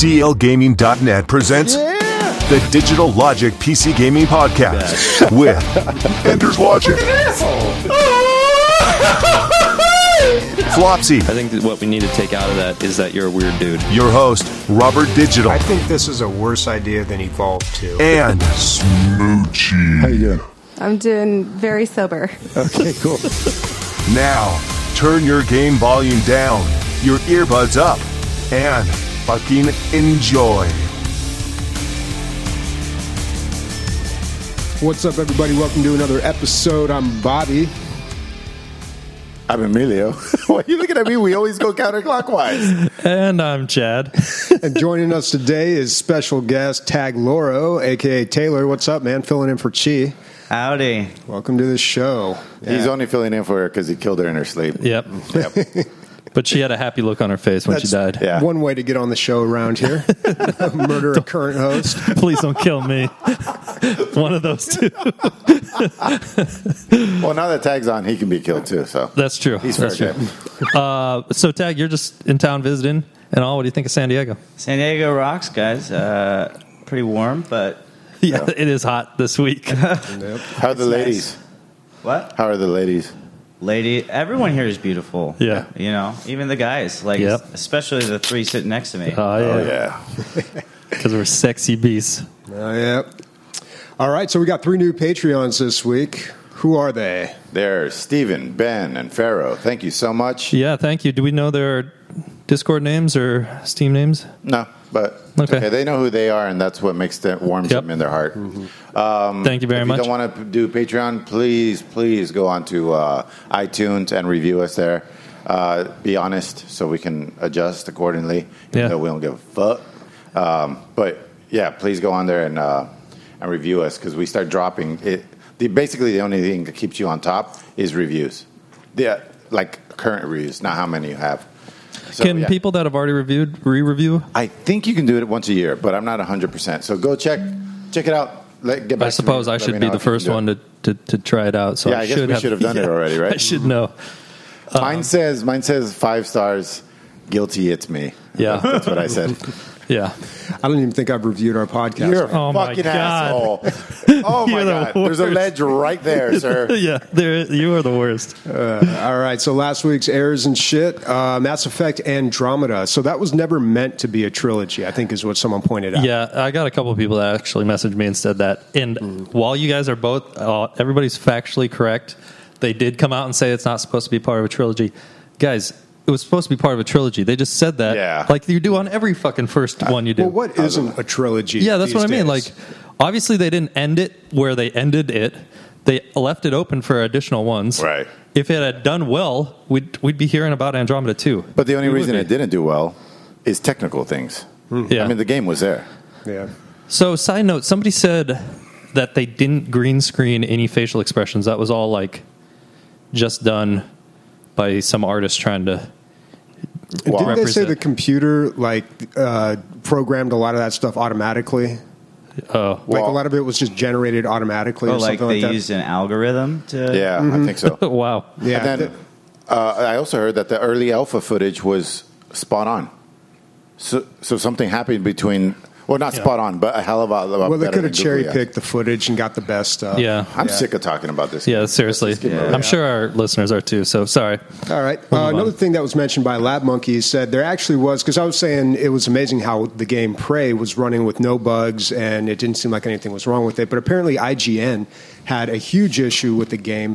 DLGaming.net presents the Digital Logic PC Gaming Podcast with Ender's Logic, Flopsy. I think that what we need to take out of that is that you're a weird dude. Your host, Robert Digital. I think this is a worse idea than Evolve 2. And Smoochie. How you doing? I'm doing very sober. Okay, cool. Now, turn your game volume down, your earbuds up, and fucking enjoy. What's up, everybody? Welcome to another episode. I'm Bobby. I'm Emilio. Why are you looking at me? We always go counterclockwise. And I'm Chad. And joining us today is special guest Tag Loro, a.k.a. Taylor. What's up, man? Filling in for Chi. Howdy. Welcome to the show. He's only filling in for her because he killed her in her sleep. Yep. But she had a happy look on her face when she died. Yeah. One way to get on the show around here. Murder a current host. Please don't kill me. One of those two. Well, now that Tag's on, he can be killed too. So That's true. he's That's fair true. game. So, Tag, you're just in town visiting and all. What do you think of San Diego? San Diego rocks, guys. Pretty warm, but... Yeah, it is hot this week. How are the ladies? What? How are the ladies? Lady, everyone here is beautiful. Yeah. You know, even the guys. Like, Yep. especially the three sitting next to me. Oh, Oh, yeah. yeah. Because we're sexy beasts. Yeah. All right, so we got 3 new Patreons this week. Who are they? There's Steven, Ben, and Pharaoh. Thank you so much. Yeah, thank you. Do we know their Discord names or Steam names? No, but Okay. they know who they are, and that's what makes them warms Yep. them in their heart. Thank you very much. If you don't want to do Patreon, please go on to iTunes and review us there. Be honest, so we can adjust accordingly. Yeah. Even though we don't give a fuck. But yeah, please go on there and review us because we start dropping it. Basically, the only thing that keeps you on top is reviews. Yeah, like current reviews, not how many you have. So, Can yeah. people that have already reviewed re-review? I think you can do it once a year, but I'm not 100%. So go check it out. Get back I suppose I should be the first one to try it out. So Yeah, I guess we should have done it already, right? I should know. Mine says 5 stars. Guilty, it's me. Yeah. That's what I said. Yeah. I don't even think I've reviewed our podcast. You're a Oh, my fucking God. asshole. Oh my You're the God. There's a worst. ledge right there, sir. Yeah, you are the worst. All right, so last week's errors and shit, Mass Effect Andromeda. So that was never meant to be a trilogy, I think is what someone pointed out. Yeah, I got a couple of people that actually messaged me and said that. And while you guys are both, everybody's factually correct, they did come out and say it's not supposed to be part of a trilogy. Guys, it was supposed to be part of a trilogy. They just said that, Yeah. like you do on every fucking first one you do. Well, what isn't a trilogy? Yeah, that's these what I mean. days? Like, obviously, they didn't end it where they ended it. They left it open for additional ones. Right. If it had done well, we'd be hearing about Andromeda too. But the only We would reason be. it didn't do well is technical things. Yeah. I mean, the game was there. Yeah. So, side note: somebody said that they didn't green screen any facial expressions. That was all like just done by some artist trying to. And didn't they say represent- the computer programmed a lot of that stuff automatically? Oh, Like a lot of it was just generated automatically Oh, or like something they like that? used an algorithm to... Yeah, I think so. wow. Yeah. And then I also heard that the early alpha footage was spot on. So something happened between... Well, not spot on, but a hell of a lot well, they better could have than Google, cherry-picked the footage and got the best stuff. Yeah. I'm sick of talking about this. Yeah, seriously. Let's just get moving. I'm sure our listeners are too, so sorry. All right. move Another on. thing that was mentioned by Lab Monkey said there actually was, because I was saying it was amazing how the game Prey was running with no bugs and it didn't seem like anything was wrong with it, but apparently IGN had a huge issue with the game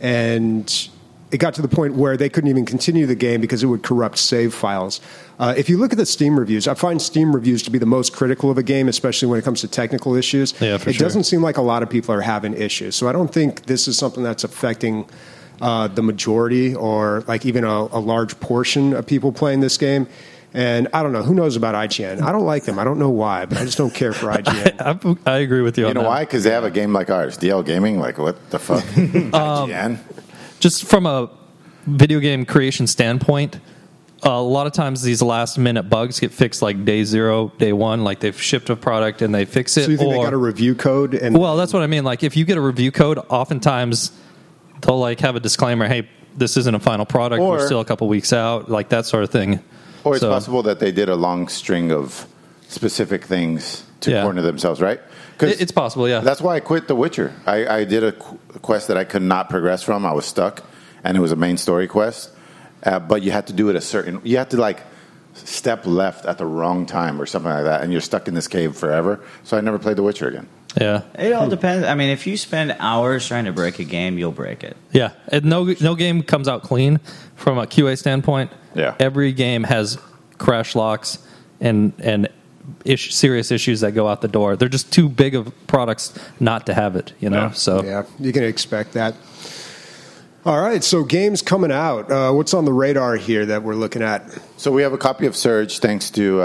and it got to the point where they couldn't even continue the game because it would corrupt save files. If you look at the Steam reviews, I find Steam reviews to be the most critical of a game, especially when it comes to technical issues. Yeah, for it sure. doesn't seem like a lot of people are having issues. So I don't think this is something that's affecting the majority or like even a large portion of people playing this game. And I don't know. Who knows about IGN? I don't like them. I don't know why, but I just don't care for IGN. I agree with you on You know that. why? Because they have a game like ours. DL Gaming, like what the fuck? IGN? Just from a video game creation standpoint, a lot of times these last minute bugs get fixed like day 0, day 1, like they've shipped a product and they fix it. So you think they or- got a review code? And Well, that's what I mean. Like if you get a review code, oftentimes they'll like have a disclaimer, hey, this isn't a final product, Or- we're still a couple weeks out, like that sort of thing. Or it's So- possible that they did a long string of specific things to Yeah. corner themselves, right? 'Cause It's possible, yeah. That's why I quit The Witcher. I did a quest that I could not progress from. I was stuck, and it was a main story quest. But you had to do it you had to like step left at the wrong time or something like that, and you're stuck in this cave forever. So I never played The Witcher again. Yeah. It all depends. I mean, if you spend hours trying to break a game, you'll break it. Yeah. And no game comes out clean from a QA standpoint. Yeah. Every game has crash locks and serious issues that go out the door. They're just too big of products not to have it, you know? Yeah. So Yeah, you can expect that. All right, so games coming out. What's on the radar here that we're looking at? So we have a copy of Surge thanks to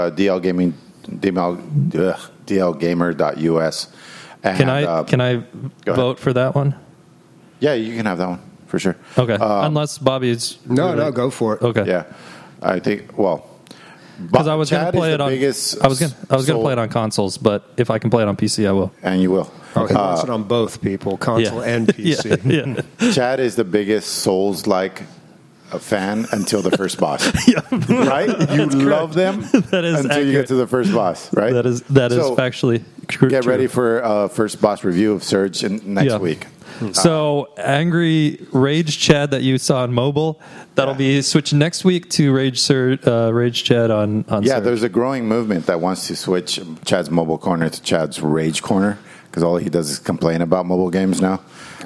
DLGamer.us. And, can I vote for that one? Yeah, you can have that one for sure. Okay. Unless Bobby's No, go for it. Okay. Yeah, I think. Well, Because I was going to play it on. I was going to play it on consoles, but if I can play it on PC, I will. and you will. Oh, he wants it on both people, console and PC. Yeah. Chad is the biggest Souls-like fan until the first boss. Right? You love them That is until you get accurate. to the first boss, right? That is So, factually true. Get ready for first boss review of Surge next Yeah. week. So, angry Rage Chad that you saw on mobile, that'll be switching next week to Rage Chad on Yeah, Surge. there's a growing movement that wants to switch Chad's mobile corner to Chad's Rage corner because all he does is complain about mobile games now.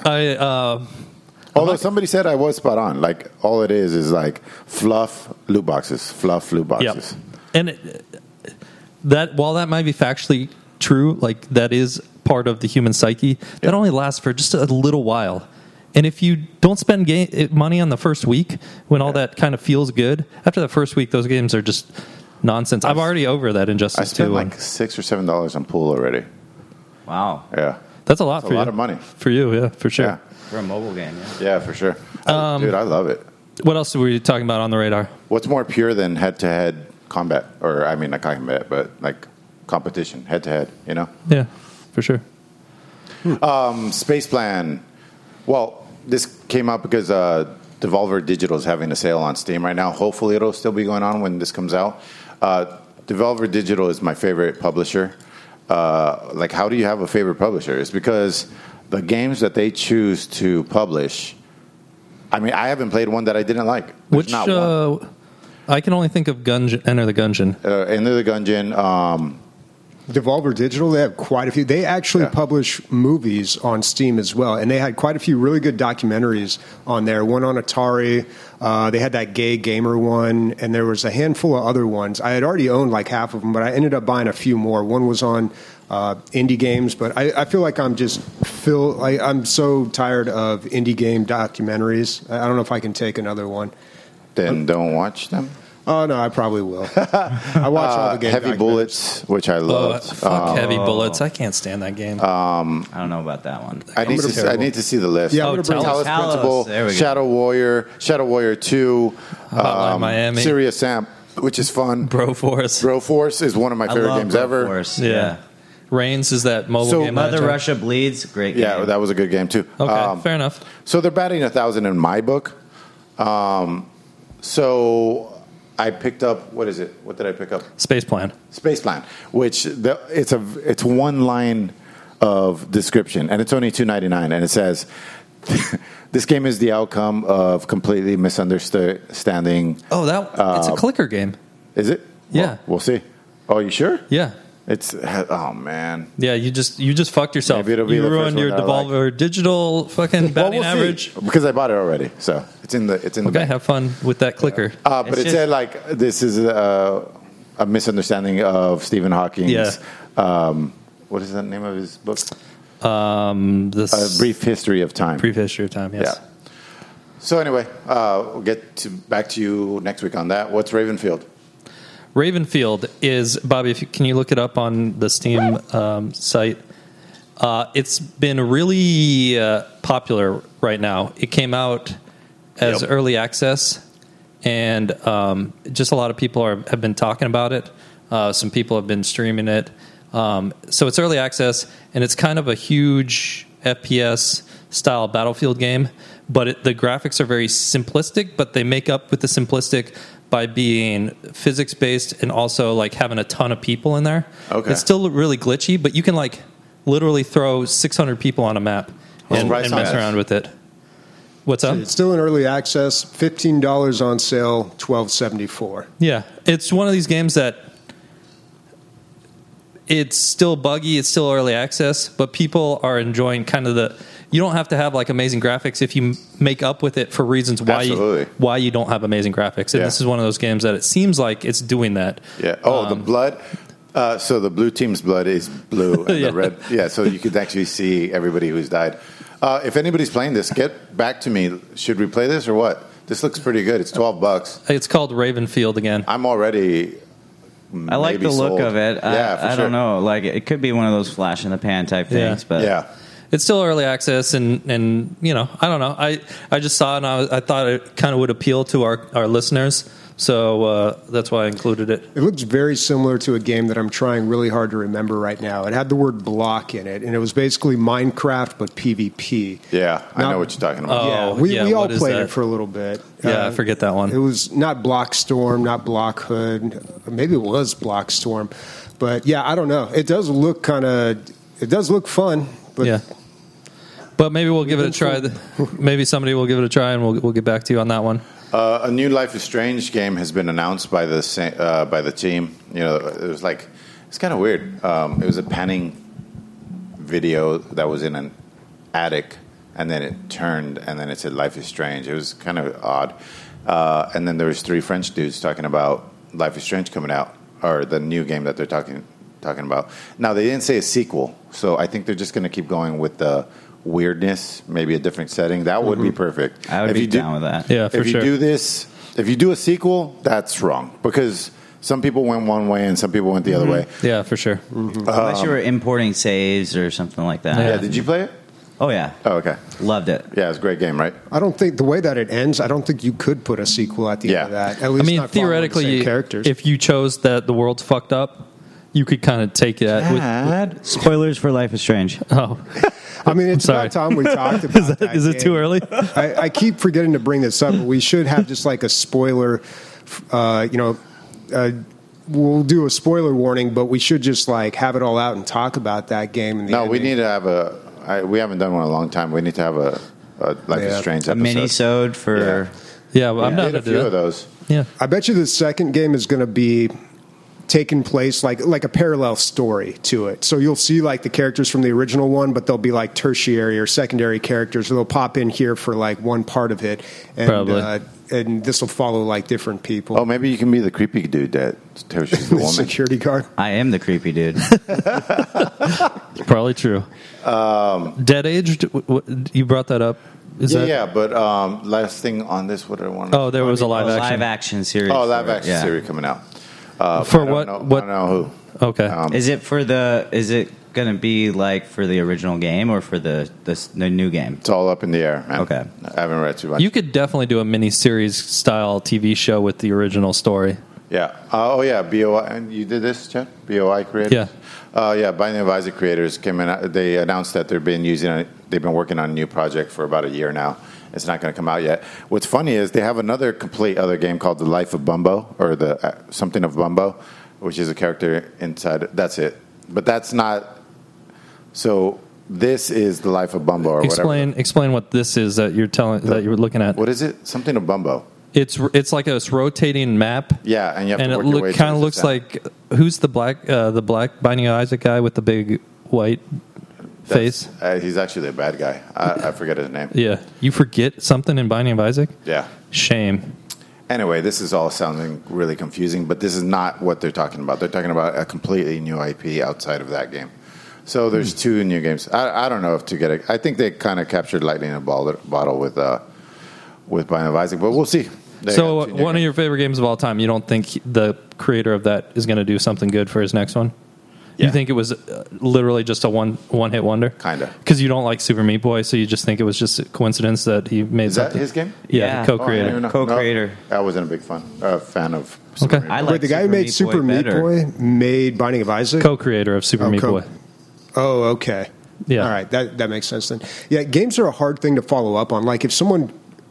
Although somebody said I was spot on. Like, all it is like fluff loot boxes. Yep. And that while that might be factually true, like that is part of the human psyche, that only lasts for just a little while. And if you don't spend money on the first week when all that kind of feels good, after the first week, those games are just nonsense. I'm already over that I Injustice 2 spent one. like $6 or $7 on pool already. Wow. Yeah. That's a lot It's for a you. lot of money. For you, yeah, for sure. Yeah. For a mobile game, yeah. Yeah, for sure. Dude, I love it. What else were you talking about on the radar? What's more pure than head-to-head combat? Or, I mean, not combat, but like competition, head-to-head, you know? Yeah, for sure. Space Plan. Well, this came up because Devolver Digital is having a sale on Steam right now. Hopefully it'll still be going on when this comes out. Devolver Digital is my favorite publisher. Like, how do you have a favorite publisher? It's because the games that they choose to publish, I mean, I haven't played one that I didn't like. There's Which not one. I can only think of Enter the Gungeon. Enter the Gungeon. Devolver Digital, they have quite a few. They actually publish movies on Steam as well, and they had quite a few really good documentaries on there. One on Atari. They had that gay gamer one, and there was a handful of other ones. I had already owned like half of them, but I ended up buying a few more. One was on indie games, but I feel like I'm so tired of indie game documentaries. I don't know if I can take another one. Then don't watch them. Oh, no, I probably will. I watch all the game Heavy documentaries. Bullets, which I loved. Fuck Heavy Bullets. I can't stand that game. I don't know about that one. I need to see the list. Yeah, I'm Oh, gonna bring Talos. Talos. Principle, There we go. Shadow Warrior 2, Hotline Miami. Serious Sam, which is fun. Broforce. Broforce is one of my I favorite love games ever. Force. Yeah. Reigns is that mobile So game. Mother that I Russia Bleeds, great game. Yeah, that was a good game too. Okay, fair enough. So they're batting 1,000 in my book. So I picked up, what is it? What did I pick up? Space Plan. Space Plan, which it's one line of description, and it's only $2.99, and it says, "This game is the outcome of completely misunderstanding." Oh, it's a clicker game. Is it? Yeah. Well, we'll see. Oh, you sure? Yeah. It's oh man. Yeah, you just fucked yourself. Maybe it'll be you the first ruined your one that I like. Devolver Digital fucking batting we'll average. see, because I bought it already, so it's in the Okay, bank. have fun with that clicker. But It's it just- said like this is a misunderstanding of Stephen Hawking's. Yeah. What is the name of his book? This A Brief History of Time. brief history of time. Yes. Yeah. So anyway, we'll get back to you next week on that. What's Ravenfield? Ravenfield is, Bobby, can you look it up on the Steam site? It's been really popular right now. It came out as early access, and just a lot of people have been talking about it. Some people have been streaming it. So it's early access, and it's kind of a huge FPS style Battlefield game, but the graphics are very simplistic, but they make up with the simplistic by being physics based and also like having a ton of people in there. Okay. It's still really glitchy, but you can like literally throw 600 people on a map and price mess on that? around with it. What's up? It's still in early access. $15 on sale. $12.74. Yeah, it's one of these games that it's still buggy, it's still early access, but people are enjoying kind of the. You don't have to have like amazing graphics if you make up with it for reasons Absolutely. why you don't have amazing graphics. And Yeah. this is one of those games that it seems like it's doing that. Yeah. Oh, the blood. So the blue team's blood is blue, and Yeah. the red. Yeah. So you could actually see everybody who's died. If anybody's playing this, get back to me. Should we play this or what? This looks pretty good. It's $12. It's called Ravenfield again. I'm already. I like maybe the look sold. of it. Yeah, for I sure. don't know. Like it could be one of those flash in the pan type things, but Yeah. It's still early access, and you know, I don't know. I just saw it, and I thought it kind of would appeal to our listeners, so that's why I included it. It looks very similar to a game that I'm trying really hard to remember right now. It had the word block in it, and it was basically Minecraft but PvP. Yeah, I Now- know what you're talking about. Oh, we yeah, all what is played that? it for a little bit. Yeah, I forget that one. It was not Blockstorm, not Blockhood. Maybe it was Blockstorm. But yeah, I don't know. It does look it does look fun. But Yeah. But maybe we'll give it a try. Maybe somebody will give it a try, and we'll get back to you on that one. A new Life is Strange game has been announced by the team. You know, it was like it's kind of weird. It was a panning video that was in an attic, and then it turned, and then it said Life is Strange. It was kind of odd. And then there was 3 French dudes talking about Life is Strange coming out, or the new game that they're talking about. Now they didn't say a sequel, so I think they're just going to keep going with the weirdness, maybe a different setting. That would be perfect. I would be down with that. Yeah, for If sure. you do this, if you do a sequel, that's wrong because some people went one way and some people went the other way. Yeah, for sure. Unless you were importing saves or something like that. Yeah, did you play it? Oh yeah, Oh, okay. loved it. Yeah, it's a great game, right? I don't think the way that it ends, I don't think you could put a sequel at the end of that. At least I mean, not following the theoretically, same characters. if you chose that the world's fucked up, you could kind of take that. With, Spoilers for Life is Strange. oh, I mean, it's Sorry. about time we talked about that. is it too game. early? I keep forgetting to bring this up, but we should have just like a spoiler. We'll do a spoiler warning, but we should just like have it all out and talk about that game. And the No, we ending. need to have we haven't done one in a long time. We need to have a Life is Yeah. Strange A episode. mini-sode for Yeah, well, I'm We down did to a few do of that. those. Yeah. I bet you the second game is going to be taking place like a parallel story to it. So you'll see like the characters from the original one, but they'll be like tertiary or secondary characters. So they'll pop in here for like one part of it, and Probably. And this will follow like different people. Oh, maybe you can be the creepy dude that she's the woman. Security guard. I am the creepy dude. Probably true. Dead Age, you brought that up. Is that? Yeah, but last thing on this, what I want. Oh, there was a live action. Live action series. Oh, live for it, action yeah. series coming out. For I don't what- know- what- I don't know who. Okay. Is it for the? Is it going to be like for the original game or for the new game? It's all up in the air, man. Okay. I haven't read too much. You could definitely do a mini-series style TV show with the original story. Yeah. Oh, yeah. BOI. And you did this, Chad? BOI creators? Yeah. Yeah. Binding of Isaac creators came in. They announced that they've been working on a new project for about a year now. It's not going to come out yet. What's funny is they have another complete other game called The Life of Bumbo, or the something of Bumbo, which is a character inside. That's it. But that's not. So this is The Life of Bumbo, or whatever. Explain what this is that you're that you're looking at. What is it? Something of Bumbo. It's like a rotating map. Yeah, and you have and to it work your way kind of towards looks the like who's the black Binding of Isaac guy with the big white face. He's actually a bad guy. I forget his name. Yeah, you forget something in Binding of Isaac. Yeah. Shame. Anyway, this is all sounding really confusing, but this is not what they're talking about. They're talking about a completely new IP outside of that game. So there's 2 new games. I don't know if to get it. I think they kind of captured lightning in a bottle with Binding of Isaac, but we'll see. They So got 2 new one of games. your favorite games of all time. You don't think the creator of that is going to do something good for his next one? Yeah. You think it was literally just a one hit wonder? Kinda. Because you don't like Super Meat Boy, so you just think it was just a coincidence that he made Is that something. his game? Yeah, Yeah. the Oh, I co-creator. didn't know. Co-creator. No, I wasn't a big fan of Okay. Super Meat I Boy. like Wait, the guy who made Super Meat better. Boy made Binding of Isaac? Co-creator of Super Meat Boy. Oh, okay. Yeah. All right, that makes sense then. Yeah, games are a hard thing to follow up on. Like if someone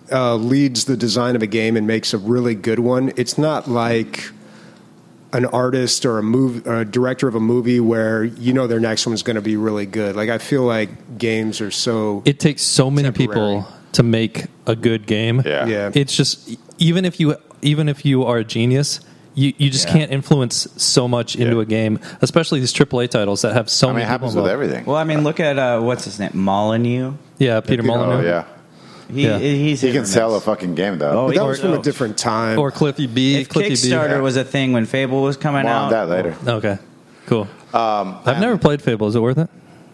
leads the design of a game and makes a really good one, it's not like an artist or a director of a movie where you know their next one's going to be really good. Like, I feel like games are so... It takes so many temporary. people to make a good game. Yeah. It's just, even if you are a genius, you just can't influence so much into a game, especially these AAA titles that have so I mean, many it happens people with involved. everything. Well, I mean, look at what's his name, Molyneux. Yeah, Peter Molyneux. Oh, yeah. He's He hit can or sell a miss. fucking game, though. Oh, But he that was from a dope. different time. Or Cliffy B. If Cliffy Kickstarter B. was a thing when Fable was coming More on out, that later. Okay, cool. I've never played Fable. Is it worth it?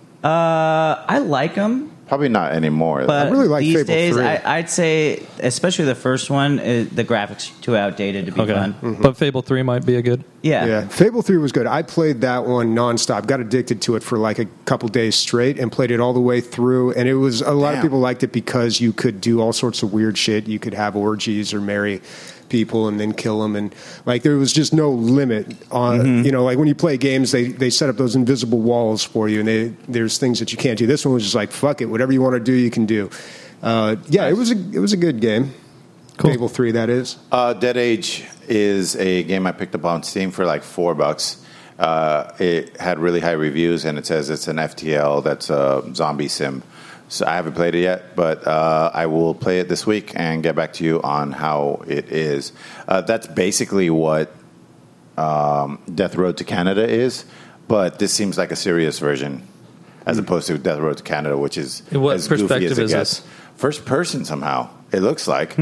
I like them. Probably not anymore. But I really like these Fable days, 3. I'd say, especially the first one, the graphics too outdated to be Okay, fun. but Fable 3 might be a good. Yeah, Fable 3 was good. I played that one nonstop. Got addicted to it for like a couple days straight and played it all the way through. And it was, a lot of people liked it because you could do all sorts of weird shit. You could have orgies or marry people and then kill them, and like there was just no limit on like when you play games, they set up those invisible walls for you, and there's things that you can't do. This one was just like, fuck it, whatever you want to do, you can do. It was a good game. Cool. Fable 3, that is. Dead Age is a game I picked up on Steam for like $4. It had really high reviews, and it says it's an FTL that's a zombie sim. So I haven't played it yet, but I will play it this week and get back to you on how it is. That's basically what Death Road to Canada is, but this seems like a serious version as opposed to Death Road to Canada, which is What as goofy perspective as it is gets. this? First person somehow, it looks like.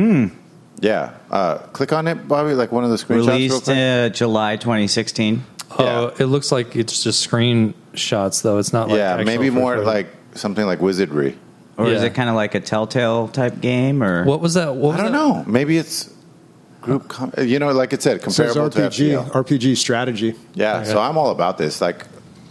Yeah. Click on it, Bobby, like one of the screenshots. real Released quick. July 2016. Oh, it looks like it's just screenshots, though. It's not like Yeah, actual maybe more first person. like something like Wizardry. Or is Yeah. it kind of like a Telltale type game? Or What was that? What was I don't that? know. Maybe it's group, like it said, It says comparable to FTL. RPG strategy. Yeah, so I'm all about this. Like,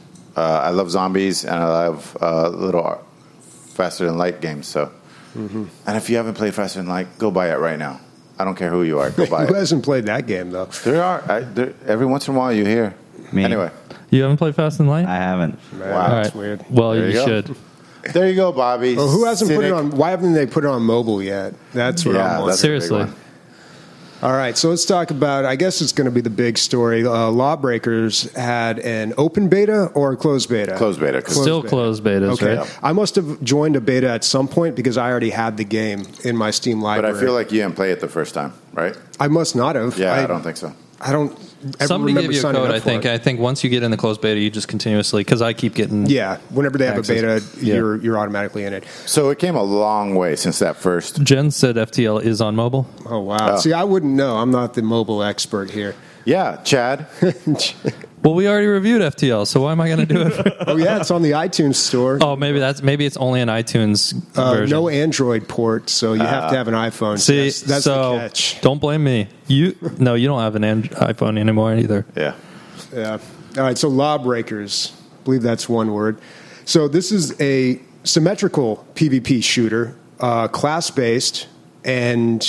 I love zombies and I love little faster than light games. So, and if you haven't played Faster Than Light, go buy it right now. I don't care who you are. Go buy Who it. hasn't played that game though? Every once in a while you hear. Me. Anyway, You haven't played Fast and Light? I haven't. Man, Wow. that's All right. weird. Well, There you you go. should. there you go, Bobby. Well, who hasn't put it Cynic. on? Why haven't they put it on mobile yet? That's what I'm Yeah, wondering. that's a big Seriously. one. All right, so let's talk about, I guess it's going to be the big story. Lawbreakers had an open beta or a closed beta? Closed beta. Still closed betas, Okay. right? I must have joined a beta at some point because I already had the game in my Steam But library. I feel like you didn't play it the first time, right? I must not have. Yeah, I don't think so. I don't ever Somebody remember gave you a signing code, up I for think. it. I think once you get in the closed beta, you just continuously, because I keep getting. Yeah, whenever they have Access. a beta, Yeah. you're automatically in it. So it came a long way since that first. Jen said FTL is on mobile. Oh, wow. Oh. See, I wouldn't know. I'm not the mobile expert here. Yeah, Chad. Well, we already reviewed FTL, so why am I going to do it? Oh, yeah, it's on the iTunes store. Oh, maybe it's only an iTunes version. No Android port, so you have to have an iPhone. See, that's so the catch. don't blame me. You don't have an iPhone anymore either. Yeah. Yeah. All right. So Lawbreakers, I believe that's one word. So this is a symmetrical PvP shooter, class based, and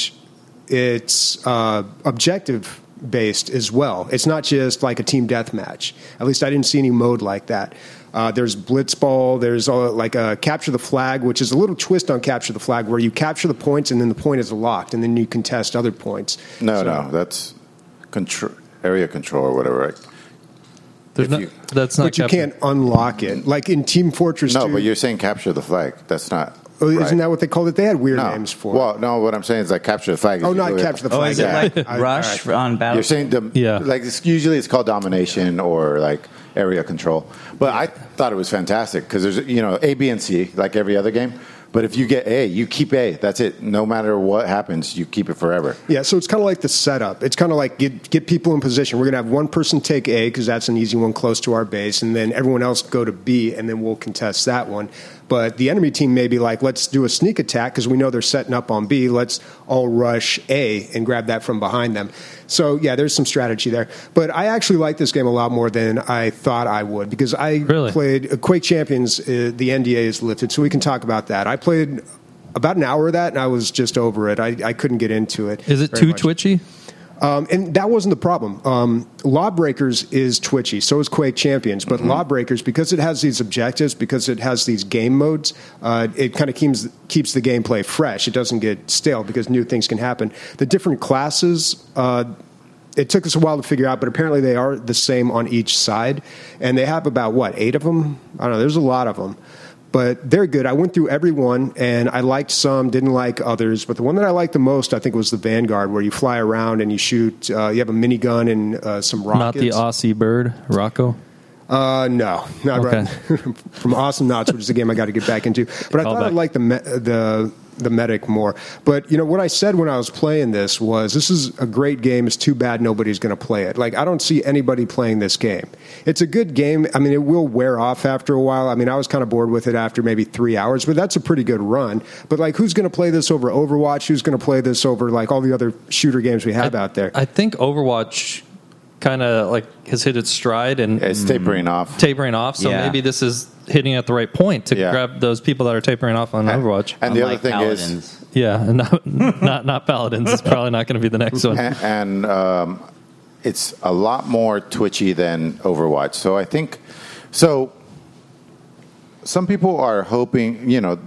it's objective based as well. It's not just like a team deathmatch. At least I didn't see any mode like that. There's Blitzball. There's like a Capture the Flag, which is a little twist on Capture the Flag, where you capture the points and then the point is locked, and then you contest other points. No, that's area control or whatever, right? That's not. But you can't unlock it. Like in Team Fortress 2. No, but you're saying capture the flag. That's not. Oh, right. isn't that what they called it? They had weird No. names for it. Well, no, what I'm saying is like capture the flag. Oh, not capture the flag. Oh, is it Yeah. like I- Rush all right. on Battle? You're saying Yeah. like usually it's called domination or like area control. But I thought it was fantastic because there's A, B, and C like every other game. But if you get A, you keep A. That's it. No matter what happens, you keep it forever. Yeah, so it's kind of like the setup. It's kind of like get people in position. We're going to have one person take A because that's an easy one close to our base, and then everyone else go to B, and then we'll contest that one. But the enemy team may be like, let's do a sneak attack because we know they're setting up on B. Let's all rush A and grab that from behind them. So, yeah, there's some strategy there. But I actually like this game a lot more than I thought I would because I Really? played Quake Champions. The NDA is lifted, so we can talk about that. I played about an hour of that, and I was just over it. I couldn't get into it. Is it very too much. twitchy? And that wasn't the problem. Lawbreakers is twitchy, so is Quake Champions. But Lawbreakers, because it has these objectives, because it has these game modes, it kind of keeps the gameplay fresh. It doesn't get stale because new things can happen. The different classes, it took us a while to figure out, but apparently they are the same on each side. And they have about, 8 of them? I don't know. There's a lot of them. But they're good. I went through every one, and I liked some, didn't like others. But the one that I liked the most, I think, was the Vanguard, where you fly around and you shoot. You have a minigun and some rockets. Not the Aussie bird, Rocco? No, not Okay. right. From Awesome Knots, which is a game I got to get back into. But I thought I liked the medic more. But, what I said when I was playing this is a great game. It's too bad nobody's going to play it. Like, I don't see anybody playing this game. It's a good game. I mean, it will wear off after a while. I mean, I was kind of bored with it after maybe 3 hours, but that's a pretty good run. But, like, who's going to play this over Overwatch? Who's going to play this over, like, all the other shooter games we have out there? I think Overwatch kind of has hit its stride and It's tapering off. So maybe this is hitting at the right point to grab those people that are tapering off on Overwatch. And the other Unlike thing Paladins. not Paladins. It's probably not going to be the next one. and it's a lot more twitchy than Overwatch. So I think some people are hoping,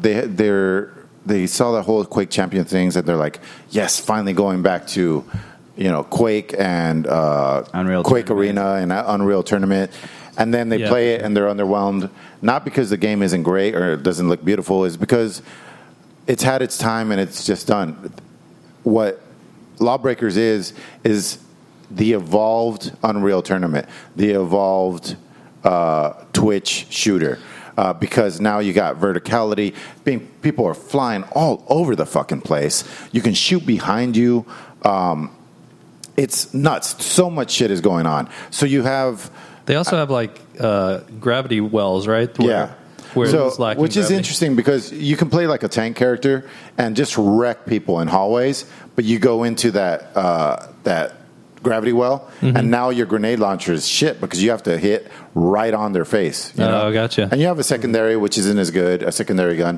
they saw the whole Quake Champion things and they're like, yes, finally going back to Quake and Unreal Quake Tournament. Arena and Unreal Tournament. And then they play it and they're underwhelmed, not because the game isn't great or it doesn't look beautiful, it's because it's had its time and it's just done. What Lawbreakers is the evolved Unreal Tournament, the evolved Twitch shooter. Because now you got verticality. People are flying all over the fucking place. You can shoot behind you. It's nuts. So much shit is going on. So you have... They also have gravity wells, right? Where it's lacking which is gravity. interesting because you can play like a tank character and just wreck people in hallways, but you go into that gravity well, and now your grenade launcher is shit because you have to hit right on their face. Oh, gotcha. And you have a secondary, which isn't as good, a secondary gun.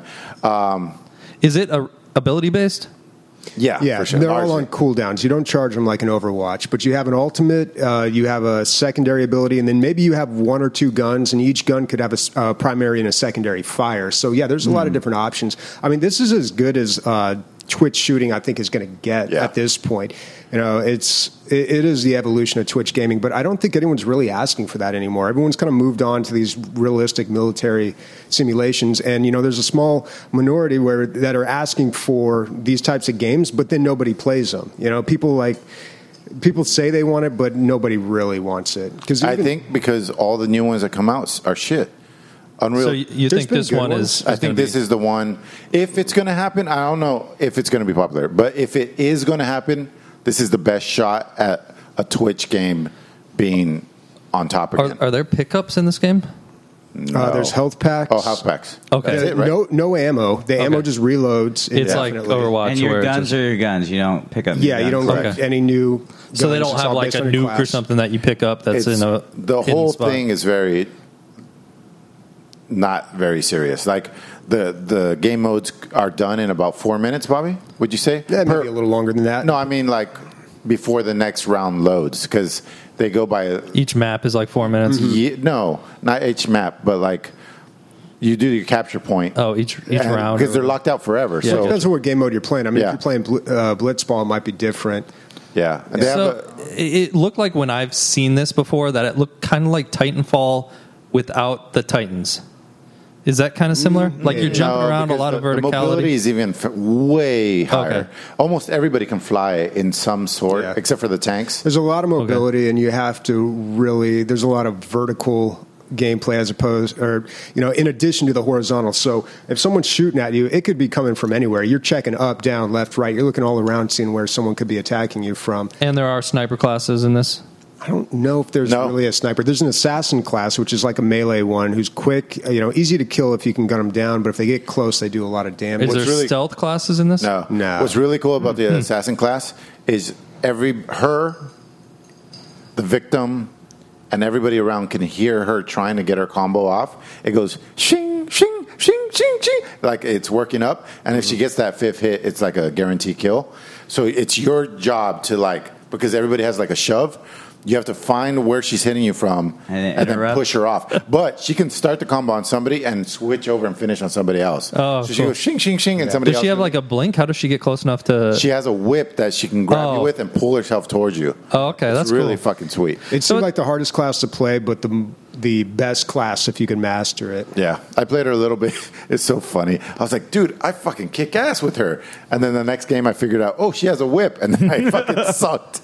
Is it ability based? Yeah, for sure. They're all Largely. on cooldowns. You don't charge them like an Overwatch, but you have an ultimate, you have a secondary ability, and then maybe you have 1 or 2 guns, and each gun could have a primary and a secondary fire. So, there's a lot of different options. I mean, this is as good as Twitch shooting, I think, is going to get at this point. It is the evolution of Twitch gaming, but I don't think anyone's really asking for that anymore. Everyone's kind of moved on to these realistic military simulations, and there's a small minority that are asking for these types of games, but then nobody plays them. People say they want it, but nobody really wants it. I think because all the new ones that come out are shit. Unreal. So you think been this good one ones. is? I think this is the one. If it's going to happen, I don't know if it's going to be popular, but if it is going to happen, this is the best shot at a Twitch game being on top again. Are there pickups in this game? No. there's health packs. Oh, health packs. Okay. That's it, right? No ammo. The ammo just reloads. It's like indefinitely. Overwatch. And your where guns are your guns. You don't pick up. Yeah, new you don't guns. get any new guns. so they don't It's have all like based a on your nuke or class. something that you pick up that's in a the hidden whole spot. thing is very not very serious. Like the game modes are done in about 4 minutes. Bobby, would you say? Yeah, maybe a little longer than that. No, I mean like before the next round loads because they go by. Each map is like 4 minutes. No, not each map, but like you do your capture point. Oh, each round because they're locked out forever. Yeah. So Depends on what game mode you're playing. I mean, Yeah. if you're playing Blitzball, it might be different. yeah, and they So have it looked like when I've seen this before that it looked kind of like Titanfall without the Titans. Is that kind of similar? Like you're jumping around a because lot of the mobility verticality. is even way higher. Okay. Almost everybody can fly in some sort, Yeah. except for the tanks. There's a lot of mobility, and you have to really. There's a lot of vertical gameplay as opposed, or in addition to the horizontal. So if someone's shooting at you, it could be coming from anywhere. You're checking up, down, left, right. You're looking all around, seeing where someone could be attacking you from. And there are sniper classes in this. I don't know if there's really a sniper. There's an assassin class, which is like a melee one, who's quick, easy to kill if you can gun them down. But if they get close, they do a lot of damage. Is there really- stealth classes in this? No. No. What's really cool about the assassin class is the victim, and everybody around can hear her trying to get her combo off. It goes shing, shing, shing, shing, shing, like it's working up. And if she gets that 5th hit, it's like a guaranteed kill. So it's your job to like because everybody has like a shove. You have to find where she's hitting you from and then push her off. But she can start the combo on somebody and switch over and finish on somebody else. Oh, so cool. she goes shing, shing, shing, and somebody else. Does she have like a blink? How does she get close enough to? She has a whip that she can grab you with and pull herself towards you. Oh, okay, it's that's really cool. fucking sweet. It seemed like the hardest class to play, but the best class if you can master it. Yeah, I played her a little bit. It's so funny. I was like, dude, I fucking kick ass with her. And then the next game I figured out, oh, she has a whip. And then I fucking sucked.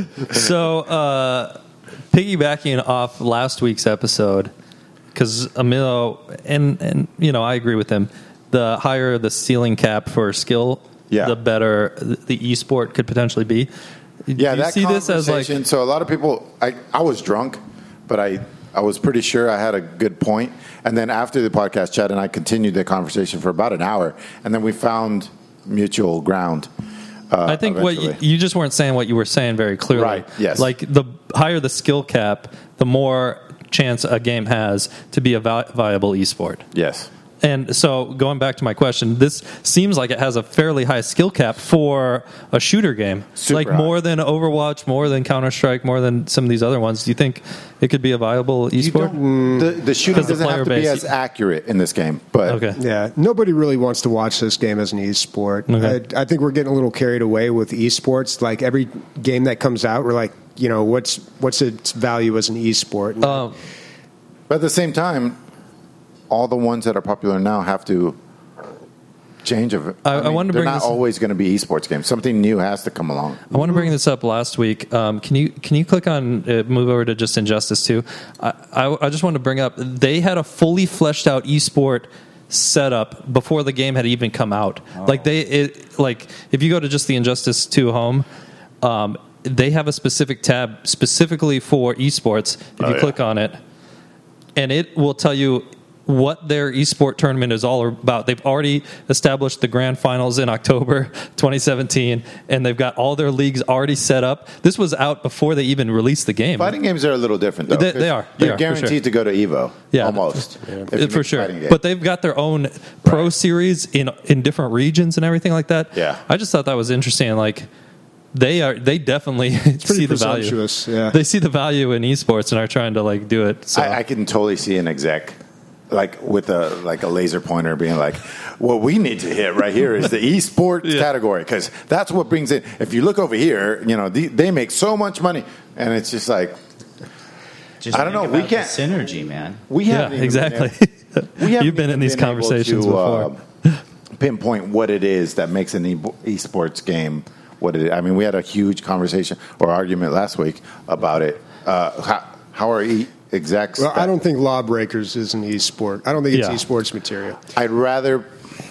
So, piggybacking off last week's episode, because Emilio, and I agree with him, the higher the ceiling cap for skill, the better the esport could potentially be. Yeah, Do you that see this as like, so a lot of people, I was drunk, but I was pretty sure I had a good point. And then after the podcast, Chad and I continued the conversation for about an hour, and then we found mutual ground. I think eventually. what you just weren't saying what you were saying very clearly. Right, yes. Like the higher the skill cap, the more chance a game has to be a viable esport. Yes. And so going back to my question, this seems like it has a fairly high skill cap for a shooter game. Super like high. more than Overwatch, more than Counter-Strike, more than some of these other ones. Do you think it could be a viable esport? The shooting 'Cause the doesn't have to player be base- as accurate in this game. But Okay. Yeah, nobody really wants to watch this game as an esport. Okay. I think we're getting a little carried away with esports. Like every game that comes out, we're like, what's its value as an esport? Um, But at the same time, all the ones that are popular now have to change of it. I wanted to they're bring not this- always going to be esports games. Something new has to come along. I want to bring this up last week. Can you click on move over to just Injustice 2? I just wanted to bring up they had a fully fleshed out esport setup before the game had even come out. Like if you go to just the Injustice 2 home, they have a specific tab specifically for esports. If you click on it, and it will tell you what their esport tournament is all about. They've already established the grand finals in October 2017, and they've got all their leagues already set up. This was out before they even released the game. Fighting games are a little different, though. They are. They They're are, for guaranteed sure. to go to Evo. Yeah. Almost. If you For make sure. fighting game. But they've got their own pro series in different regions and everything like that. Yeah. I just thought that was interesting. Like, they definitely see the value. presumptuous, yeah. They see the value in esports and are trying to like do it. So I can totally see an exec like with a laser pointer being like, what we need to hit right here is the esports category, because that's what brings in. If you look over here, they make so much money, and it's just like, Just I don't know, think we about the can't- synergy, man. we yeah, haven't even exactly. we haven't You've been even in these been able conversations to, before. pinpoint what it is that makes an esports game what it is. I mean, we had a huge conversation or argument last week about it. How are execs? Well, I don't think Lawbreakers is an esport. I don't think it's Yeah. esports material. I'd rather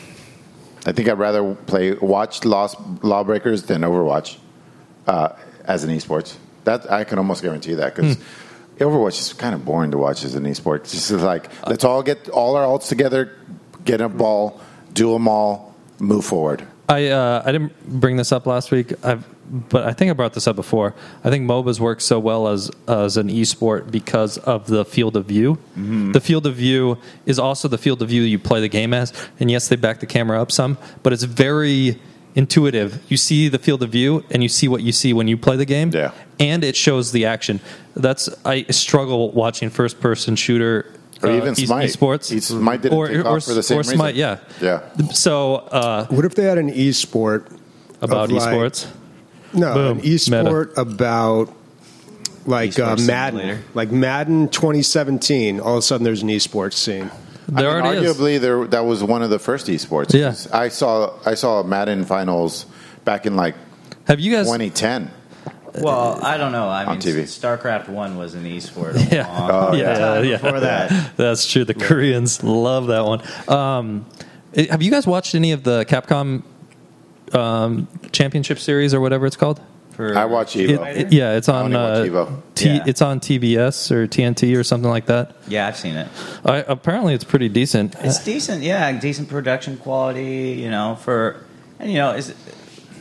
watch Lawbreakers than Overwatch as an esports. That I can almost guarantee that, because Overwatch is kind of boring to watch as an esport. It's just like, let's all get all our ults together, get a ball, do them all, move forward. I didn't bring this up last week, but I think I brought this up before. I think MOBAs work so well as an esport because of the field of view. Mm-hmm. The field of view is also the field of view you play the game as. And yes, they back the camera up some, but it's very intuitive. You see the field of view, and you see what you see when you play the game. Yeah. And it shows the action. I struggle watching first-person shooter. Or even Smite. Esports. Smite didn't take off for the same reason. Smite, yeah. Yeah. So What if they had an esport about of, like- esports. No, Boom. an esport about like Esports Madden, simulator. like Madden 2017. All of a sudden, there's an esports scene. There already is. Arguably, that was one of the first esports. Yeah. I saw Madden finals back in Have you guys? 2010. Well, I don't know. I mean, TV. StarCraft 1 was an esport. Yeah. Time before that. That's true. The Koreans love that one. Have you guys watched any of the Capcom Championship Series or whatever it's called? I watch Evo. It's I on. only watch Evo. Yeah. It's on TBS or TNT or something like that. Yeah, I've seen it. Apparently, it's pretty decent. It's decent, yeah, decent production quality. For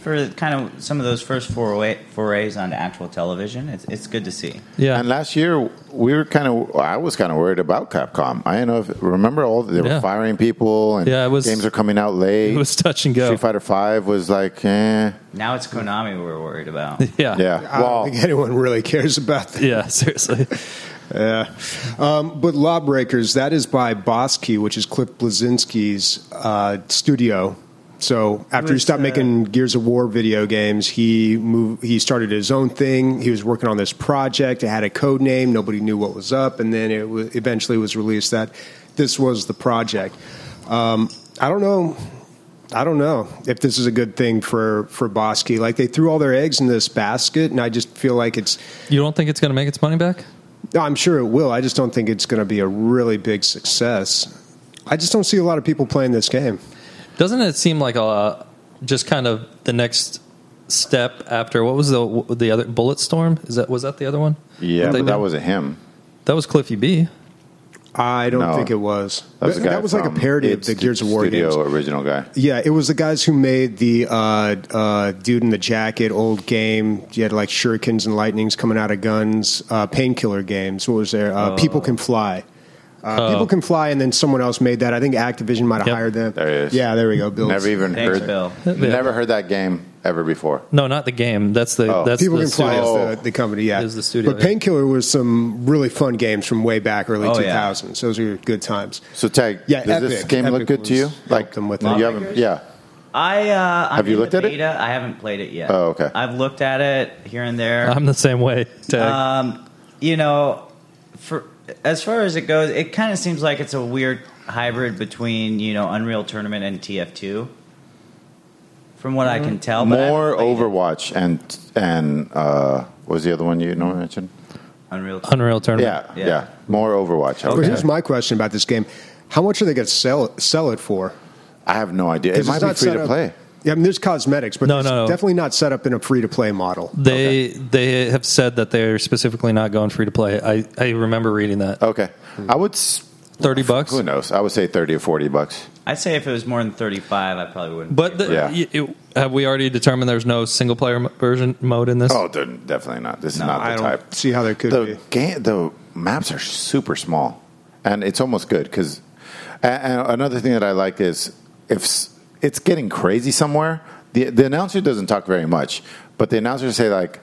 for kind of some of those first forays onto actual television. It's good to see. Yeah. And last year I was kind of worried about Capcom. I don't know if remember they were firing people and games are coming out late. It was touch and go. Street Fighter V was like, eh. Now it's Konami we're worried about. Yeah. I don't think anyone really cares about that. Yeah, seriously. Yeah. But Lawbreakers, that is by Boss Key, which is Cliff Bleszinski's studio. So after he stopped making Gears of War video games, he started his own thing. He was working on this project. It had a code name. Nobody knew what was up. And then it eventually was released that this was the project. I don't know if this is a good thing for Boss Key. Like, they threw all their eggs in this basket, and I just feel like it's... You don't think it's going to make its money back? No, I'm sure it will. I just don't think it's going to be a really big success. I just don't see a lot of people playing this game. Doesn't it seem like just kind of the next step after, what was the other, Bulletstorm? Was that the other one? Yeah, but that wasn't him. That was Cliffy B. I don't think it was. That was like a parody of the Gears of War games. Original guy. Yeah, it was the guys who made the Dude in the Jacket old game. You had like shurikens and lightnings coming out of guns. Painkiller games. What was there? People Can Fly. People Can Fly, and then someone else made that. I think Activision might have hired them. There he is. Yeah, there we go. Bill. Never even Thanks, heard. Bill. Never heard that game ever before. No, not the game. That's the People Can Fly studio. is the company. Yeah, Is the studio, But Painkiller was some really fun games from way back early 2000s. Yeah. Those were good times. So, Tag, does this game look good to you? Like them with you haven't, yeah. I'm Have you in looked the at it? beta. I haven't played it yet. Oh, okay. I've looked at it here and there. I'm the same way. Tag. As far as it goes, it kind of seems like it's a weird hybrid between Unreal Tournament and TF2. From what I can tell, but More Overwatch and what was the other one you mentioned? Unreal Tournament. Yeah. More Overwatch. But here's my question about this game: how much are they going to sell it for? I have no idea. It might be free to play. Yeah, I mean, there's cosmetics, but No. definitely not set up in a free-to-play model. They have said that they're specifically not going free to play. I remember reading that. Okay. I would... $30? Who knows? I would say $30 or $40. I'd say if it was more than 35, I probably wouldn't. But have we already determined there's no single-player version mode in this? Oh, definitely not. This is not I the don't type. see how there could be. The maps are super small, and it's almost good because... And another thing that I like is if it's getting crazy somewhere, the announcer doesn't talk very much, but the announcers say like,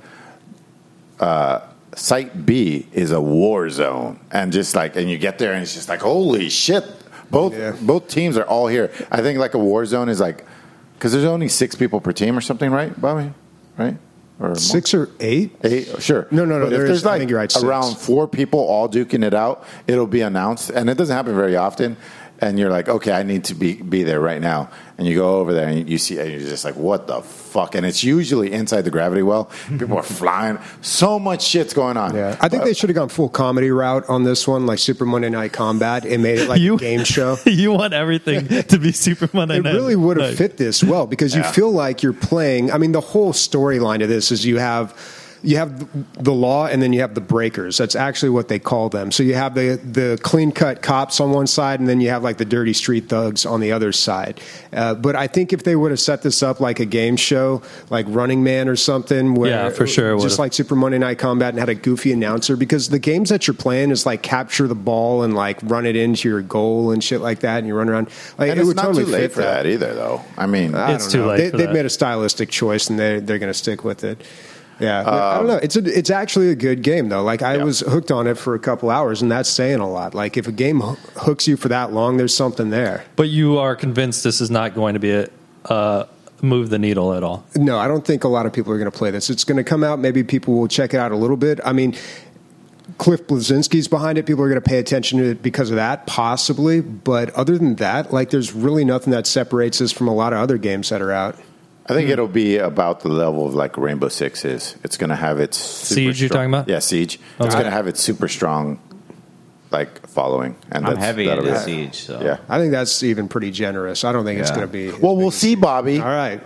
Site B is a war zone, and and you get there and it's just like, holy shit! Both teams are all here. I think like a war zone is like, because there's only 6 people per team or something, right, Bobby? Right? Or 6 or 8? 8, sure. No. But if there's I think you're right, 6. around 4 people all duking it out, it'll be announced, and it doesn't happen very often. And you're like, okay, I need to be there right now. And you go over there and you see, and you're just like, what the fuck? And it's usually inside the gravity well. People are flying. So much shit's going on. Yeah, I think they should have gone full comedy route on this one, like Super Monday Night Combat. It made it like a game show. You want everything to be Super Monday Night. It really would have fit this well because you feel like you're playing. I mean, the whole storyline of this is you have the law and then you have the breakers. That's actually what they call them. So you have the clean-cut cops on one side and then you have like the dirty street thugs on the other side. But I think if they would have set this up like a game show, like Running Man or something, where for sure, just like Super Monday Night Combat and had a goofy announcer, because the games that you're playing is like capture the ball and like run it into your goal and shit like that, and you run around. Like, And it it's would not totally too late fit for that either, though. I mean, It's too late for They've that. made a stylistic choice, and they're going to stick with it. Yeah, I don't know. It's actually a good game though. Like I was hooked on it for a couple hours, and that's saying a lot. Like if a game hooks you for that long, there's something there. But you are convinced this is not going to be move the needle at all? No, I don't think a lot of people are going to play this. It's going to come out. Maybe people will check it out a little bit. I mean, Cliff Bleszinski's behind it. People are going to pay attention to it because of that, possibly. But other than that, like there's really nothing that separates this from a lot of other games that are out. I think it'll be about the level of like Rainbow Six is. It's going to have its super Siege you're strong, talking about? Yeah, Siege. It's going to have its super strong like following, and I'm heavy that'll into be- Siege. So. Yeah. I think that's even pretty generous. I don't think it's going to be. Well, we'll see, Bobby. All right.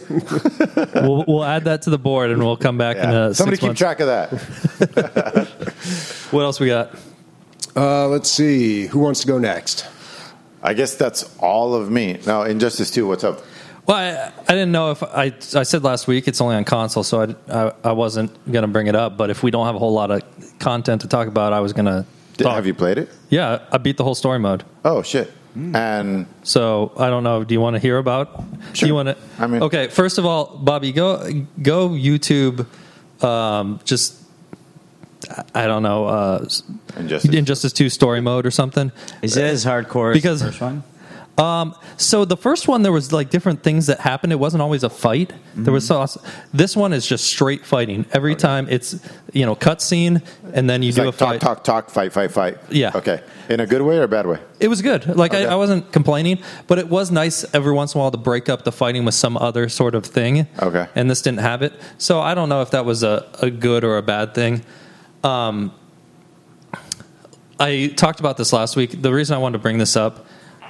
We'll add that to the board, and we'll come back in Somebody 6 keep months. track of that. What else we got? Let's see. Who wants to go next? I guess that's all of me. Now, Injustice 2, what's up? Well, I didn't know if I said last week it's only on console, so I wasn't going to bring it up. But if we don't have a whole lot of content to talk about, I was going to. Have you played it? Yeah, I beat the whole story mode. Oh shit! And so I don't know. Do you want to hear about? Sure. Do you want to? I mean, okay. First of all, Bobby, go YouTube. Just I don't know. Injustice 2 story mode or something. Is it as hardcore because, as the first one? So the first one, there was like different things that happened. It wasn't always a fight. There was this one is just straight fighting. Every time it's cutscene, and then you do like a fight. Talk, fight. Yeah. Okay. In a good way or a bad way? It was good. Like Okay. I wasn't complaining, but it was nice every once in a while to break up the fighting with some other sort of thing. Okay. And this didn't have it, so I don't know if that was a good or a bad thing. I talked about this last week. The reason I wanted to bring this up.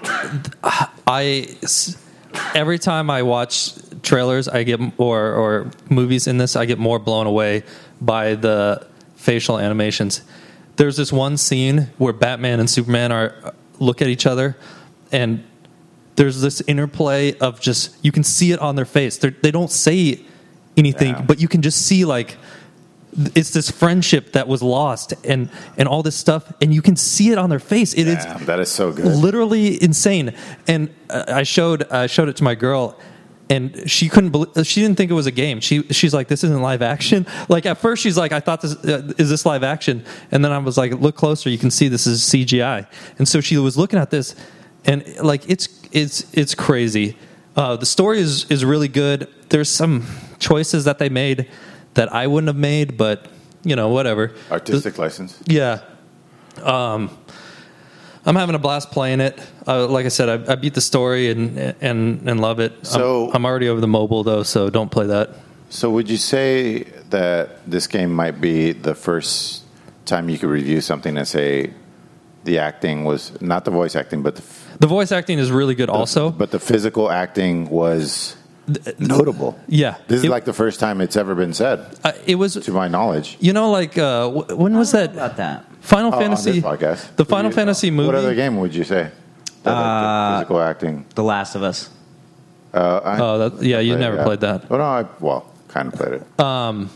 Every time I watch trailers, I get or movies in this, I get more blown away by the facial animations. There's this one scene where Batman and Superman look at each other, and there's this interplay of just you can see it on their face. They don't say anything, but you can just see like. It's this friendship that was lost and all this stuff, and you can see it on their face. It is that is so good, literally insane. And I showed it to my girl, and she couldn't believe. She didn't think it was a game. She's like, "This isn't live action." Like at first, she's like, "I thought this is this live action," and then I was like, "Look closer. You can see this is CGI." And so she was looking at this, and like it's crazy. The story is really good. There's some choices that they made that I wouldn't have made, but whatever. Artistic license. Yeah. I'm having a blast playing it. Like I said, I beat the story and love it. So I'm already over the mobile though, so don't play that. So would you say that this game might be the first time you could review something and say the acting was not the voice acting, but the voice acting is really good also, but the physical acting was notable. Yeah, this is like the first time it's ever been said. It was, to my knowledge. When was that? About that Final Fantasy. On this podcast. The Final Fantasy movie. What other game would you say? The physical acting. The Last of Us. You never played that. Oh no, kind of played it.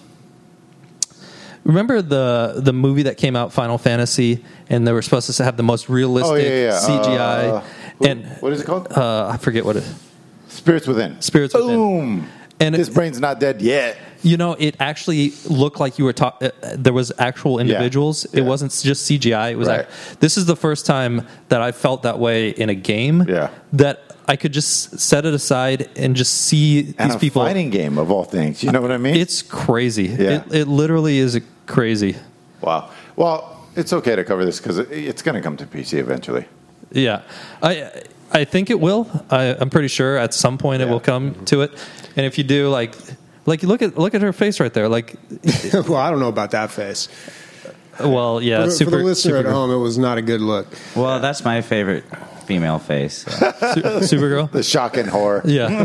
Remember the movie that came out, Final Fantasy, and they were supposed to have the most realistic CGI. What is it called? I forget what it is. Spirits Within. Boom. And this brain's not dead yet. It actually looked like you were there was actual individuals. Yeah. It wasn't just CGI. It was right. This is the first time that I felt that way in a game. Yeah. That I could just set it aside and just see these people. Fighting game of all things. You know what I mean? It's crazy. Yeah. It literally is crazy. Wow. Well, it's okay to cover this because it's going to come to PC eventually. Yeah. I think it will. I'm pretty sure at some point it will come to it. And if you do, like look at her face right there. Like, well, I don't know about that face. Well, yeah. For the listener at home, it was not a good look. Well, that's my favorite female face. Supergirl. The shock and horror. Yeah.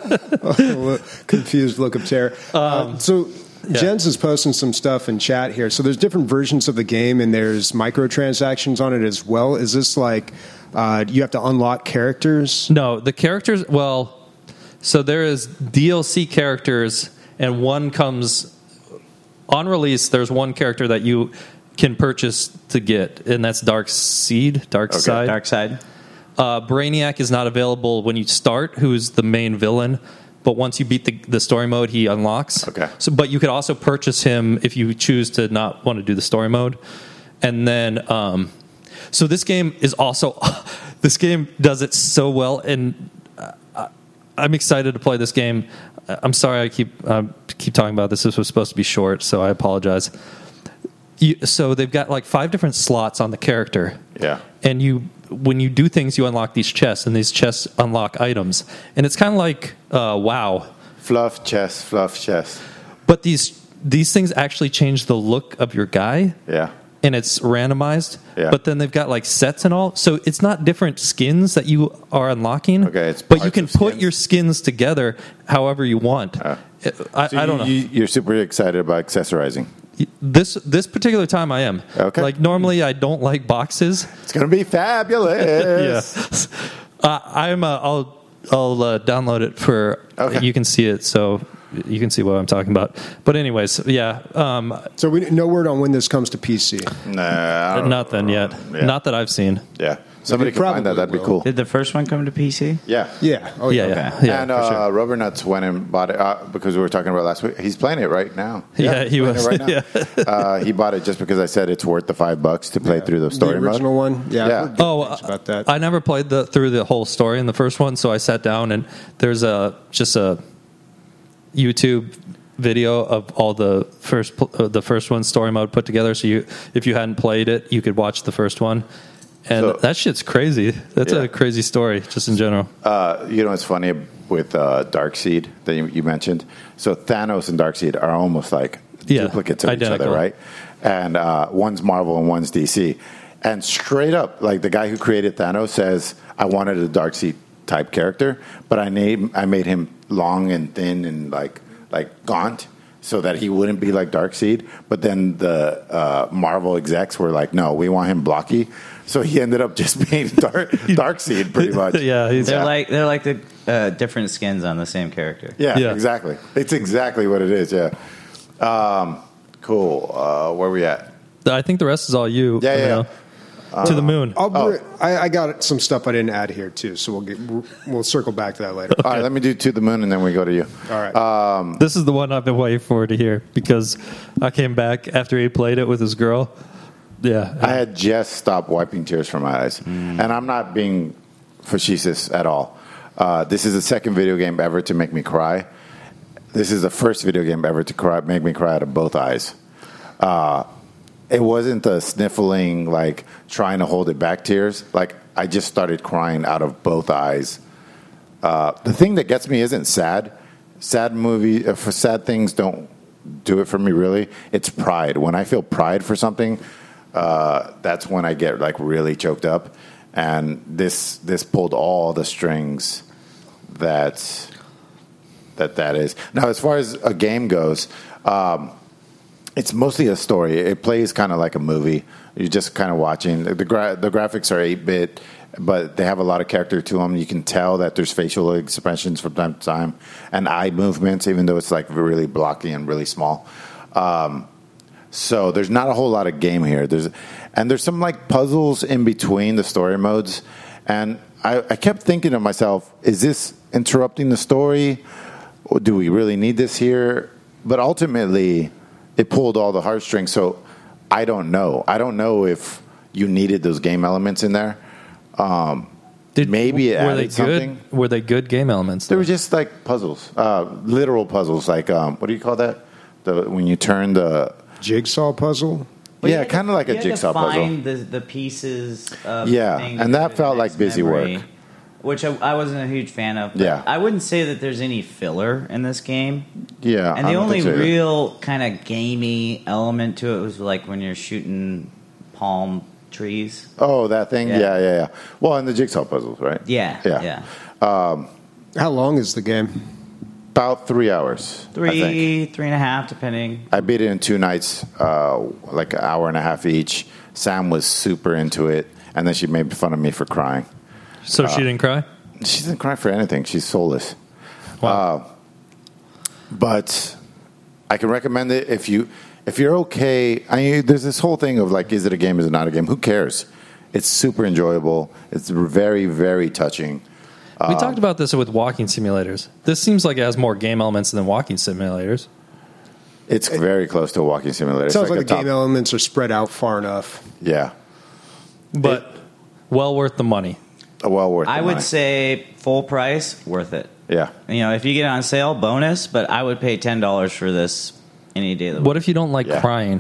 Confused look of terror. Jens is posting some stuff in chat here. So there's different versions of the game, and there's microtransactions on it as well. Is this like you have to unlock characters? No, the characters. Well, so there is DLC characters, and one comes on release. There's one character that you can purchase to get, and that's Darkseid. Darkseid. Brainiac is not available when you start, who's the main villain. But once you beat the story mode, he unlocks. Okay. But you could also purchase him if you choose to not want to do the story mode. And then, so this game is also, this game does it so well, and I'm excited to play this game. I'm sorry I keep talking about this. This was supposed to be short, so I apologize. So they've got like 5 different slots on the character. Yeah. And when you do things, you unlock these chests, and these chests unlock items. And it's kind of like WoW. Fluff chest. But these things actually change the look of your guy. Yeah. And it's randomized. Yeah. But then they've got like sets and all. So it's not different skins that you are unlocking. Okay. But you can put your skins together however you want. I don't know. You're super excited about accessorizing. This particular time I am. Okay. Like normally I don't like boxes. It's going to be fabulous. Yeah. download it for. Okay. You can see it, so you can see what I'm talking about. But anyways, yeah. So no word on when this comes to PC. Nah, I don't Nothing know. yet. Yeah. Not that I've seen. Yeah. Somebody can find that. probably That'd be will. cool. Did the first one come to PC? Yeah. Yeah. Oh, Yeah, yeah. yeah, Okay. yeah. And for sure. Rubber Nuts went and bought it because we were talking about last week. He's playing it right now. Yeah, he he's playing was. it right now. He bought it just because I said it's worth the $5 to play through the story the original mode. one. Yeah. Yeah. I've heard good Oh, things about that. I never played through the whole story in the first one, so I sat down and there's just a YouTube video of all the first one story mode put together. So if you hadn't played it, you could watch the first one, and So- that shit's crazy. That's Yeah. a crazy story, just in general. It's funny with Darkseid that you mentioned. So Thanos and Darkseid are almost like duplicates of identical. each other, right? And one's Marvel and one's DC. And straight up, like the guy who created Thanos says, I wanted a Darkseid type character, but I made him long and thin and like gaunt so that he wouldn't be like Darkseid. But then the Marvel execs were like, no, we want him blocky. So he ended up just being Darkseid pretty much. Yeah, They're like the different skins on the same character. Yeah, Yeah. exactly. It's exactly what it is. Yeah. Cool. Where we at? I think the rest is all you. Yeah, yeah. To the moon. I got some stuff I didn't add here too, so we'll circle back to that later. All right, let me do To the Moon, and then we go to you. All right. This is the one I've been waiting for to hear because I came back after he played it with his girl. Yeah. I had just stopped wiping tears from my eyes, and I'm not being facetious at all. This is the second video game ever to make me cry. This is the first video game ever to make me cry out of both eyes. It wasn't the sniffling, like trying to hold it back tears. Like I just started crying out of both eyes. The thing that gets me isn't sad. Sad things don't do it for me really. It's pride. When I feel pride for something, that's when I get like really choked up. And this pulled all the strings that is. Now, as far as a game goes, it's mostly a story. It plays kind of like a movie. You're just kind of watching. The graphics are 8-bit, but they have a lot of character to them. You can tell that there's facial expressions from time to time and eye movements, even though it's like really blocky and really small. So there's not a whole lot of game here. There's some like puzzles in between the story modes. And I kept thinking to myself, is this interrupting the story? Or do we really need this here? But ultimately, it pulled all the heartstrings. So I don't know. I don't know if you needed those game elements in there. Maybe it were added they something. good? Were they good game elements? They were just like puzzles, literal puzzles. Like what do you call that? When you turn the Jigsaw puzzle. But yeah, you had kind of to- like a you had to jigsaw puzzle. find the pieces of Yeah, things and that to felt the like next busy memory, work. which I wasn't a huge fan of. But Yeah. I wouldn't say that there's any filler in this game. Yeah, And I the don't only think so either. real kind of gamey element to it was like when you're shooting palm trees. Oh, that thing. Yeah. Yeah. Well, and the jigsaw puzzles, right? Yeah, Yeah. How long is the game? About 3 hours. I think. 3.5, depending. I beat it in 2 nights, like an hour and a half each. Sam was super into it, and then she made fun of me for crying. So she didn't cry? She didn't cry for anything. She's soulless. Wow. But I can recommend it if you're okay. I mean, there's this whole thing of like, is it a game? Is it not a game? Who cares? It's super enjoyable. It's very, very touching. We talked about this with walking simulators. This seems like it has more game elements than walking simulators. It's very close to a walking simulator. It sounds like a the game top- elements are spread out far enough. Yeah, But well worth the money. well worth. I the would money. say full price, worth it. Yeah. You know, if you get it on sale, bonus. But I would pay $10 for this any day of the week. What if you don't like Yeah. crying?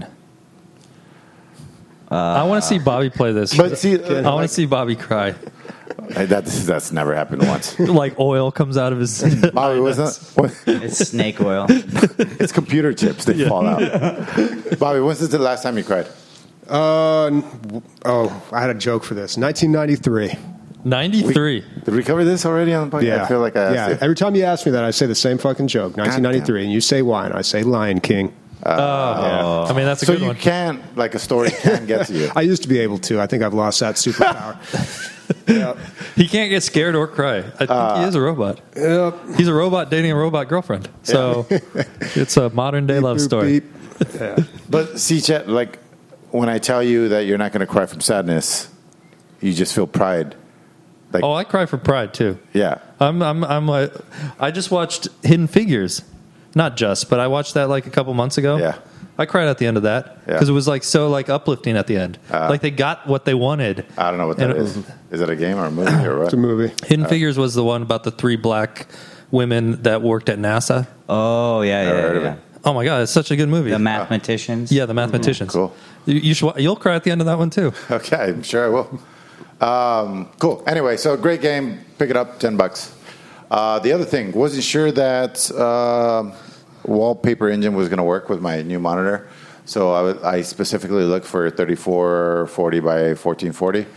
I want to see Bobby play this. But see, I want to see Bobby cry. that's never happened once. Like oil comes out of his. Bobby, It's snake oil. it's computer chips. They fall out. Bobby, when's the last time you cried? I had a joke for this. 1993. 93. Did we cover this already on the podcast? Yeah. I feel like I asked it. Every time you ask me that, I say the same fucking joke. 1993, and you say why, and I say Lion King. I mean, that's a So good you one. can, like a story can get to you. I used to be able to. I think I've lost that superpower. He can't get scared or cry. I think he is a robot. Yep. He's a robot dating a robot girlfriend. So it's a modern day love Beep, story. beep. Yeah. But see, Chet, like when I tell you that you're not going to cry from sadness, you just feel pride. Like, Oh, I cry for Pride too. yeah. I'm like, I just watched Hidden Figures, not just, but I watched that like a couple months ago. Yeah. I cried at the end of that because it was like so like uplifting at the end. Like they got what they wanted. I don't know what that And- is. Is it a game or a movie or what? It's a movie. Hidden Figures was the one about the 3 black women that worked at NASA. Oh yeah, Never heard yeah, of yeah. it. Oh my god, it's such a good movie. The mathematicians. Yeah, the mathematicians. Cool. You should. You'll cry at the end of that one too. Okay, I'm sure I will. Cool. Anyway, so great game. Pick it up, $10. The other thing, wasn't sure that Wallpaper Engine was going to work with my new monitor. So I specifically looked for 3440 by 1440.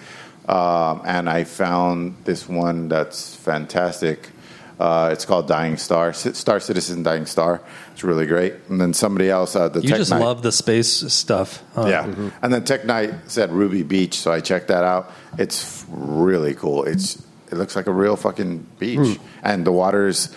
And I found this one that's fantastic. It's called Dying Star. Star Citizen Dying Star. It's really great. And then somebody else, the You Tech just Knight. love the space stuff. Yeah. And then Tech Knight said Ruby Beach, so I checked that out. It's really cool. It looks like a real fucking beach. And the water's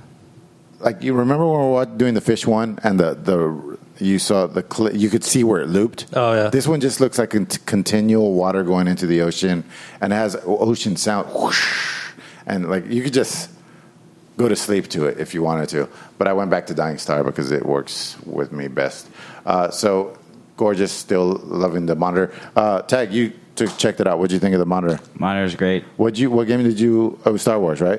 like, you remember when we were doing the fish one and you saw you could see where it looped? Oh, yeah. This one just looks like continual water going into the ocean and it has ocean sound. Whoosh, and like you could just go to sleep to it if you wanted to. But I went back to Dying Star because it works with me best. So gorgeous, still loving the monitor. Tag, you checked it out. What did you think of the monitor? Monitor's great. What game did you? Oh, Star Wars, right?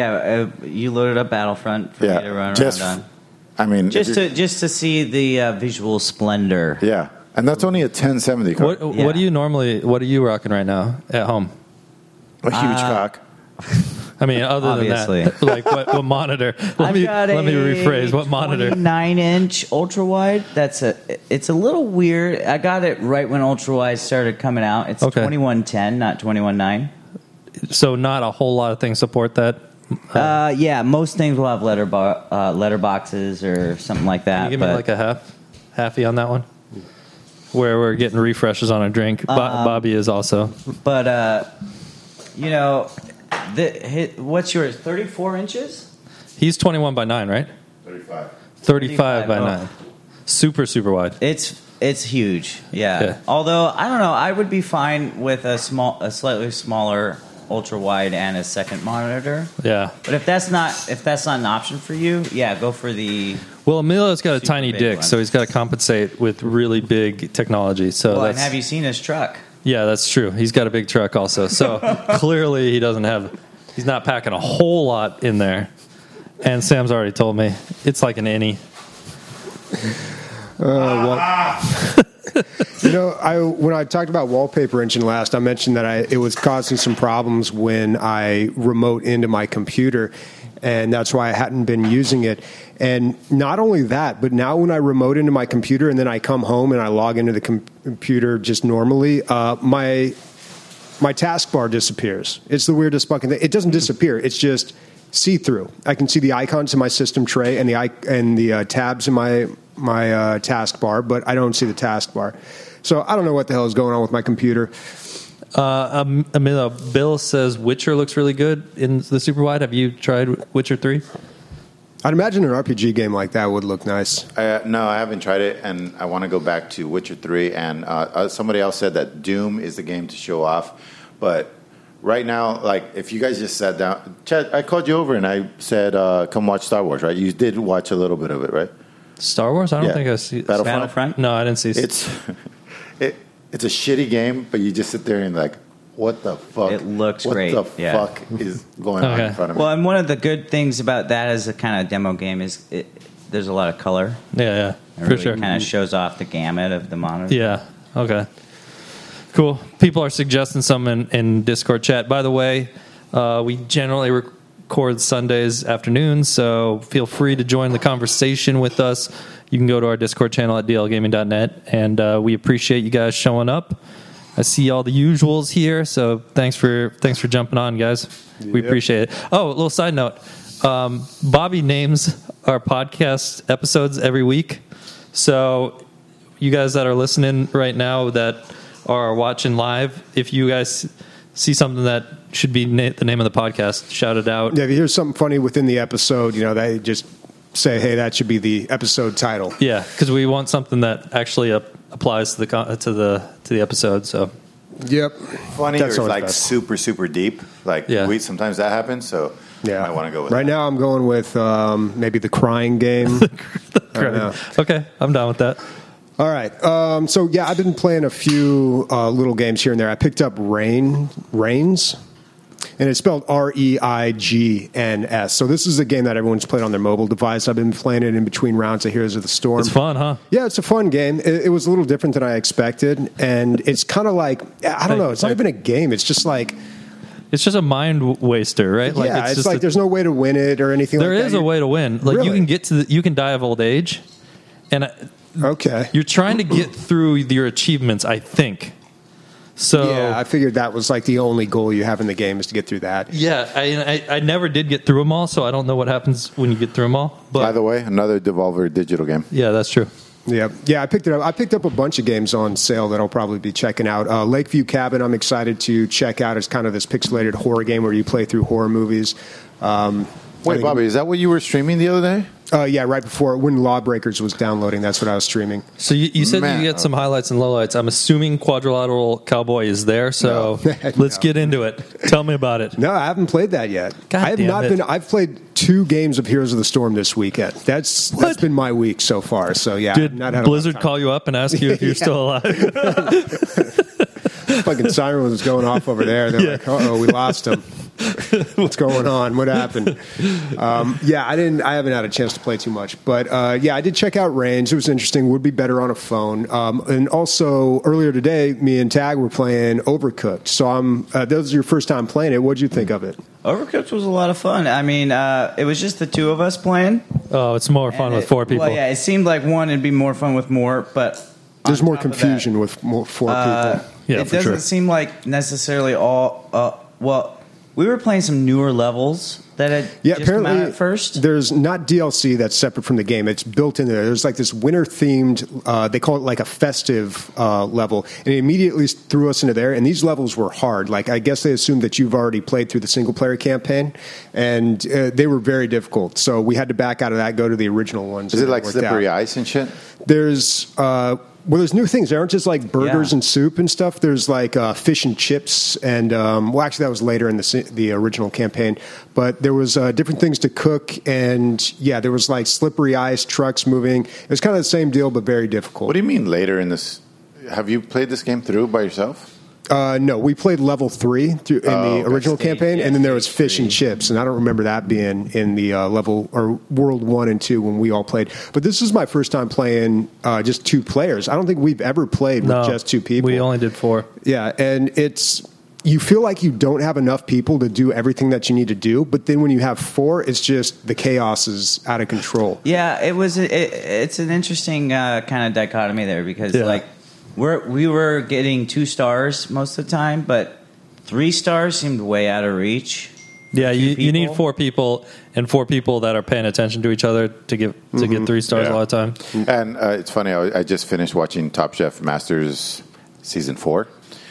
You loaded up Battlefront for me to run around on. I mean, Just to see the visual splendor. yeah, and that's only a 1070 card. What do you rocking right now at home? A huge cock. I mean, other Obviously. than that, like what monitor? Let me rephrase. What monitor? 9-inch ultra wide. It's a little weird. I got it right when ultra wide started coming out. It's Okay. 2110, not 21.9. So not a whole lot of things support that. Yeah, most things will have letterboxes or something like that. Can you give me like a halfie on that one? Where we're getting refreshes on a drink. Bobby is also. But what's yours? 34 inches? He's 21 by 9, right? 35 by 9. Super wide. It's huge. Yeah. Yeah. Although I don't know, I would be fine with a slightly smaller ultra wide and a second monitor. Yeah. But if that's not an option for you, yeah, go for the. Well, Emilio's got a Super tiny big dick, one. so he's got to compensate with really big technology. So Well, and that's, have you seen his truck? yeah, that's true. He's got a big truck also. So clearly he's not packing a whole lot in there. And Sam's already told me it's like an innie. When I talked about Wallpaper Engine last, I mentioned that it was causing some problems when I remote into my computer, and that's why I hadn't been using it. And not only that, but now when I remote into my computer and then I come home and I log into the computer just normally, my taskbar disappears. It's the weirdest fucking thing. It doesn't disappear. It's just see-through. I can see the icons in my system tray and the tabs in my taskbar, but I don't see the taskbar. So I don't know what the hell is going on with my computer. Bill says Witcher looks really good in the super wide. Have you tried Witcher 3? I'd imagine an RPG game like that would look nice. No, I haven't tried it, and I want to go back to Witcher 3. And somebody else said that Doom is the game to show off. But right now, like, if you guys just sat down... Chad, I called you over and I said, come watch Star Wars, right? You did watch a little bit of it, right? Star Wars? I don't Yeah. think I see Battlefront? No, I didn't see. It's a shitty game, but you just sit there and like, what the fuck? It looks great, What the yeah. fuck is going on in front of me? Well, and one of the good things about that as a kind of demo game is there's a lot of color. Yeah, It for really sure. kind of shows off the gamut of the monitor. Yeah. Okay. Cool. People are suggesting some in Discord chat. By the way, we generally record Sundays afternoons, so feel free to join the conversation with us. You can go to our Discord channel at dlgaming.net, and we appreciate you guys showing up. I see all the usuals here, so thanks for jumping on, guys. We appreciate it. Oh, a little side note. Bobby names our podcast episodes every week, so you guys that are listening right now that are watching live, if you guys see something that should be the name of the podcast, shout it out. Yeah, if you hear something funny within the episode, they just say, hey, that should be the episode title. Yeah, because we want something that actually applies to the episode. So, yep, Funny That's or always like best. super, super deep. Like sometimes that happens. So Yeah, I want to go with right that. now. I'm going with maybe the crying game. I don't know. Okay, I'm down with that. All right. So yeah, I've been playing a few little games here and there. I picked up Reigns, and it's spelled Reigns. So this is a game that everyone's played on their mobile device. I've been playing it in between rounds of Heroes of the Storm. It's fun, huh? Yeah, it's a fun game. It was a little different than I expected, and it's kind of like I don't know. It's not even a game. It's just like It's just a mind waster, right? yeah, it's just like there's no way to win it or anything. there like that. is a way to win. Like you Really? can you can die of old age, and Okay. you're trying to get through your achievements, I think. So Yeah, I figured that was like the only goal you have in the game is to get through that. yeah, I never did get through them all, so I don't know what happens when you get through them all. But By the way, another Devolver digital game. yeah, that's true. Yeah, I picked it up. I picked up a bunch of games on sale that I'll probably be checking out. Lakeview Cabin, I'm excited to check out. It's kind of this pixelated horror game where you play through horror movies. Wait, Bobby, is that what you were streaming the other day? Yeah, right before when Lawbreakers was downloading, that's what I was streaming. So you said Man, you get some highlights and lowlights. I'm assuming Quadrilateral Cowboy is there. So No. let's No. get into it. Tell me about it. No, I haven't played that yet. God I have damn not it. been. I've played 2 games of Heroes of the Storm this weekend. That's been my week so far. So yeah, Did not had Blizzard a lot of time. call you up and ask you if you're Yeah. still alive? Fucking siren was going off over there. They're like, "Oh, we lost him. What's going on? What happened?" Yeah, I haven't had a chance to play too much, but yeah, I did check out Reigns. It was interesting. Would be better on a phone. And also earlier today, me and Tag were playing Overcooked. So that was your first time playing it. What did you think of it? Overcooked was a lot of fun. I mean, it was just the 2 of us playing. Oh, it's more fun And with 4 people. Well, yeah, it seemed like one it'd be more fun with more, but There's on more top of confusion that, with 4 people. Yeah, it for doesn't sure. seem like necessarily all. Well, we were playing some newer levels that had Yeah, just come apparently out at first. there's not DLC that's separate from the game. It's built in there. There's like this winter themed. They call it like a festive level, and it immediately threw us into there. And these levels were hard. Like I guess they assumed that you've already played through the single player campaign, and they were very difficult. So we had to back out of that, go to the original ones. Is it and like worked slippery out. ice and shit? There's there's new things. There aren't just like burgers Yeah. and soup and stuff. There's like fish and chips, and well, actually, that was later in the original campaign. But there was different things to cook, and yeah, there was like slippery ice, trucks moving. It was kind of the same deal, but very difficult. What do you mean later in this? Have you played this game through by yourself? No, we played level 3 in the okay. original campaign, yeah, and then there was stage fish 3. and chips, and I don't remember that being in the level or world 1 and 2 when we all played. But this is my first time playing just 2 players. I don't think we've ever played with No, just 2 people. We only did 4. Yeah, and you feel like you don't have enough people to do everything that you need to do, but then when you have 4, it's just the chaos is out of control. Yeah, it's an interesting kind of dichotomy there because Yeah. like we were getting 2 stars most of the time, but 3 stars seemed way out of reach. Yeah, you need people. 4 people and 4 people that are paying attention to each other to get 3 stars Yeah. a lot of time. And it's funny. I just finished watching Top Chef Masters season 4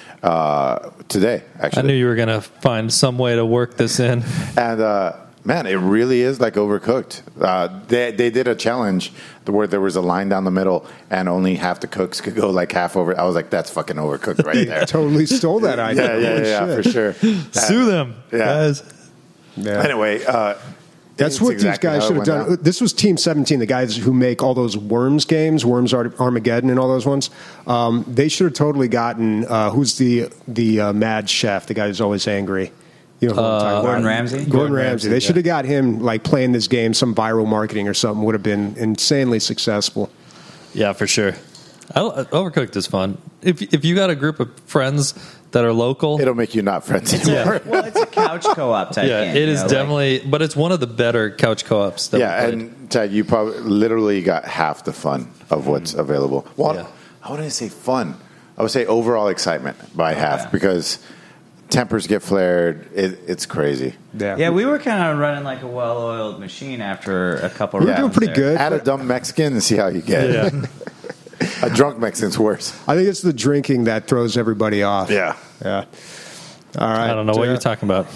today. I Actually, knew you were going to find some way to work this in. And man, it really is like Overcooked. They did a challenge where there was a line down the middle, and only half the cooks could go like half over. I was like, "That's fucking Overcooked right there." Totally stole that idea. Yeah, Holy for shit. sure. Sue them, Yeah. guys. Yeah. Anyway, That's it's what exactly these guys how it should have went done. down. This was Team 17, the guys who make all those Worms games, Worms Armageddon and all those ones. They should have totally gotten, who's the mad chef, the guy who's always angry? You know who I'm talking Gordon about. Ramsay? Gordon Ramsay. They should have got him like playing this game, some viral marketing or something would have been insanely successful. Yeah, for sure. Overcooked is fun. If you got a group of friends that are local, it'll make you not friends anymore. Well, it's a couch co-op type yeah, game. it you is know, like- definitely. But it's one of the better couch co-ops. That Yeah, we played. and Tag, you probably literally got half the fun of what's available. Well, Yeah. I wouldn't say fun. I would say overall excitement by half yeah. because tempers get flared. It's crazy. Yeah, we were kind of running like a well-oiled machine after a couple We were rounds. doing pretty there. good. Add a dumb Mexican and see how you get. Yeah. A drunk Mexican's worse. I think it's the drinking that throws everybody off. Yeah. Yeah. All right. I don't know what you're talking about.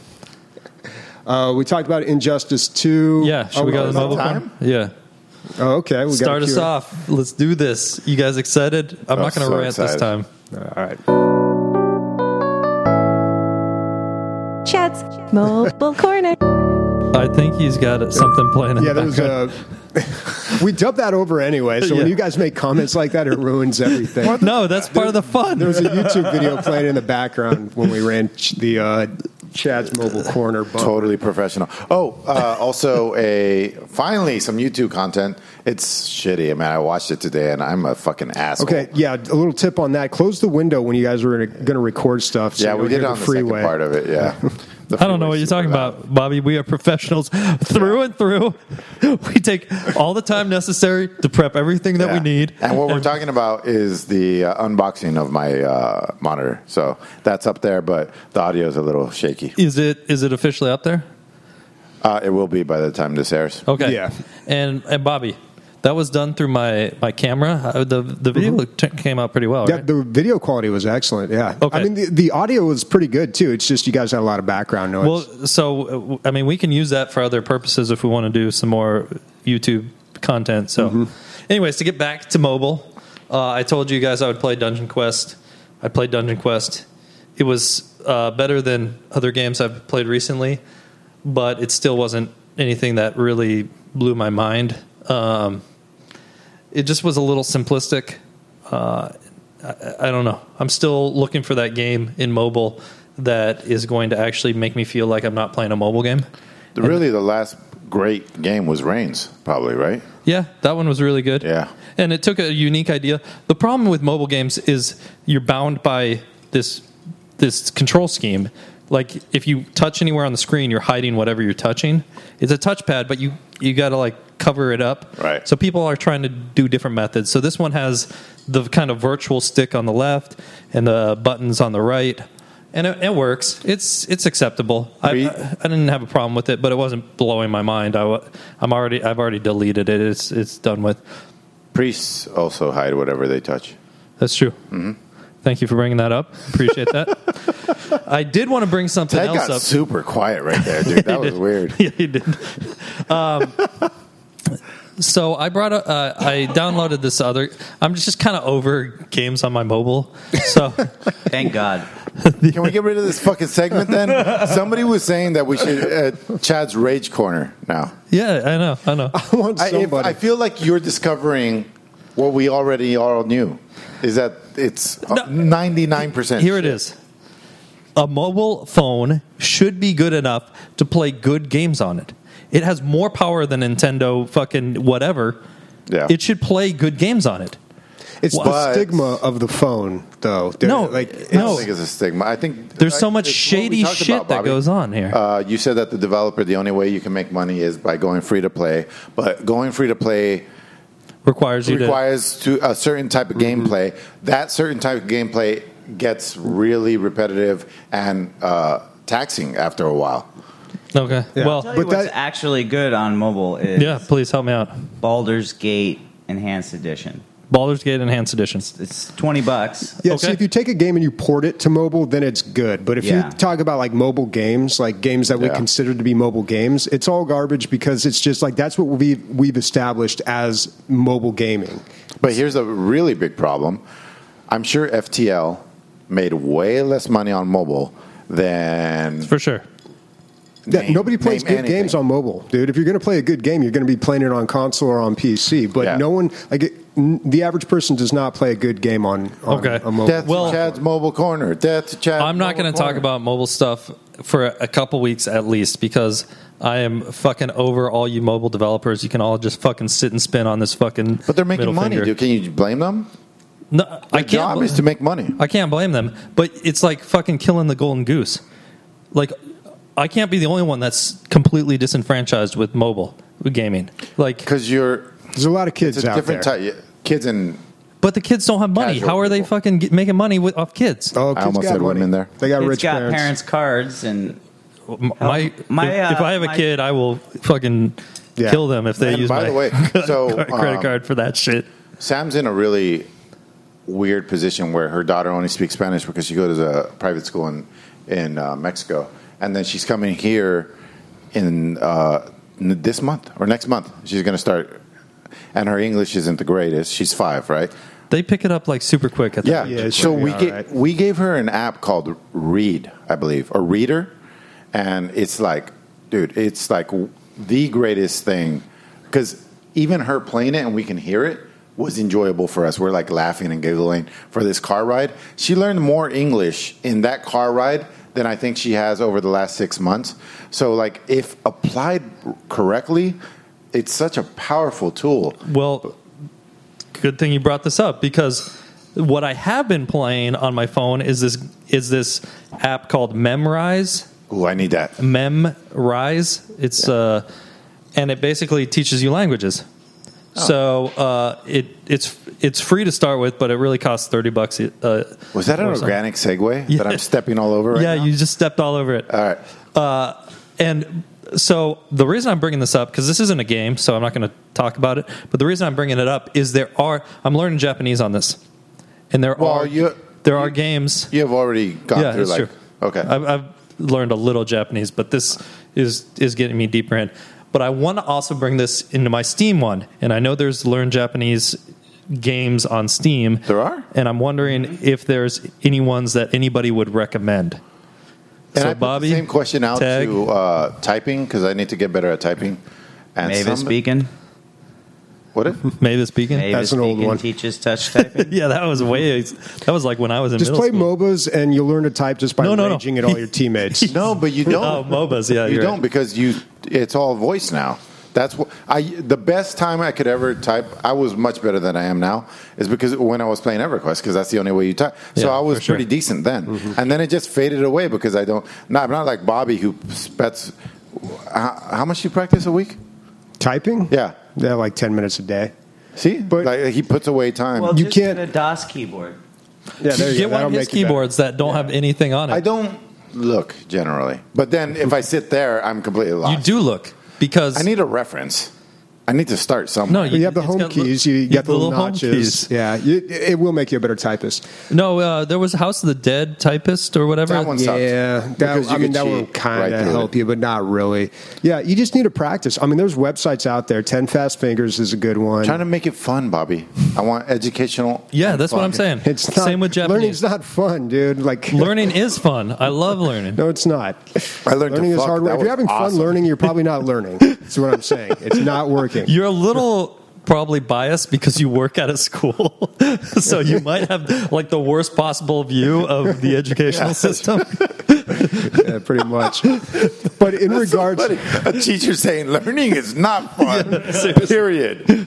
We talked about Injustice 2. Yeah, should we go to the mobile time? phone? Yeah. Oh, okay. We Start got us off. Let's do this. You guys excited? I'm not going to so rant this excited. time. All right. Chad's Mobile Corner. I think he's got something playing in Yeah, the there was background. we dub that over anyway, so when Yeah. you guys make comments like that, it ruins everything. No, that's part of the fun. There was a YouTube video playing in the background when we ran the Chad's Mobile Corner. Bump. Totally professional. Oh, also finally some YouTube content. It's shitty. I mean, I watched it today, and I'm a fucking asshole. Okay, yeah, a little tip on that. Close the window when you guys were going to record stuff. So Yeah, you we don't did hear it on the second part of it. Yeah. I don't know what you're talking about, Bobby. We are professionals through and through. We take all the time necessary to prep everything that we need. And what we're talking about is the unboxing of my monitor. So that's up there, but the audio is a little shaky. Is it officially up there? It will be by the time this airs. Okay. Yeah. And Bobby, that was done through my camera. The video came out pretty well, Yeah, right? the video quality was excellent. Yeah, Okay. I mean the audio was pretty good too. It's just you guys had a lot of background noise. Well, so I mean, we can use that for other purposes if we want to do some more YouTube content. So, anyways, to get back to mobile, I told you guys I would play Dungeon Quest. I played Dungeon Quest. It was better than other games I've played recently, but it still wasn't anything that really blew my mind. It just was a little simplistic. I don't know. I'm still looking for that game in mobile that is going to actually make me feel like I'm not playing a mobile game. Really, the last great game was Reigns, probably, right? Yeah, that one was really good. Yeah. And it took a unique idea. The problem with mobile games is you're bound by this control scheme. Like if you touch anywhere on the screen, you're hiding whatever you're touching. It's a touchpad, but you got to like cover it up. Right. So people are trying to do different methods. So this one has the kind of virtual stick on the left and the buttons on the right. And it works. It's acceptable. I didn't have a problem with it, but it wasn't blowing my mind. I've already deleted it. It's done with. Priests also hide whatever they touch. That's true. Mm-hmm. Thank you for bringing that up. Appreciate that. I did want to bring something Ted else got up. super quiet right there, dude. That was weird. Yeah, he did. So I I downloaded this other. I'm just kind of over games on my mobile. So Thank God. Can we get rid of this fucking segment then? Somebody was saying that we should Chad's Rage Corner now. yeah, I know. I want somebody. I feel like you're discovering what we already all knew. Is that it's 99%. Here it is. A mobile phone should be good enough to play good games on it. It has more power than Nintendo fucking whatever. Yeah. It should play good games on it. It's the But- stigma of the phone, though. No, I don't think it's a stigma. I think There's so much it's what we shady talked shit about, that Bobby. goes on here. You said that the developer, the only way you can make money is by going free to play. But going free to play requires you requires a certain type of gameplay. That certain type of gameplay gets really repetitive and taxing after a while. to. Okay. Yeah. Well, Tell you But what's that- actually good on mobile is yeah, please help me out. Baldur's Gate Enhanced Edition. Baldur's Gate Enhanced Edition. It's $20. Yeah, Okay. see, if you take a game and you port it to mobile, then it's good. But if Yeah. you talk about like mobile games, like games that we Yeah. consider to be mobile games, it's all garbage because it's just like that's what we've established as mobile gaming. But here's a really big problem. I'm sure FTL made way less money on mobile than For sure. Yeah, nobody plays name good games anything. on mobile, dude. If you're going to play a good game, you're going to be playing it on console or on PC. But Yeah. no one, the average person does not play a good game on Okay. a mobile. Death Well- to Chad's Mobile Corner. Death to Chad's I'm not Mobile going to talk Corner. about mobile stuff for a couple weeks at least because I am fucking over all you mobile developers. You can all just fucking sit and spin on this fucking. But they're making middle money, finger. dude. Can you blame them? No, I Their can't. job is to make money. I can't blame them, but it's like fucking killing the golden goose. Like, I can't be the only one that's completely disenfranchised with mobile gaming. Like, Because There's a lot of kids it's a out different there. type. Kids and but the kids don't have money. Casual How are they people. fucking making money off kids? Oh, I kids almost got said money. women there. They got It's rich got parents. parents' cards and My, my, if I have a my- kid, I will fucking Yeah. kill them if they And use by my the way, so, credit card for that shit. Sam's in a really weird position where her daughter only speaks Spanish because she goes to a private school in Mexico, and then she's coming here in this month or next month. She's going to start, and her English isn't the greatest. She's 5, right? They pick it up like super quick at that. Yeah, So right. we gave her an app called Read, I believe, or Reader, and it's like, dude, it's like the greatest thing, because even her playing it and we can hear it was enjoyable for us. We're like laughing and giggling for this car ride. She learned more English in that car ride than I think she has over the last 6 months. So like, if applied correctly, it's such a powerful tool. Well, good thing you brought this up, because what I have been playing on my phone is this app called Memrise. Ooh, I need that. Memrise. It's and it basically teaches you languages. So it's free to start with, but it really costs $30. Was that an or something. organic segue that I'm stepping all over right Yeah, now? you just stepped all over it. All right. And so the reason I'm bringing this up, because this isn't a game, so I'm not going to talk about it. But the reason I'm bringing it up is I'm learning Japanese on this, and there are games. You have already gone through it's like true. Okay. I've learned a little Japanese, but this is getting me deeper in. But I want to also bring this into my Steam one, and I know there's Learn Japanese games on Steam. There are? And I'm wondering if there's any ones that anybody would recommend. And So, I put Bobby, the same question out Tag. to typing, because I need to get better at typing. And Mavis Beacon. What if? Mavis Beacon. That's an old Beacon one. teaches touch typing. Yeah, that was like when I was in Just middle play school. MOBAs and you'll learn to type just by No. raging at all your teammates. No, but you don't. Oh, MOBAs. Yeah, you you're don't right. because it's all voice now. That's what the best time I could ever type. I was much better than I am now, is because when I was playing EverQuest, because that's the only way you type. So Yeah, I was for sure. pretty decent then, and then it just faded away because I don't. No, I'm not like Bobby who spets. How much do you practice a week? Typing? Yeah. Yeah, like 10 minutes a day. See, But- like, he puts away time. Well, You just can't- get a DOS keyboard. Yeah, there you Get go. That'll one of his make you better. keyboards that don't have anything on it. I don't look generally, but then if I sit there, I'm completely lost. You do look, because I need a reference. I need to start somewhere. No, But you have the It's home got keys. li- You you get have the the little little home notches. keys. Yeah, it will make you a better typist. No, there was House of the Dead typist or whatever. That one sucked. Yeah, Because you could that will cheat kind right of through help it. you, but not really. Yeah, you just need to practice. I mean, there's websites out there. 10 Fast Fingers is a good one. Trying to make it fun, Bobby. I want educational. Yeah, and that's what fun. I'm saying. It's not, Same with learning's Japanese. not fun, dude. Like Learning is fun. I love learning. No, it's not. I learned to learning is fuck. hard work. That If you're was having awesome. fun learning, you're probably not learning. That's what I'm saying. It's not working. You're a little probably biased because you work at a school, so you might have like the worst possible view of the educational system. Yeah, pretty much. But in regards, Buddy, a teacher saying learning is not fun. Period.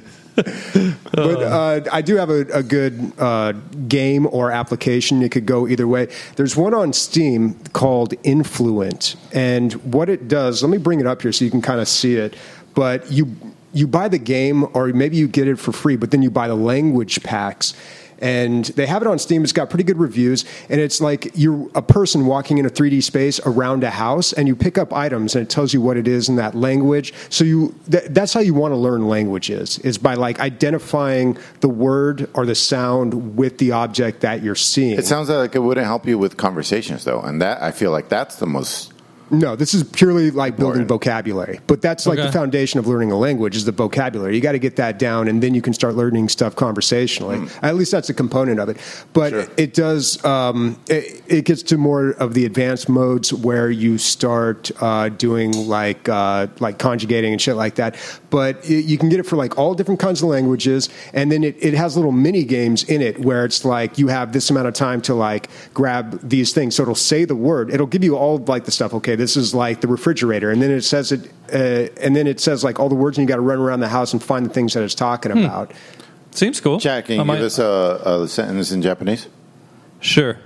but I do have a good game or application. It could go either way. There's one on Steam called Influent, and what it does, let me bring it up here so you can kind of see it. But you buy the game, or maybe you get it for free, but then you buy the language packs. And they have it on Steam. It's got pretty good reviews. And it's like you're a person walking in a 3D space around a house, and you pick up items, and it tells you what it is in that language. So that's how you want to learn languages, is by like identifying the word or the sound with the object that you're seeing. It sounds like it wouldn't help you with conversations, though, and that I feel like that's the most. No, this is purely like building Important. vocabulary. But that's like Okay. the foundation of learning a language is the vocabulary. You got to get that down, and then you can start learning stuff conversationally. At least that's a component of it. But Sure. it does. It gets to more of the advanced modes where you start doing like conjugating and shit like that. But you can get it for like all different kinds of languages, and then it has little mini games in it where it's like you have this amount of time to like grab these things. So it'll say the word. It'll give you all like the stuff. Okay, this is like the refrigerator, and then it says it, and then it says like all the words, and you got to run around the house and find the things that it's talking about. Seems cool. Jack, can I you might- give us a sentence in Japanese? Sure.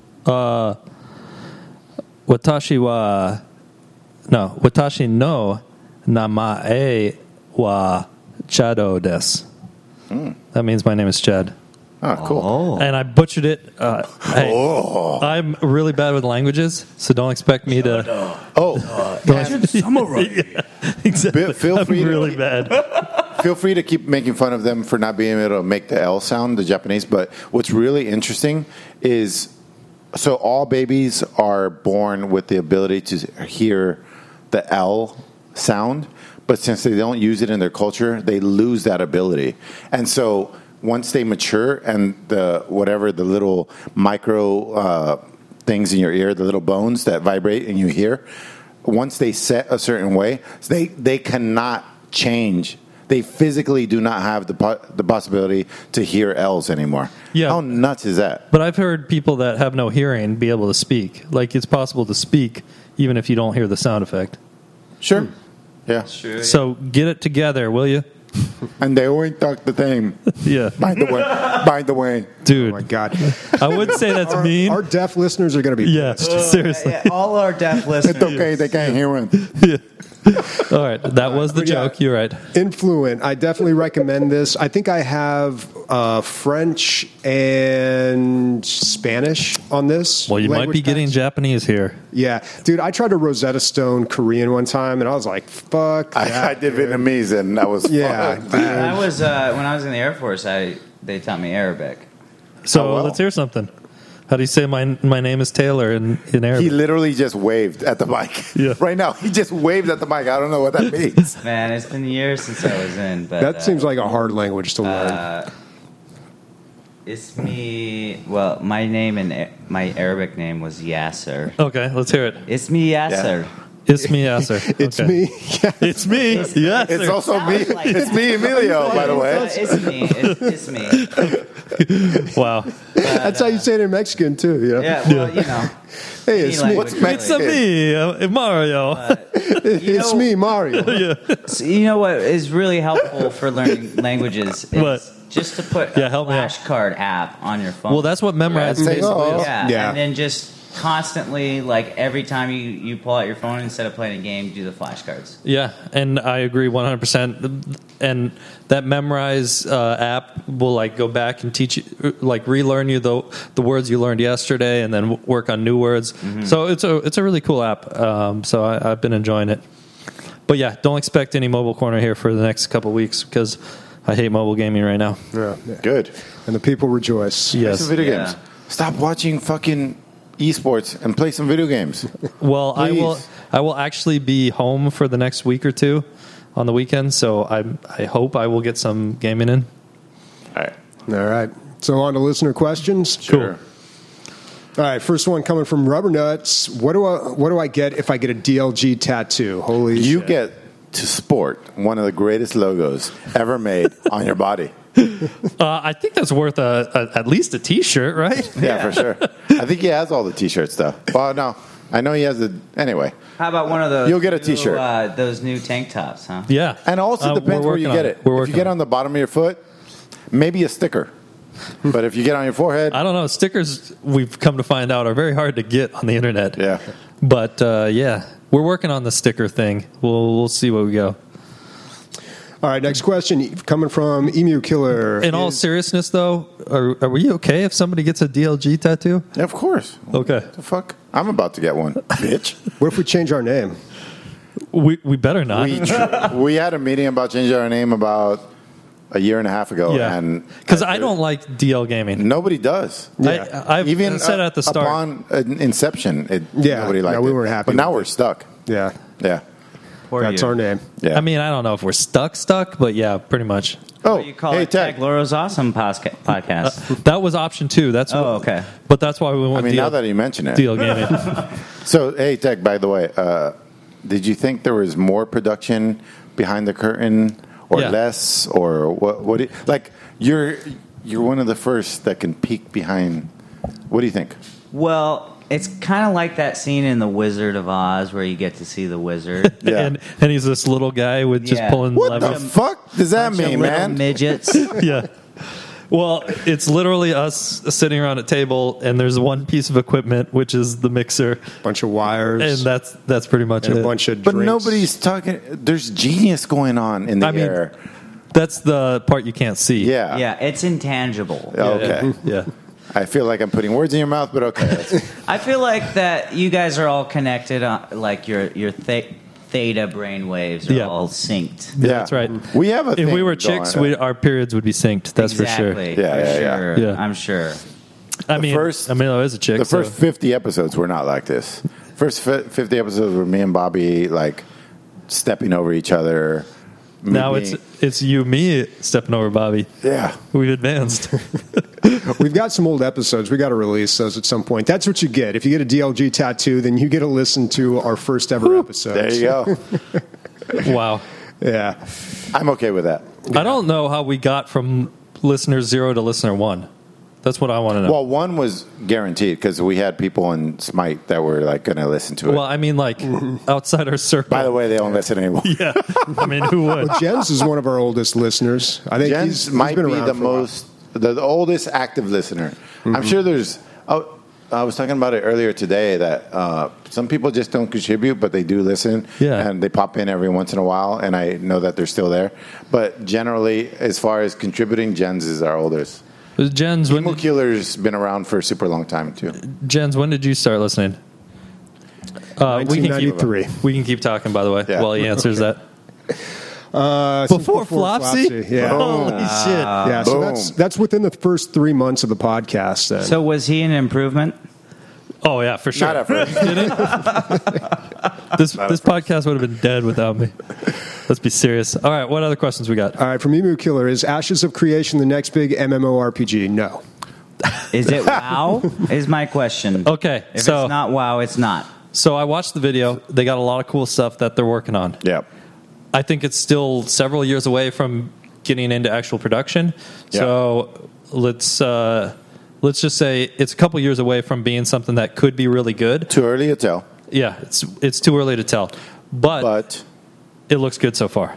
Watashi no namae wa Chado desu. That means my name is Chad. Oh, cool. And I butchered it. Hey, I'm really bad with languages, so don't expect me to. Yeah, exactly. Feel free I'm to- really bad. Feel free to keep making fun of them for not being able to make the L sound, the Japanese. But what's really interesting is So all babies are born with the ability to hear the L sound, but since they don't use it in their culture, they lose that ability. And so once they mature and the little micro things in your ear, the little bones that vibrate and you hear, once they set a certain way, they cannot change. They physically do not have the possibility to hear L's anymore. Yeah. How nuts is that? But I've heard people that have no hearing be able to speak. Like, it's possible to speak even if you don't hear the sound effect. Sure. Yeah. True. So get it together, will you? And they always talk the same. Yeah. By the way. Dude, Oh my God. I would say that's mean. Our deaf listeners are going to be Yeah, seriously. Yeah, all our deaf listeners. It's okay. They can't hear him. All right, that was the But yeah. joke. You're right. Influent. I definitely recommend this. I think I have French and Spanish on this. Well, you might language be getting patch. Japanese here. Yeah. Dude, I tried to Rosetta Stone Korean one time, and I was like, fuck I that, did dude. Vietnamese, and that was Yeah. fun. dude. I was when I was in the Air Force. They taught me Arabic. So Oh, well. let's hear something. How do you say my name is Taylor in Arabic? He literally just waved at the mic. Yeah. Right now, he just waved at the mic. I don't know what that means. Man, it's been years since I was in. But That seems like a hard language to learn. It's me. Well, my name and my Arabic name was Yasser. Okay, let's hear it. It's me, Yasser. It's me, Yasser. It's Okay. me. Yeah. It's me. Yes. It's also me. Sounds like It's me, Emilio, by the way. It's me. It's me. Wow. That's how you say it in Mexican, too. You know? Yeah. Well, you know. Hey, it's me. What's It's a me, Mario. It's me, Mario. So you know what is really helpful for learning languages is What? just to put Yeah, a help me out. flashcard app on your phone. Well, that's what Memrise Yeah, basically oh. is. Yeah, and then just constantly, like every time you pull out your phone instead of playing a game, do the flashcards. Yeah, and I agree 100%. And that Memrise app will like go back and teach you, like relearn you the words you learned yesterday, and then work on new words. So it's a really cool app. So I've been enjoying it. But yeah, don't expect any mobile corner here for the next couple weeks because I hate mobile gaming right now. Yeah. Good. And the people rejoice. Play Yes. some video Yeah. games. Stop watching fucking esports and play some video games. Well, Please. I will actually be home for the next week or two on the weekend, so I hope I will get some gaming in. All right. All right. So on to listener questions. Sure. All right. First one coming from Rubber Nuts. What do I get if I get a DLG tattoo? Holy You shit. get to sport one of the greatest logos ever made on your body. I think that's worth at least a T-shirt, right? Yeah, for sure. I think he has all the T-shirts, though. Well, no. I know he has the... Anyway. How about one of those? You'll get a new, t-shirt. those new tank tops, huh? Yeah, And also depends we're where you working get on it. We're If working you get on on the bottom of your foot, maybe a sticker. But if you get on your forehead... I don't know. Stickers, we've come to find out, are very hard to get on the internet. Yeah. But yeah, we're working on the sticker thing. We'll see where we go. All right. Next question coming from Emu Killer. In all seriousness, though, are we okay if somebody gets a DLG tattoo? Yeah, of course. Okay, The fuck? I'm about to get one, bitch. What if we change our name? we better not. We had a meeting about changing our name about a year and a half ago. Yeah, And because I don't like DL gaming. Nobody does. I've Even said at the start. upon inception, Yeah, nobody liked no, we it. weren't happy But now with we're stuck. Yeah. Yeah. Poor That's you. our name. Yeah. I mean, I don't know if we're stuck, but yeah, pretty much. oh, What do you call hey, it? Tech. Tech Laura's Awesome podcast. That was option 2. That's Oh, okay. But that's why we went I mean, DL, now that you mention it. DL gaming. So, hey, Tech, by the way, did you think there was more production behind the curtain or Yeah. less? Or what like, you're one of the first that can peek behind. What do you think? Well, it's kind of like that scene in The Wizard of Oz where you get to see the wizard. Yeah. and he's this little guy with just Yeah. pulling What the levers. fuck does that Bunch of mean, little man? midgets. Yeah. Well, it's literally us sitting around a table, and there's one piece of equipment, which is the mixer, Bunch of wires. and that's pretty much and it. a bunch of But drinks. nobody's talking. There's genius going on in the I mean, air. That's the part you can't see. Yeah. Yeah, it's intangible. Okay. Yeah. I feel like I'm putting words in your mouth, but okay. That's- I feel like that you guys are all connected on, like your theta brain waves are Yeah. all synced. yeah, That's right. We have a. If thing we were going chicks, on. our periods would be synced. That's exactly. for sure. Yeah, for yeah, yeah. sure. Yeah. I'm sure. Milo is a chick. The first 50 episodes were not like this. First 50 episodes were me and Bobby like stepping over each other. Now it's you, me stepping over Bobby. Yeah. We've advanced. We've got some old episodes. We got to release those at some point. That's what you get. If you get a DLG tattoo, then you get to listen to our first ever episode. There you go. Wow. Yeah. I'm okay with that. I don't know how we got from listener 0 to listener 1. That's what I want to know. Well, 1 was guaranteed because we had people in Smite that were like going to listen to it. Well, I mean, like outside our circle. By the way, they don't listen anymore. Yeah. I mean, who would? Well, Jens is one of our oldest listeners. I think Jens might been be around the for a while. most, the oldest active listener. I'm sure there's. I was talking about it earlier today that some people just don't contribute, but they do listen. Yeah. And they pop in every once in a while, and I know that they're still there. But generally, as far as contributing, Jens is our oldest. Jens, Emo Killer's been around for a super long time, too. Jens, when did you start listening? We can keep talking, by the way, Yeah. while he answers that. Before Flopsy? Yeah. Holy shit. Yeah, so that's within the first 3 months of the podcast then. So was he an improvement? Oh, yeah, for sure. Not at first. This podcast would have been dead without me. Let's be serious. All right, what other questions we got? All right, from Emu Killer, is Ashes of Creation the next big MMORPG? No. Is it WoW? Is my question. Okay, If so- it's not WoW, it's not. So I watched the video. They got a lot of cool stuff that they're working on. Yeah. I think it's still several years away from getting into actual production. Yeah. So let's just say it's a couple years away from being something that could be really good. Too early to tell. Yeah, it's too early to tell, but it looks good so far.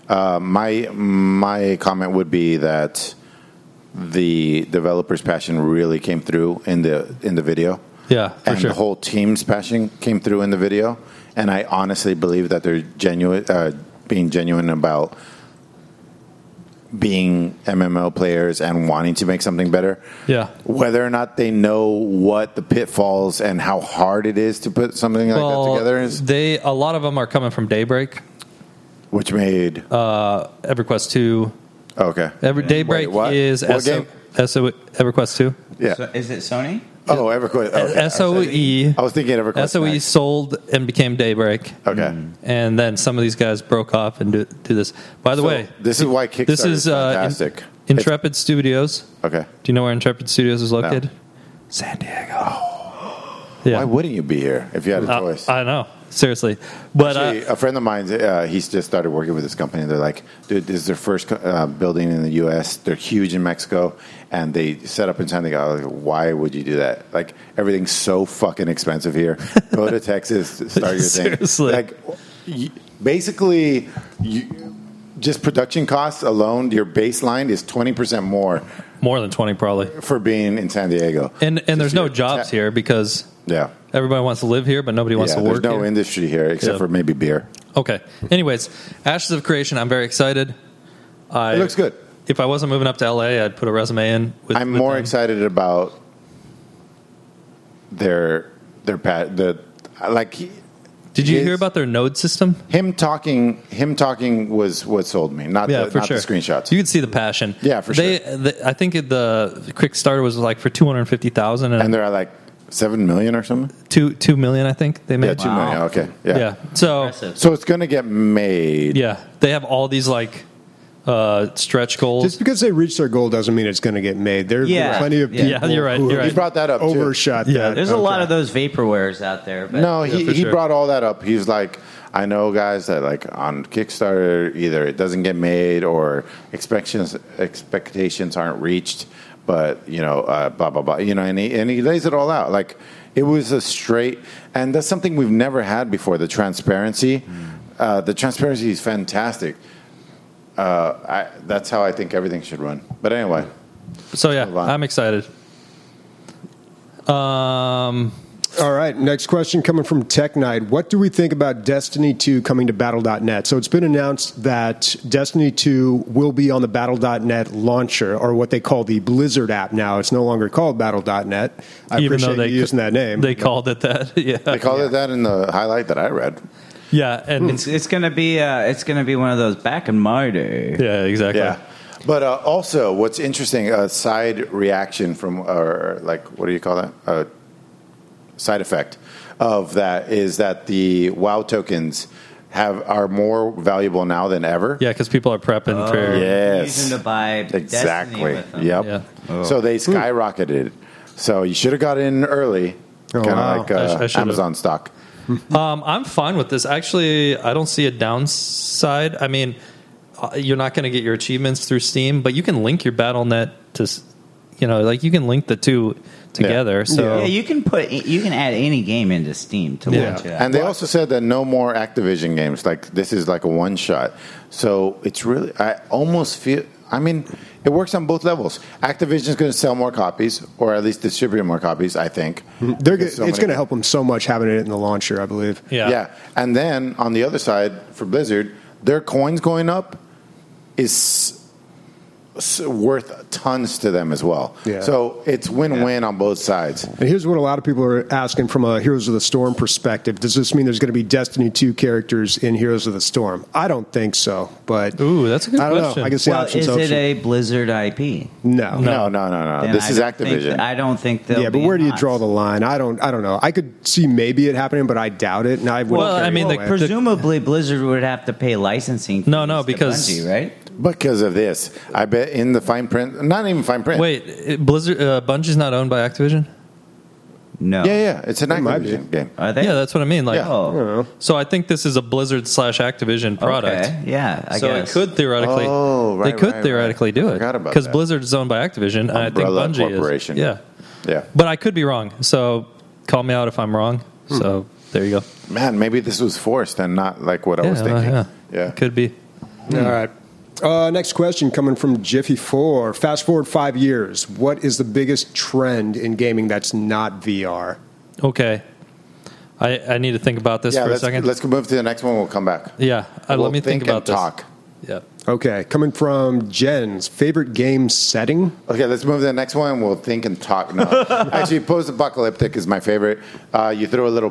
My comment would be that the developer's passion really came through in the video. Yeah, for and sure. the whole team's passion came through in the video. And I honestly believe that they're being genuine about being MMO players and wanting to make something better. Yeah. Whether or not they know what the pitfalls and how hard it is to put something like that together is. A lot of them are coming from Daybreak, Which made EverQuest 2. Okay. Daybreak what? is What game? EverQuest 2. Yeah. So is it Sony? Oh, EverQuest. Okay. SOE. I was thinking EverQuest. SOE next. sold and became Daybreak. Okay. And then some of these guys broke off and do this. By the So way, this is why Kickstarter this is fantastic. Intrepid Studios. Okay. Do you know where Intrepid Studios is located? San Diego. Yeah. Why wouldn't you be here if you had a choice? I know. Seriously. But Actually, a friend of mine, he's just started working with this company. They're like, dude, this is their first building in the U.S. They're huge in Mexico, and they set up in San Diego. I was like, why would you do that? Like, everything's so fucking expensive here. Go to Texas, start your thing. Seriously. Like, basically, just production costs alone, your baseline is 20% more more than 20 probably. for being in San Diego. And there's no your jobs here because Yeah. everybody wants to live here, but nobody wants to there's work no here. industry here except Yeah. for maybe beer. Okay. Anyways, Ashes of Creation, I'm very excited. It looks good. If I wasn't moving up to LA, I'd put a resume in. I'm more excited about their Did you hear about their node system? him talking was what sold me, not Yeah, the, for not sure. the screenshots. You could see the passion. Yeah, for sure. I think the Kickstarter was like for 250,000 and they're at like 7 million or something. 2 million. I think they Yeah, made. 2 million. Okay, yeah. Yeah. So Impressive. So it's gonna get made. yeah, they have all these like stretch goals. Just because they reach their goal doesn't mean it's going to get made. There Yeah. are plenty of Yeah. people Yeah, you're right, who you're have right. He brought that up too. overshot Yeah. that. There's a lot Okay. of those vaporwares out there. But No, Yeah, for he sure. brought all that up. He's like, I know guys that like on Kickstarter either it doesn't get made or expectations aren't reached, but blah blah blah. And he lays it all out. Like it was a straight, and that's something we've never had before. The transparency, the transparency is fantastic. That's how I think everything should run. But anyway, So yeah, Move on. I'm excited. All right, next question coming from Tech Knight. What do we think about Destiny 2 coming to Battle.net? So it's been announced that Destiny 2 will be on the Battle.net launcher, or what they call the Blizzard app now. It's no longer called Battle.net. I Even though appreciate you using that name. They called it that. Yeah. they called it that in the highlight that I read. Yeah, and it's gonna be one of those back in my day. yeah, exactly. Yeah. But also, what's interesting, a side reaction from, or like, what do you call that? A side effect of that is that the WoW tokens are more valuable now than ever. Yeah, because people are prepping for. Yes. Using to buy Destiny Exactly. with them. Yep. Yeah. So they skyrocketed. So you should have got in early, kind of wow. like I should've. Amazon stock. I'm fine with this. Actually, I don't see a downside. I mean, you're not going to get your achievements through Steam, but you can link your BattleNet to, like you can link the two together. So Yeah, you can add any game into Steam to launch it. And they also said that no more Activision games. Like, this is like a one shot. So it's really, I almost feel, I mean, it works on both levels. Activision's going to sell more copies, or at least distribute more copies, I think. It's going to help them so much having it in the launcher, I believe. yeah. And then on the other side, for Blizzard, their coins going up is worth tons to them as well. Yeah. So it's win-win on both sides. And here's what a lot of people are asking from a Heroes of the Storm perspective. Does this mean there's going to be Destiny 2 characters in Heroes of the Storm? I don't think so, but Ooh, that's a good I don't question. know. I guess the Well, options is it open. a Blizzard IP? No. No. Then This I is don't think Activision. I don't think they'll Yeah, but be where do you not. draw the line? I don't know. I could see maybe it happening, but I doubt it. And I wouldn't Well, carry I mean, it the- away. Presumably, Blizzard would have to pay licensing. No, fees to because- Bungie, right? Because of this. I bet in the fine print, not even fine print. Wait, Blizzard, Bungie's not owned by Activision? No. Yeah. It's an might be. Activision game. Are they? Yeah, that's what I mean. Like, Yeah. Oh. so I think this is a Blizzard / Activision product. Okay. Yeah. I So guess. it could theoretically, Oh, right, they could right, theoretically right. do I it forgot about because that. Blizzard is owned by Activision, and Umbrella I think Bungie Corporation. is. Yeah, Yeah. but I could be wrong. So call me out if I'm wrong. So there you go. Man, maybe this was forced and not like what I was thinking. Yeah. Could be. All right. Next question coming from Jiffy4. Fast forward 5 years. What is the biggest trend in gaming that's not VR? Okay, I need to think about this Yeah, for a let's second. move to the next one. We'll come back. Yeah, We'll let me think about and this. talk. Yeah. Okay, coming from Jen's favorite game setting. Okay, let's move to the next one. We'll think and talk. No, actually, post-apocalyptic is my favorite. You throw a little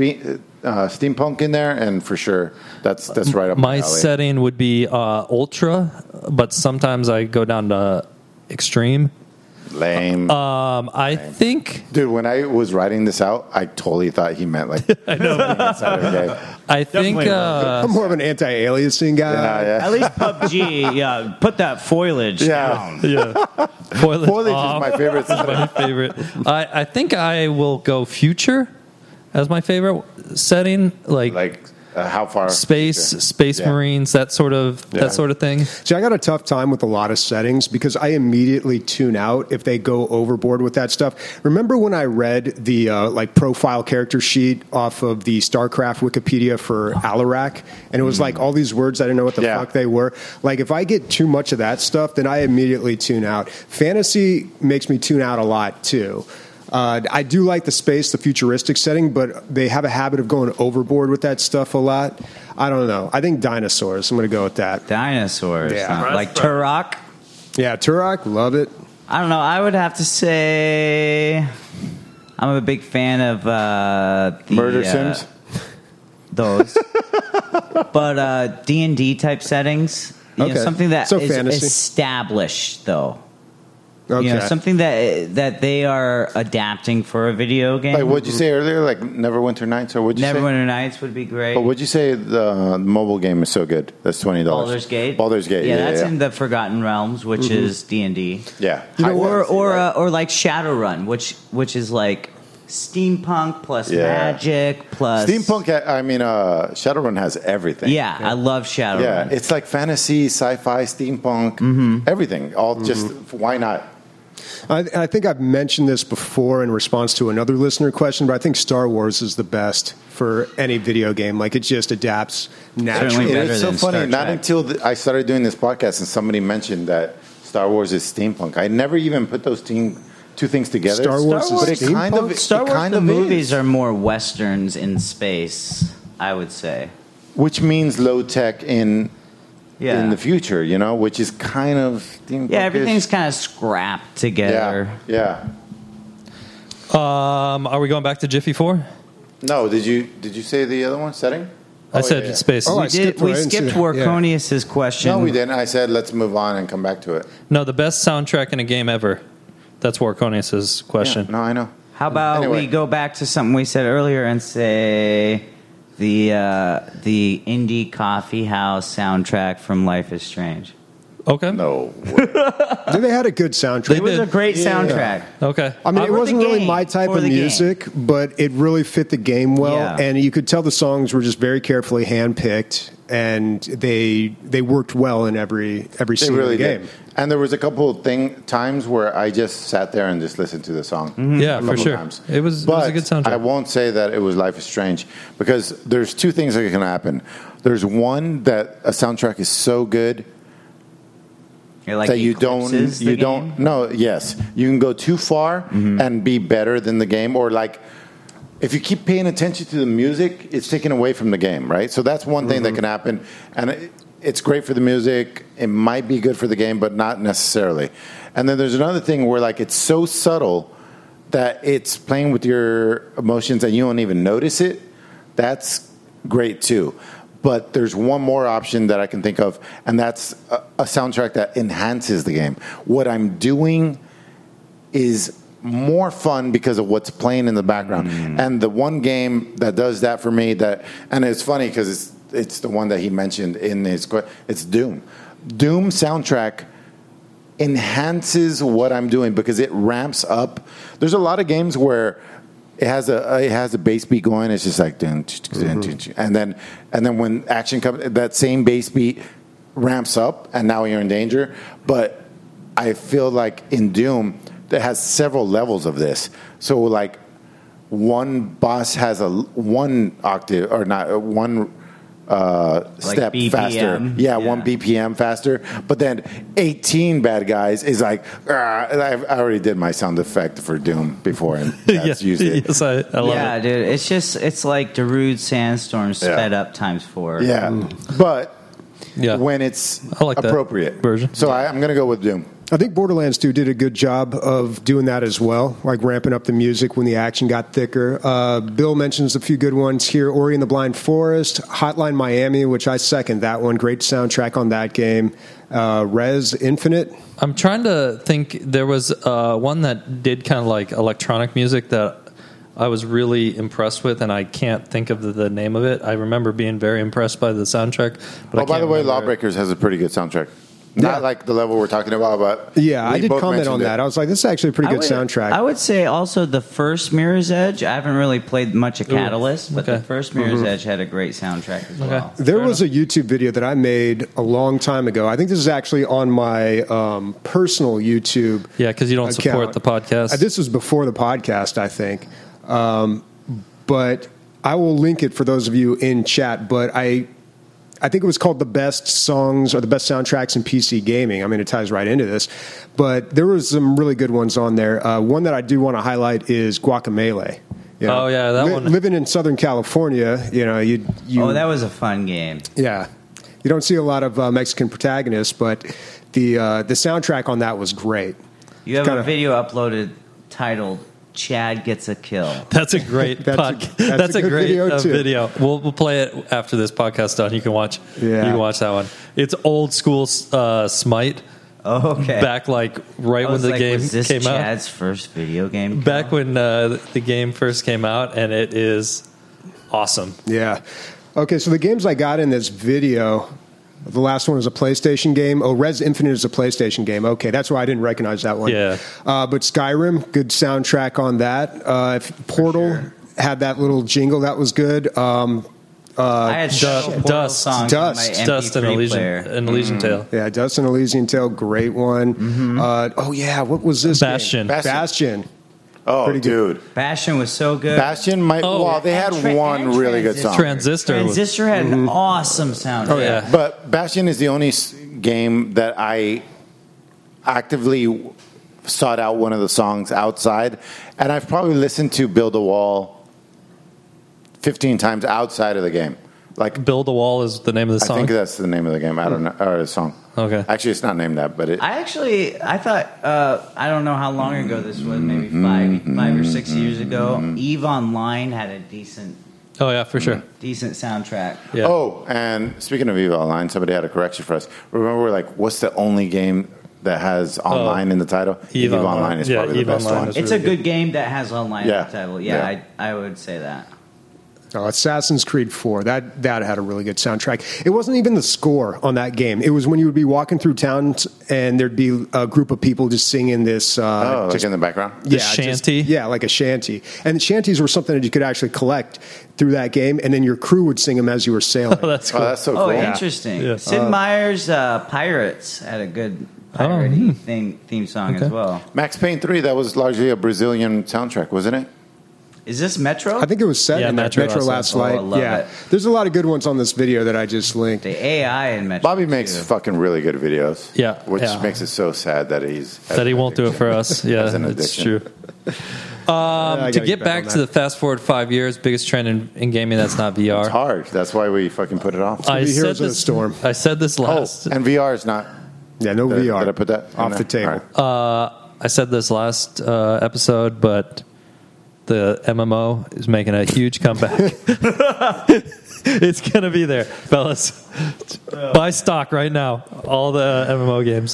steampunk in there, and for sure, that's right up My my alley. setting would be ultra, but sometimes I go down to extreme. Lame. I think Dude, when I was writing this out, I totally thought he meant like I know inside of the game. I think I'm more of an anti-aliasing guy. Yeah. At least PUBG, yeah, put that foliage down. foliage Foliage is off. my favorite. My favorite. I think I will go future as my favorite setting, like how far? space Yeah. Marines, that sort of thing. See, I got a tough time with a lot of settings because I immediately tune out if they go overboard with that stuff. Remember when I read the profile character sheet off of the StarCraft Wikipedia for Alarak, and it was like all these words I didn't know what the fuck they were. Like if I get too much of that stuff, then I immediately tune out. Fantasy makes me tune out a lot too. I do like the space, the futuristic setting, but they have a habit of going overboard with that stuff a lot. I don't know. I think dinosaurs. I'm going to go with that. Dinosaurs. Yeah. Huh? Like Turok. Yeah, Turok, love it. I don't know. I would have to say I'm a big fan of the Murder Sims. Those, but D&D type settings. You know, Okay. something that So is fantasy. established, though. Okay. You know, something that they are adapting for a video game. Like what'd you say earlier? Like Neverwinter Nights, or what'd you say? Neverwinter Nights would be great. But what'd you say? The mobile game is so good. That's $20. Baldur's Gate. Baldur's Gate. Yeah, Yeah, that's yeah. in the Forgotten Realms, which is D&D. Yeah. Or like Shadowrun, which is like steampunk plus magic plus Steampunk. I mean, Shadowrun has everything. Yeah, I love Shadowrun. Yeah, it's like fantasy, sci-fi, steampunk, everything. All just why not? I think I've mentioned this before in response to another listener question, but I think Star Wars is the best for any video game. Like, it just adapts naturally. Certainly better It's so than funny. Star Not Trek. until I started doing this podcast and somebody mentioned that Star Wars is steampunk. I never even put those two things together. Star Wars is but it kind of, steampunk? Star it Wars, kind the of movies is. are more westerns in space, I would say. Which means low tech in Yeah. the future, you know, which is kind of steampunk. Yeah, everything's kind of scrapped together. Yeah. Are we going back to Jiffy 4? No, did you say the other one? Setting? I said yeah. Space. Oh, I We skipped one. I didn't see skipped that. Warconius's question. No, we didn't. I said let's move on and come back to it. No, the best soundtrack in a game ever. That's Warconius's question. Yeah, no, I know. How about Anyway. we go back to something we said earlier and say the Indie Coffee House soundtrack from Life is Strange? Okay. No. They had a good soundtrack. It was a great soundtrack. Okay. I mean, it For the wasn't really game, my type for of the game. music, but it really fit the game well, Yeah. and you could tell the songs were just very carefully handpicked, and they worked well in every They scene really of the game. did. And there was a couple of times where I just sat there and just listened to the song. Yeah, A for couple sure. times. It was But a good soundtrack. I won't say that it was Life is Strange because there's two things that can happen. There's one that a soundtrack is so good You're like that you don't no, yes, you can go too far and be better than the game, or like if you keep paying attention to the music, it's taken away from the game, right? So that's one thing that can happen, and it's great for the music. It might be good for the game, but not necessarily. And then there's another thing where like it's so subtle that it's playing with your emotions and you don't even notice it. That's great too. But there's one more option that I can think of, and that's a soundtrack that enhances the game. What I'm doing is more fun because of what's playing in the background. And the one game that does that for me, and it's funny because it's the one that he mentioned in his it's Doom. Doom soundtrack enhances what I'm doing because it ramps up. There's a lot of games where it has a bass beat going. It's just like and then when action comes, that same bass beat ramps up, and now you're in danger. But I feel like in Doom, it has several levels of this. So like one boss has one octave or not one step BPM. faster. Yeah, 1 BPM faster. But then 18 bad guys is like, I already did my sound effect for Doom before, and that's used it. Yes, I love Yeah, it. dude. It's like Darude Sandstorm sped up times 4. Yeah, but Yeah. when it's I like that appropriate version. So I'm going to go with Doom. I think Borderlands 2 did a good job of doing that as well, like ramping up the music when the action got thicker. Bill mentions a few good ones here. Ori and the Blind Forest, Hotline Miami, which I second that one. Great soundtrack on that game. Res Infinite. I'm trying to think. There was one that did kind of like electronic music that I was really impressed with, and I can't think of the name of it. I remember being very impressed by the soundtrack. But I By can't the way, remember it. Lawbreakers has a pretty good soundtrack. Yeah. Not like the level we're talking about, but Yeah, we I did both comment mentioned on it. that. I was like, this is actually a pretty good soundtrack. I would say also the first Mirror's Edge. I haven't really played much of Catalyst, but okay. the first Mirror's Edge had a great soundtrack as well. There was a YouTube video that I made a long time ago. I think this is actually on my personal YouTube. Yeah, because you don't support account. the podcast. This was before the podcast, I think. But I will link it for those of you in chat. But I think it was called the best songs or the best soundtracks in PC gaming. I mean, it ties right into this. But there was some really good ones on there. One that I do want to highlight is Guacamelee. You know, Oh, yeah, that one. Living in Southern California, you know, you Oh, that was a fun game. yeah, you don't see a lot of Mexican protagonists, but the soundtrack on that was great. You have Kinda- a video uploaded titled "Chad Gets a Kill." That's a great That's a good video, too. video. We'll play it after this podcast done. You can watch. Yeah. You can watch that one. It's old school Smite. Oh, okay. Back like right I when was the like, game was this came out. Chad's first video game? Back when the game first came out, and it is awesome. Yeah. Okay, so the games I got in this video, the last one was a PlayStation game. Oh, Res Infinite is a PlayStation game. Okay, that's why I didn't recognize that one. Yeah. But Skyrim, good soundtrack on that. Portal had that little jingle that was good. I had several Portal Dust. songs on my MP3 Dust and Elysian, player. and Elysian Tale. Yeah, Dust and Elysian Tale, great one. Oh, yeah, what was this Bastion. game? Bastion. Oh, Pretty good. dude. Bastion was so good. Bastion might. Oh. Well, they had one really good song. Transistor. Transistor had an awesome sound. Oh, yeah. But Bastion is the only game that I actively sought out one of the songs outside, and I've probably listened to Build a Wall 15 times outside of the game. Like, Build a Wall is the name of the I song. think that's the name of the game. I don't know, or the song. Okay. Actually, it's not named that, but it. I thought, I don't know how long ago this was, maybe 5 or 6 years ago. EVE Online had a decent Oh yeah, for sure. Decent soundtrack. Yeah. Oh, and speaking of EVE Online, somebody had a correction for us. Remember, like, what's the only game that has online in the title? EVE Online. is Yeah, probably EVE the best Online one. is It's really a good game that has online Yeah. title. Yeah. Yeah, I would say that. Oh, Assassin's Creed 4. That had a really good soundtrack. It wasn't even the score on that game. It was when you would be walking through towns and there'd be a group of people just singing this. Like in the background? Yeah, shanty? like a shanty. And the shanties were something that you could actually collect through that game, and then your crew would sing them as you were sailing. Oh, that's cool. Oh, that's so Oh, cool. interesting. Yeah. Sid Meier's Pirates had a good pirate theme song as well. Max Payne 3, that was largely a Brazilian soundtrack, wasn't it? Is this Metro? I think it was set Yeah, in that Metro Metro Last Last Light. Light. Oh, I love yeah, it. there's a lot of good ones on this video that I just linked. The AI in Metro. Bobby makes too. fucking really good videos. Yeah, Which yeah. makes it so sad that he won't do it for us. Yeah, As an it's addiction. true. I To gotta get back back on to that. the fast forward 5 years, biggest trend in gaming that's not VR. It's hard. That's why we fucking put it off. I be said Heroes of the this. Storm. I said this last. and VR is not. Yeah, no Did, VR. Did I put that off in the there? table? All right. I said this last episode, but the MMO is making a huge comeback. It's gonna be there, fellas. Buy stock right now. All the MMO games.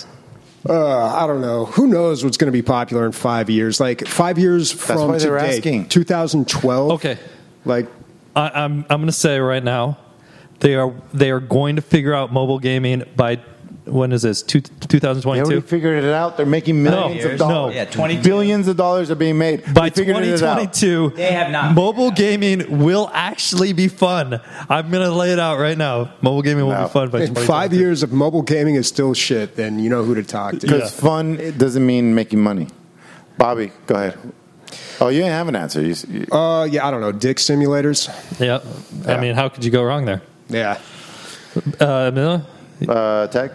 I don't know. Who knows what's going to be popular in 5 years? Like 5 years from why they were today, asking. 2012. Okay, Like I'm going to say right now, they are going to figure out mobile gaming by when is this? They already 2022. figured it out. They're making millions of no. dollars. Yeah, 22. Billions of dollars are being made. By They figured it out. 2022, They have not mobile figured gaming will actually be fun. I'm going to lay it out right now. Mobile gaming will No. be fun by in 2022. 5 years, if mobile gaming is still shit, then you know who to talk to. Because fun it doesn't mean making money. Bobby, go ahead. Oh, you didn't have an answer. Yeah, I don't know. Dick simulators. Yeah. Yeah. I mean, how could you go wrong there? Yeah. Amelia? Tech?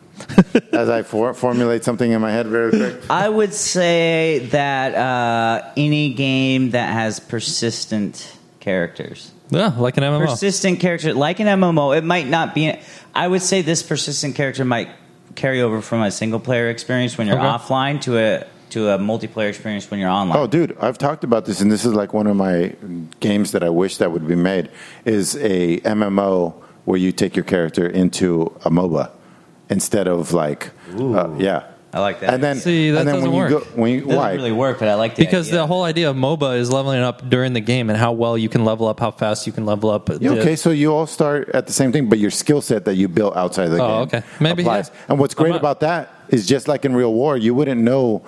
As I formulate something in my head very quick. I would say that any game that has persistent characters. Yeah, like an MMO. Persistent character, like an MMO, it might not be. I would say this persistent character might carry over from a single player experience when you're Okay. offline to a multiplayer experience when you're online. Oh, dude, I've talked about this, and this is like one of my games that I wish that would be made, is a MMO where you take your character into a MOBA instead of like, yeah. I like that. And then, See, that and then when doesn't you work. go, when you, It doesn't why? really work, but I like the Because idea. the whole idea of MOBA is leveling up during the game and how well you can level up, how fast you can level up. Yeah, okay, so you all start at the same thing, but your skill set that you built outside of the game okay. Maybe, applies. yeah. And what's I'm great not- about that is just like in real war, you wouldn't know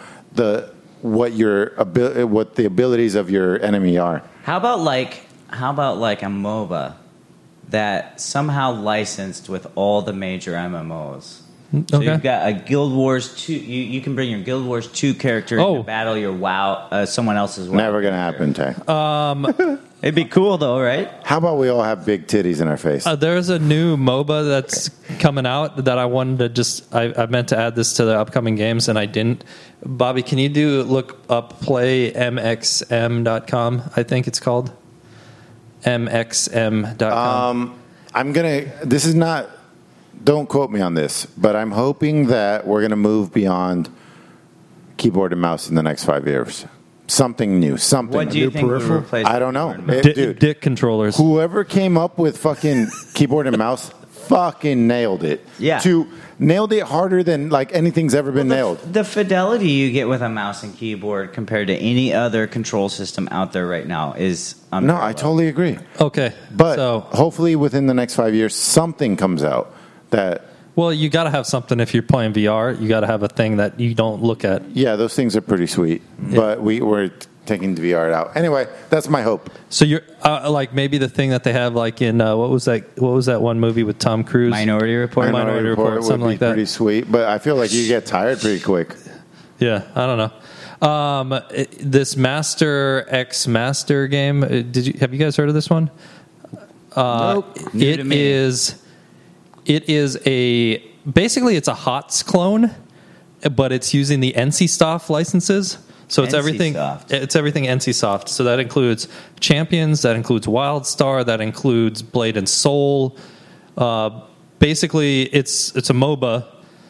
what the abilities of your enemy are. How about like a MOBA that somehow licensed with all the major MMOs? So Okay. you've got a Guild Wars 2. You can bring your Guild Wars 2 character Oh. to battle your WoW, someone else's WoW. Never going to happen, Tay. It'd be cool though, right? How about we all have big titties in our face? There's a new MOBA that's coming out that I wanted to I meant to add this to the upcoming games and I didn't. Bobby, can you look up playmxm.com? I think it's called mxm.com. This is not, don't quote me on this, but I'm hoping that we're going to move beyond keyboard and mouse in the next 5 years. Something new, something. What do you new think would peripheral? replace? I don't know. Dude, Dick controllers. whoever came up with fucking keyboard and mouse fucking nailed it. Yeah. Nailed it harder than like anything's ever been nailed. The fidelity you get with a mouse and keyboard compared to any other control system out there right now is No, I unparalleled. totally agree. Okay. But so, hopefully within the next 5 years, something comes out that, well, you got to have something if you're playing VR. You got to have a thing that you don't look at. yeah, those things are pretty sweet. But we're taking the VR out. Anyway, that's my hope. So you're like maybe the thing that they have like in what was that one movie with Tom Cruise? Minority Report. Minority Report, would something be like that. pretty sweet. But I feel like you get tired pretty quick. Yeah, I don't know. This Master X Master game. Have you guys heard of this one? Nope. New to me. It is basically it's a HOTS clone, but it's using the NCSoft licenses. So it's everything. NCSoft. It's everything NCSoft. So that includes Champions. That includes WildStar. That includes Blade and Soul. Basically, it's a MOBA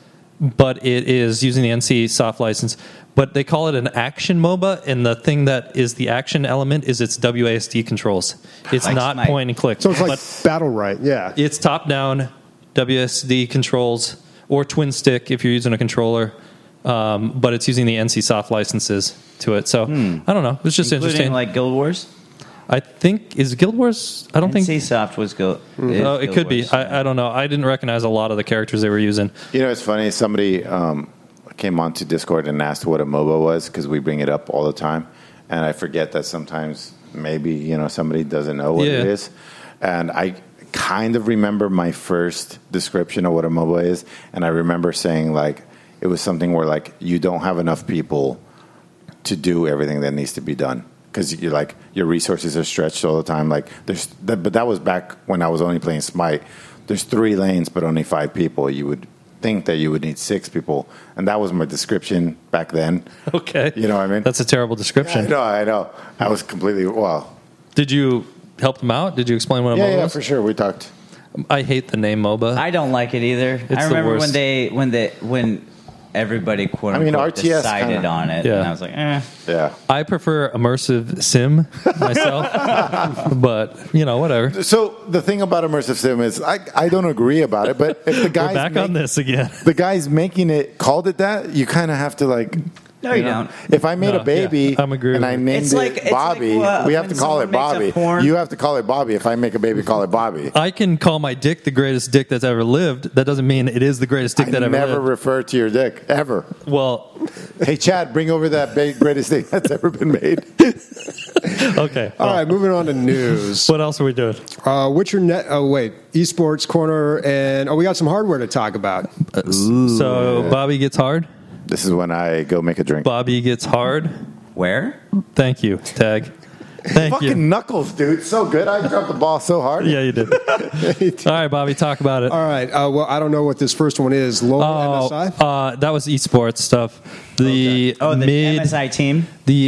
but it is using the NC soft license. But they call it an action MOBA, and the thing that is the action element is its WASD controls. It's Like not Smite. point and click. So it's like but Battle Right, yeah. it's top down WSD controls or twin stick if you're using a controller. But it's using the NC soft licenses to it. So I don't know. It's just Including interesting. like Guild Wars. I think is Guild Wars. I don't think. NC Soft was Guild. Oh, it could be. I don't know. I didn't recognize a lot of the characters they were using. You know, it's funny. Somebody came onto Discord and asked what a MOBA was because we bring it up all the time, and I forget that sometimes maybe somebody doesn't know what it is, and I kind of remember my first description of what a MOBA is, and I remember saying like it was something where like you don't have enough people to do everything that needs to be done. Because you're like your resources are stretched all the time. Like but that was back when I was only playing Smite. There's 3 lanes, but only 5 people. You would think that you would need 6 people, and that was my description back then. Okay, You know what I mean? That's a terrible description. I know. I was completely Did you help them out? Did you explain what a MOBA Yeah, was? for sure. We talked. I hate the name MOBA. I don't like it either. the I remember worst. when everybody quote I mean, unquote RTS decided kinda- on it, Yeah. and I was like, eh. Yeah. I prefer immersive sim myself, but whatever. So the thing about immersive sim is I don't agree about it, but if the We're guys back on this again. the guys making it called it that, you kind of have to like. No, you don't. If I made No, a baby yeah, I'm agree and with I you. named It's it like- it's Bobby, like, we have to when call it someone makes a Bobby. porn- You have to call it Bobby. If I make a baby, call it Bobby. I can call my dick the greatest dick that's ever lived. That doesn't mean it is the greatest dick I that ever never lived. refer to your dick ever. Well, Hey, Chad, bring over that greatest thing that's ever been made. okay. All right, moving on to news. What else are we doing? What's your net? Oh, wait. Esports corner. And we got some hardware to talk about. So Bobby gets hard. This is when I go make a drink. Bobby gets hard. Where? Thank you, Tag. Thank Fucking you. knuckles, dude. So good. I dropped the ball so hard. Yeah, you did. All right, Bobby, talk about it. All right. Well, I don't know what this first one is. Lowell MSI? That was esports stuff. The Oh, the MSI team.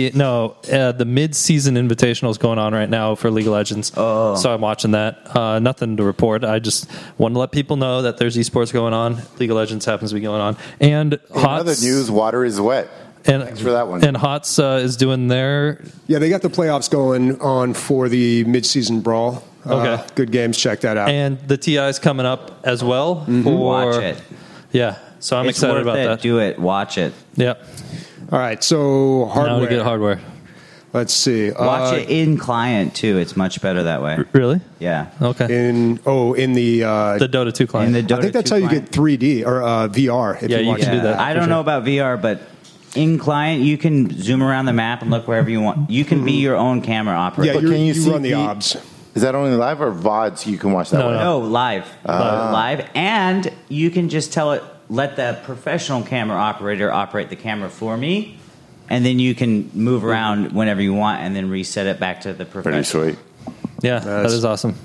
the mid-season invitational is going on right now for League of Legends. Oh. So I'm watching that. Nothing to report. I just want to let people know that there's esports going on. League of Legends happens to be going on. And Another HOTS, news, water is wet. and, Thanks for that one. And HOTS is doing their Yeah, they got the playoffs going on for the midseason brawl. Okay. Good games. Check that out. and the TI's coming up as well. Watch it. Yeah. So I'm It's excited worth about it. that. Do it. Watch it. Yeah. All right. So Now to hardware. get hardware. Let's see. Watch it in client too. It's much better that way. Really? Yeah. Okay. in the. The Dota 2 client. In the Dota I think that's 2 how you client. get 3D or VR. If Yeah, you watch can it. do that. I for don't sure. know about VR, but in client you can zoom around the map and look wherever you want. You can be your own camera operator. Yeah, But can you you see run the the- OBS. Is that only live or VODs you can watch that No, way? No, live. Live. And you can just tell it, let the professional camera operator operate the camera for me, and then you can move around whenever you want and then reset it back to the Pretty professional. sweet. Yeah, that is awesome.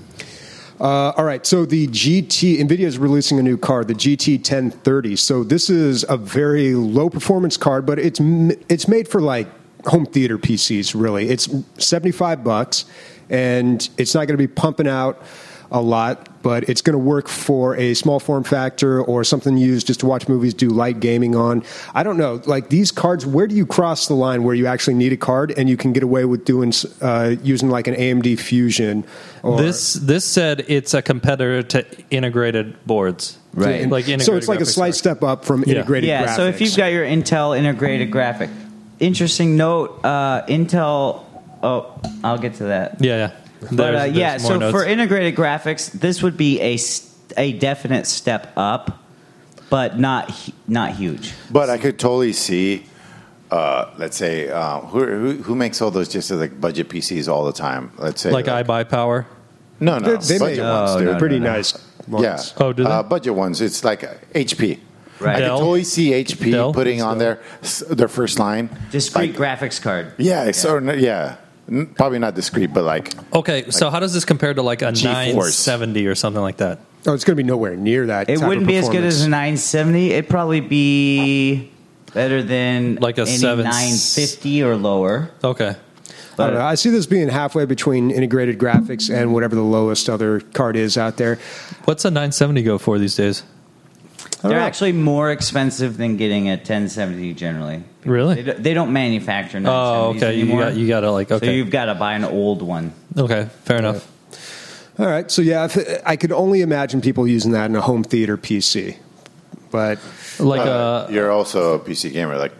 All right, so the NVIDIA is releasing a new card, the GT 1030. So this is a very low performance card, but it's made for like home theater PCs. Really, it's $75, and it's not going to be pumping out a lot, but it's going to work for a small form factor or something used just to watch movies, do light gaming on. I don't know, like these cards, where do you cross the line where you actually need a card and you can get away with doing using like an AMD Fusion? Or, This said it's a competitor to integrated boards. Right. Like so integrated it's like a graphics slight card. step up from Yeah. integrated Yeah, graphics. so if you've got your Intel integrated graphic, interesting note, Intel, I'll get to that. Yeah. But There's yeah, more so notes. for integrated graphics, this would be a definite step up, but not huge. But I could totally see, let's say, who makes all those just like budget PCs all the time? Let's say, like iBuyPower. no, they budget make ones, Oh, dude. no, pretty nice ones. Yeah. Oh, do they? Budget ones. It's like HP. Right. I could Dell? totally see HP Dell? putting on their first line. Discrete Like, graphics card. yeah, probably not discrete, but like Okay, so how does this compare to like a GeForce. 970 or something like that? Oh, it's going to be nowhere near that. It type wouldn't of be as good as a performance. 970. It'd probably be better than Like a any 950 950 or lower. Okay. I don't know. I see this being halfway between integrated graphics and whatever the lowest other card is out there. What's a 970 go for these days? They're know. actually more expensive than getting a 1070 generally. Really? They don't manufacture 970s Oh, okay. anymore. You got to like, So okay. you've got to buy an old one. Okay, fair enough. All right. So, yeah, I could only imagine people using that in a home theater PC. But, Like, you're also a PC gamer. Like,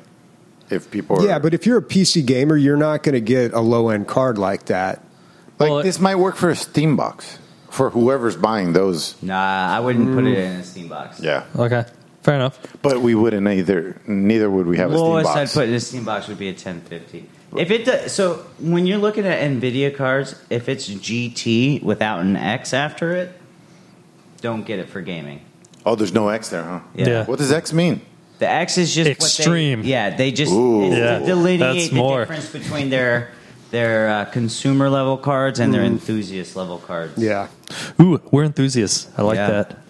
if people are, yeah, but if you're a PC gamer, you're not going to get a low-end card like that. like Well, this might work for a Steam box for whoever's buying those. Nah, I wouldn't put it in a Steam box. Yeah, okay, fair enough. but we wouldn't either. Neither would we have a Steam Lowest box. I'd put in a Steam box would be a 1050. If it does, so when you're looking at Nvidia cards, if it's GT without an X after it, don't get it for gaming. Oh, there's no X there, huh? Yeah. What does X mean? The X is just Extreme. They just Ooh. it's Yeah, to delineate that's the more. difference between their consumer level cards and their enthusiast level cards. Yeah. Ooh, we're enthusiasts. I like Yeah. that.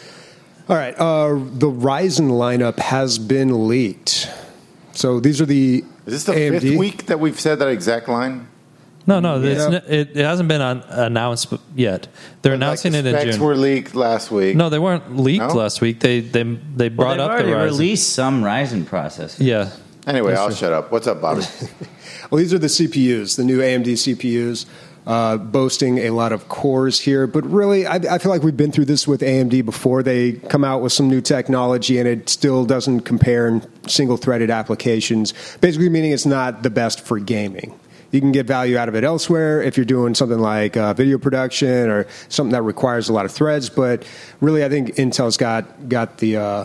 All right. The Ryzen lineup has been leaked. So these are the Is this the AMD? fifth week that we've said that exact line? No, Yeah. it hasn't been announced yet. They're announcing Like it the in specs June. were leaked last week. No, they weren't leaked No? last week. They Well, brought they've up already the Ryzen. released some Ryzen processors. Yeah. Anyway, I'll shut up. What's up, Bobby? Well, these are the CPUs, the new AMD CPUs, boasting a lot of cores here. But really, I feel like we've been through this with AMD before. They come out with some new technology, and it still doesn't compare in single-threaded applications, basically meaning it's not the best for gaming. You can get value out of it elsewhere if you're doing something like video production or something that requires a lot of threads. But really, I think Intel's got the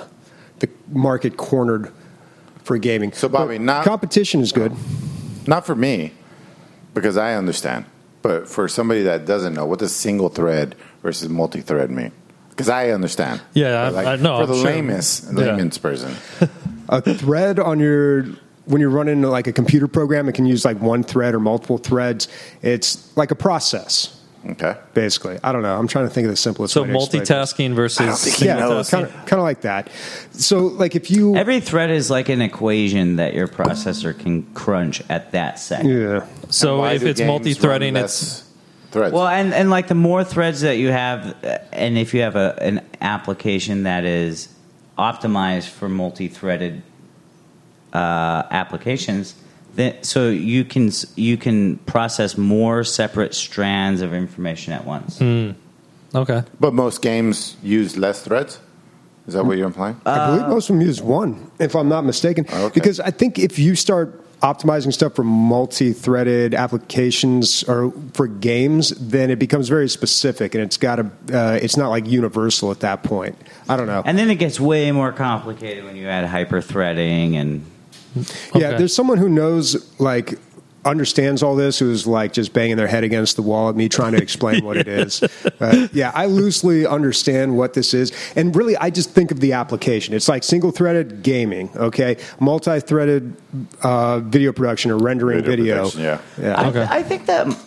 market cornered for gaming. So, Bobby, But competition is good. Not for me, because I understand. But for somebody that doesn't know, what does single thread versus multi-thread mean? Because I understand. Yeah, But I know, For I'm the sure. layman's person. A thread on when you're running like a computer program, it can use like one thread or multiple threads. It's like a process, Okay. basically. I don't know. I'm trying to think of the simplest So way to explain multitasking I versus don't think he this. single Yeah, tasking. kind of like that. So like if you Every thread is like an equation that your processor can crunch at that second. yeah. So Why if do it's games multi-threading, run it's less threads. Well, and like the more threads that you have, and if you have an application that is optimized for multi-threaded applications, then so you can process more separate strands of information at once. okay. But most games use less threads? Is that what you're implying? I believe most of them use one, if I'm not mistaken. Okay. Because I think if you start optimizing stuff for multi-threaded applications or for games, then it becomes very specific, and it's not like universal at that point. I don't know. And then it gets way more complicated when you add hyper-threading and Yeah, Okay. there's someone who knows, like, understands all this, who's like just banging their head against the wall at me trying to explain what it is. Yeah, I loosely understand what this is, and really, I just think of the application. It's like single-threaded gaming, okay, multi-threaded video production or rendering video. production, yeah. Yeah. Okay. I think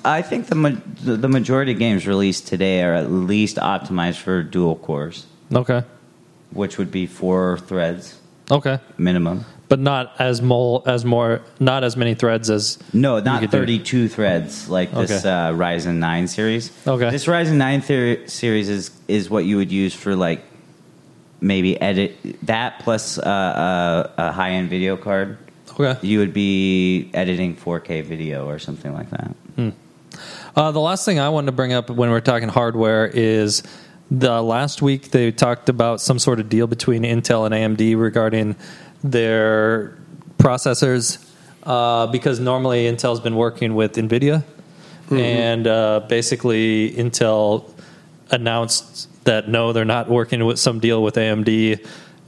the majority of games released today are at least optimized for dual cores, Okay. which would be 4 threads Okay. minimum. But not not as many threads as No, you not could do. 32 threads like this Okay. Ryzen 9 series. Okay. This Ryzen 9 series is what you would use for like maybe edit that plus a high-end video card. Okay. You would be editing 4K video or something like that. The last thing I wanted to bring up when we're talking hardware is the last week they talked about some sort of deal between Intel and AMD regarding their processors because normally Intel's been working with NVIDIA and basically Intel announced that no, they're not working with some deal with AMD.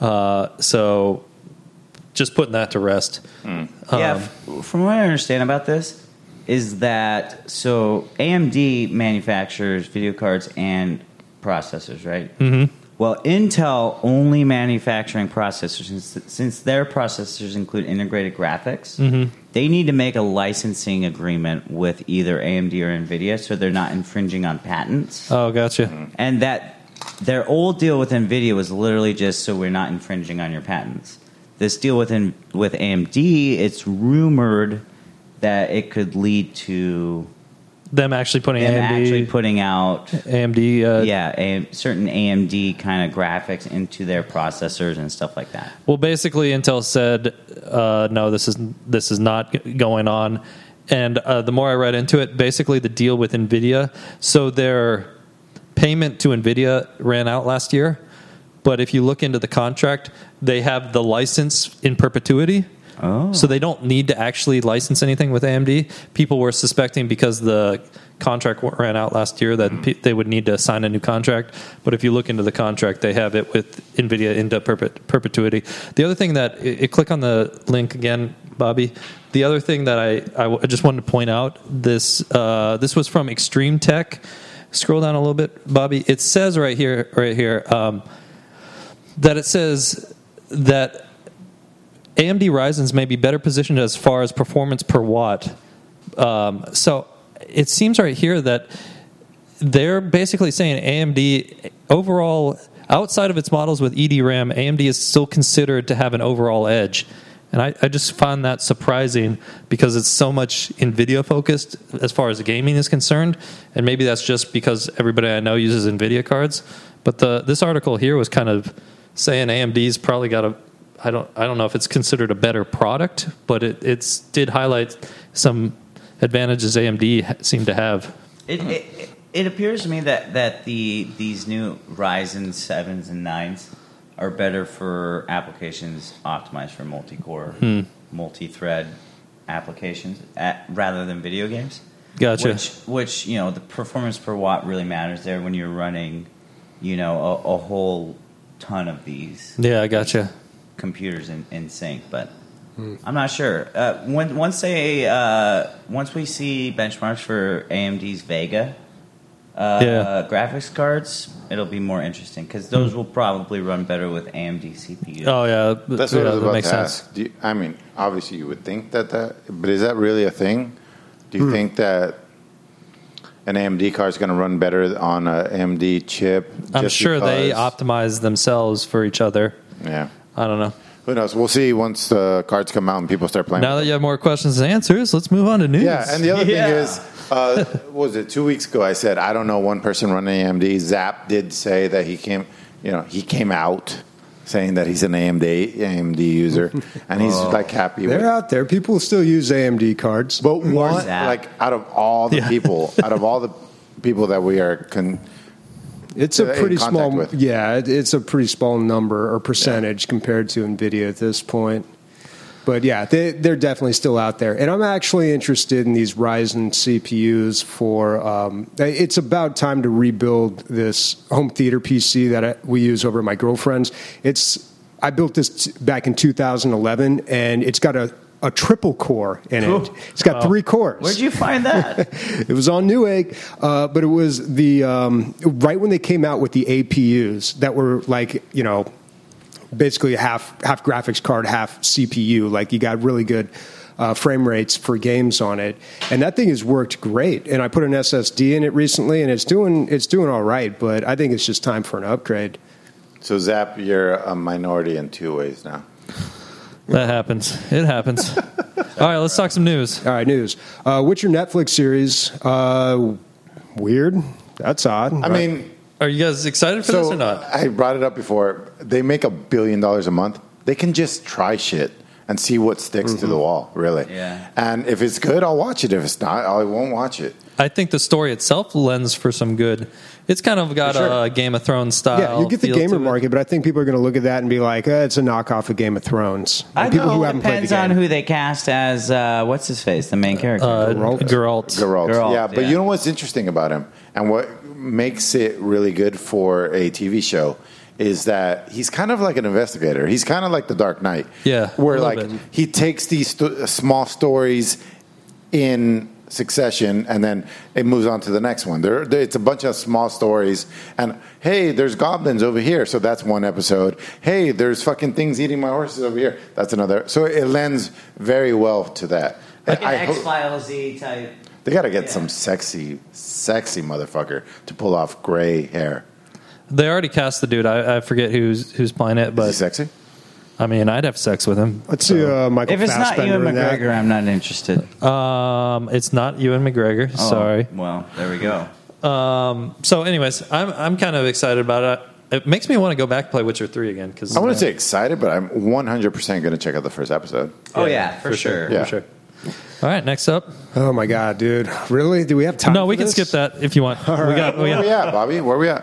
So just putting that to rest. From what I understand about this is that so AMD manufactures video cards and processors, right? Mm-hmm. Well, Intel only manufacturing processors since their processors include integrated graphics. Mm-hmm. They need to make a licensing agreement with either AMD or NVIDIA so they're not infringing on patents. Oh, gotcha. And that their old deal with NVIDIA was literally just so we're not infringing on your patents. This deal with AMD, it's rumored that it could lead to them actually putting them AMD, actually putting out AMD. certain AMD kind of graphics into their processors and stuff like that. Well, basically, Intel said, no, this is not going on. And the more I read into it, basically the deal with NVIDIA, so their payment to NVIDIA ran out last year. But if you look into the contract, they have the license in perpetuity. Oh. So they don't need to actually license anything with AMD. People were suspecting because the contract ran out last year that they would need to sign a new contract. But if you look into the contract, they have it with NVIDIA into perpetuity. The other thing that, click on the link again, Bobby. The other thing that I just wanted to point out, this was from Extreme Tech. Scroll down a little bit, Bobby. It says right here, that it says that AMD Ryzen's may be better positioned as far as performance per watt. So it seems right here that they're basically saying AMD overall, outside of its models with EDRAM, AMD is still considered to have an overall edge. And I just find that surprising because it's so much NVIDIA focused as far as gaming is concerned. And maybe that's just because everybody I know uses NVIDIA cards. But this article here was kind of saying AMD's probably got I don't know if it's considered a better product, but it did highlight some advantages AMD seemed to have. It appears to me that these new Ryzen 7s and 9s are better for applications optimized for multi-core, multi-thread applications rather than video games. Gotcha. Which the performance per watt really matters there when you're running, a whole ton of these. Yeah, I gotcha. Computers in sync, but I'm not sure. Once we see benchmarks for AMD's Vega graphics cards, it'll be more interesting because those will probably run better with AMD CPUs. Oh yeah, that's what I was about makes to sense. ask. Obviously you would think that, but is that really a thing? Do you think that an AMD card is going to run better on an AMD chip? I'm sure they optimize themselves for each other. Yeah. I don't know. Who knows? We'll see once the cards come out and people start playing. Now that you have more questions and answers, let's move on to news. Yeah, and the other thing is, what was it, 2 weeks ago I said, I don't know one person running AMD. Zap did say that he came out saying that he's an AMD user, and he's like happy with it. They're out there. People still use AMD cards. But one, like out of all the people that we are it's a pretty small, with. it's a pretty small number or percentage compared to NVIDIA at this point. But yeah, they're definitely still out there. And I'm actually interested in these Ryzen CPUs for, it's about time to rebuild this home theater PC that we use over at my girlfriend's. I built this back in 2011, and it's got a triple core in it. It's got 3 cores. Where'd you find that? It was on Newegg, but it was the right when they came out with the APUs that were like, basically half graphics card, half CPU. Like you got really good frame rates for games on it, and that thing has worked great. And I put an SSD in it recently, and it's doing all right. But I think it's just time for an upgrade. So Zap, you're a minority in 2 ways now. That happens. It happens. All right, let's talk some news. All right, news. Witcher Netflix series. Weird. That's odd. I mean, are you guys excited for this or not? I brought it up before. They make $1 billion a month. They can just try shit and see what sticks to the wall, really. Yeah. And if it's good, I'll watch it. If it's not, I won't watch it. I think the story itself lends for some good. It's kind of got a Game of Thrones style. Yeah, you get the gamer market, but I think people are going to look at that and be like, it's a knockoff of Game of Thrones. I people know. who haven't Depends played the on game. who they cast as, what's his face, the main character. Geralt. Yeah, but you know what's interesting about him and what makes it really good for a TV show is that he's kind of like an investigator. He's kind of like the Dark Knight. Yeah, where like he takes these small stories in succession and then it moves on to the next one. It's a bunch of small stories and hey, there's goblins over here, so that's one episode. Hey, there's fucking things eating my horses over here. That's another. So it lends very well to that. Like an X-Files-y type. They got to get some sexy motherfucker to pull off gray hair. They already cast the dude. I forget who's playing it, but is he sexy? I mean, I'd have sex with him. Let's see Michael If it's not Fassbender Ewan in that. McGregor, I'm not interested. It's not Ewan McGregor. Oh, Sorry. Well, there we go. So, anyways, I'm kind of excited about it. It makes me want to go back and play Witcher 3 again. Cause, I wouldn't say excited, but I'm 100% going to check out the first episode. Oh, yeah, for sure. Yeah. For sure. All right, next up. Oh my God, dude! Really? Do we have time? No, for we can this? skip that if you want. We got. Where we at, Bobby? Where we at?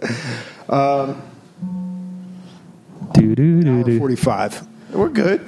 Do. 45. We're good.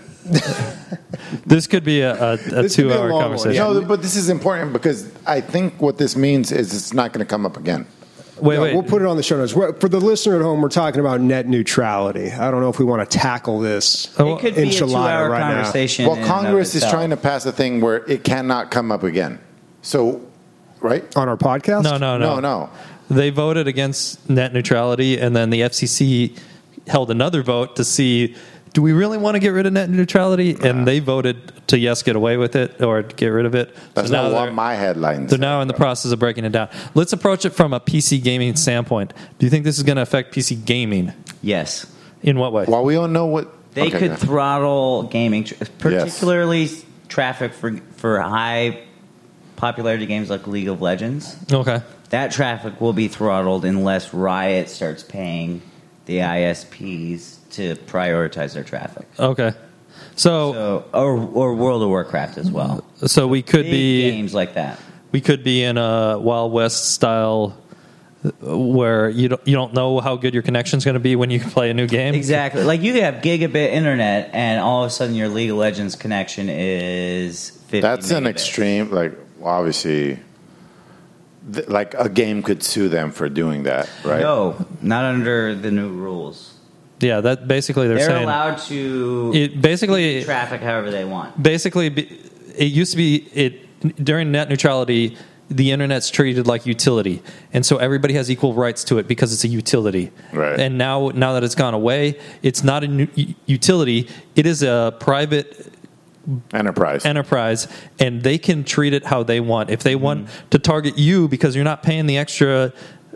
This could be a This could be a 2-hour long one, conversation. yeah. No, but this is important because I think what this means is it's not going to come up again. Wait. We'll put it on the show notes. For the listener at home, we're talking about net neutrality. I don't know if we want to tackle this Oh, It could be a enchilada 2-hour right now. conversation. Well, in and of Congress is itself. trying to pass a thing where it cannot come up again. So, right? on our podcast. No. They voted against net neutrality, and then the FCC held another vote to see, do we really want to get rid of net neutrality? And they voted to yes, get away with it, or get rid of it. That's So now not what they're- my headlines They're now in the process of breaking it down. Let's approach it from a PC gaming standpoint. Do you think this is going to affect PC gaming? Yes. In what way? Well, we don't know what... They Okay, could go. throttle gaming, particularly traffic for high popularity games like League of Legends. Okay. That traffic will be throttled unless Riot starts paying the ISPs to prioritize their traffic. Okay. So Or World of Warcraft as well. we could Big be games like that. we could be in a Wild West style where you don't know how good your connection's going to be when you play a new game. Exactly. Like you could have gigabit internet, and all of a sudden your League of Legends connection is 50 That's an megabits. extreme, like, obviously... like, a game could sue them for doing that, right? No, not under the new rules. Yeah, that basically they're They're saying allowed to it basically traffic however they want. it used to be during net neutrality the internet's treated like utility, and so everybody has equal rights to it because it's a utility. Right. And now that it's gone away, it's not a utility, it is a private enterprise, and they can treat it how they want. If they want to target you because you're not paying the extra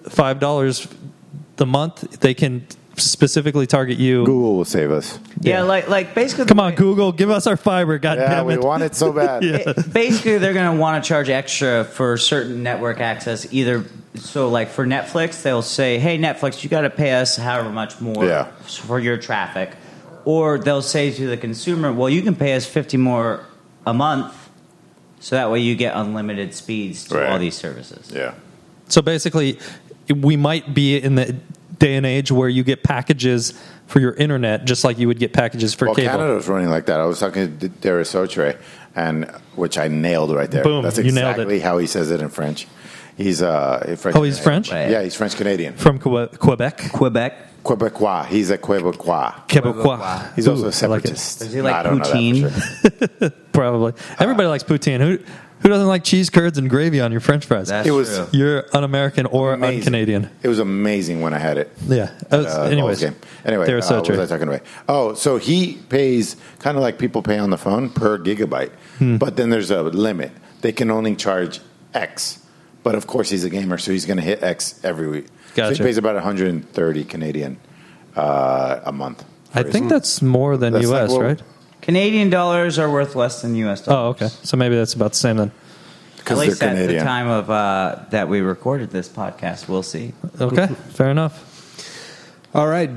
$5 the month, they can specifically target you. Google will save us. Yeah, like basically. Come on, Google, give us our fiber. God Yeah, damn we it. want it so bad. Basically, they're going to want to charge extra for certain network access. Either so, like for Netflix, they'll say, "Hey, Netflix, you got to pay us however much more for your traffic," or they'll say to the consumer, "Well, you can pay us $50 more a month, so that way you get unlimited speeds to all these services." Yeah. So basically, we might be in the day and age where you get packages for your internet just like you would get packages for cable. Canada was running like that. I was talking to Darius Autre, and which I nailed right there. Boom, That's you nailed exactly it. how he says it in French. He's French. Oh, he's French? Right. Yeah, he's French Canadian. From Quebec. Quebecois. He's a Quebecois. Quebecois. He's also a I like it. separatist. Does he like I don't know that for poutine? sure. Probably. Everybody likes poutine. Who doesn't like cheese curds and gravy on your French fries? That's It was- true. You're un-American or Amazing. un-Canadian. It was amazing when I had it. Yeah. Anyways. Game. Anyway, They were so what was true. I talking about? Oh, so he pays kind of like people pay on the phone per gigabyte, but then there's a limit. They can only charge X. But of course, he's a gamer, so he's going to hit X every week. Gotcha. So he pays about 130 Canadian a month. I think that's more than That's U.S., like, well, right? Canadian dollars are worth less than U.S. dollars. Oh, okay. So maybe that's about the same then. At because least they're at the Canadian. time of that we recorded this podcast, we'll see. Okay. Fair enough. All right.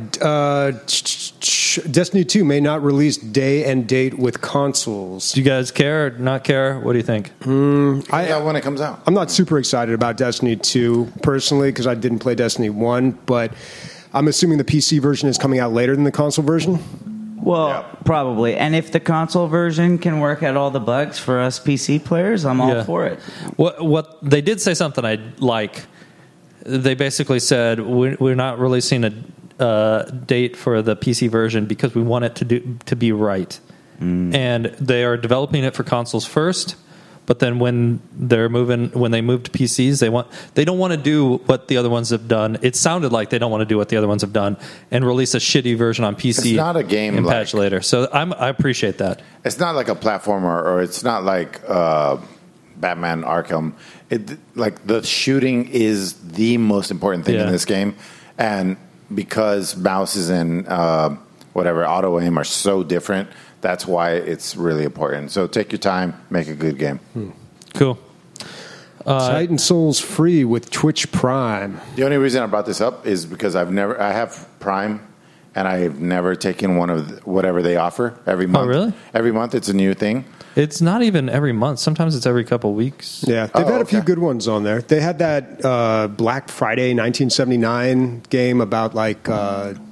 Destiny 2 may not release day and date with consoles. Do you guys care or not care? What do you think? Yeah, when it comes out. I'm not super excited about Destiny 2 personally because I didn't play Destiny 1, but I'm assuming the PC version is coming out later than the console version. Well, Yeah. probably. And if the console version can work out all the bugs for us PC players, I'm all Yeah. for it. What they did say something I like. They basically said we're not releasing a date for the PC version because we want it to be right, and they are developing it for consoles first. But then when they move to PCs, they don't want to do what the other ones have done. It sounded like they don't want to do what the other ones have done and release a shitty version on PC. It's not a game and patch like- later. So I appreciate that. It's not like a platformer, or it's not like Batman Arkham. Like the shooting is the most important thing Yeah. in this game, and because mouse is in whatever, auto aim are so different. That's why it's really important. So take your time, make a good game. Cool. Titan Souls free with Twitch Prime. The only reason I brought this up is because I have Prime, and I've never taken one of whatever they offer every month. really? Every month it's a new thing. It's not even every month. Sometimes it's every couple weeks. Yeah, they've had a few okay. good ones on there. They had that Black Friday 1979 game about like Iran.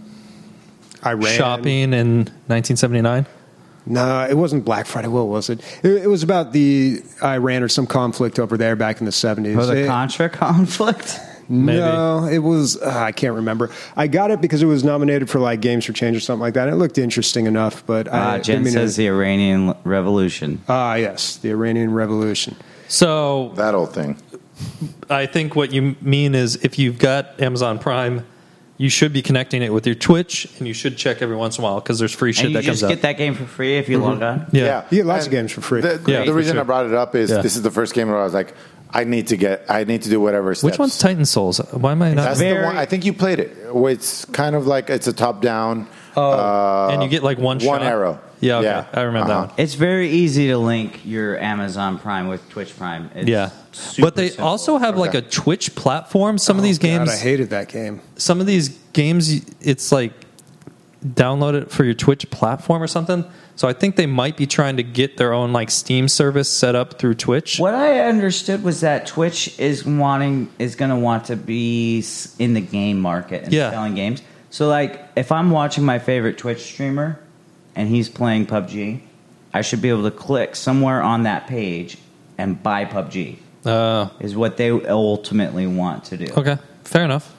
Shopping in 1979. No, it wasn't Black Friday. What was it? It was about the Iran or some conflict over there back in the 70s. For the Contra conflict? Maybe. No, it was, I can't remember. I got it because it was nominated for like Games for Change or something like that. It looked interesting enough, but Jen says the Iranian Revolution. yes, the Iranian Revolution. So That old thing. I think what you mean is if you've got Amazon Prime, you should be connecting it with your Twitch, and you should check every once in a while because there's free shit And you that comes just out. get that game for free if you log on? Yeah. You get lots of And games for free. Yeah, The for reason sure. I brought it up is Yeah. this is the first game where I was like, I need to do whatever steps. Which one's Titan Souls? Why am I not? That's the one. I think you played it. It's kind of like it's a top down. And you get like one shot? arrow. Yeah, okay. I remember that one. It's very easy to link your Amazon Prime with Twitch Prime. It's Yeah. super But they simple. also have like a Twitch platform. Some of these games, God, I hated that game. some of these games, it's like download it for your Twitch platform or something. So I think they might be trying to get their own like Steam service set up through Twitch. What I understood was that Twitch is going to want to be in the game market and Yeah. selling games. So like if I'm watching my favorite Twitch streamer and he's playing PUBG, I should be able to click somewhere on that page and buy PUBG. Is what they ultimately want to do. Okay, fair enough.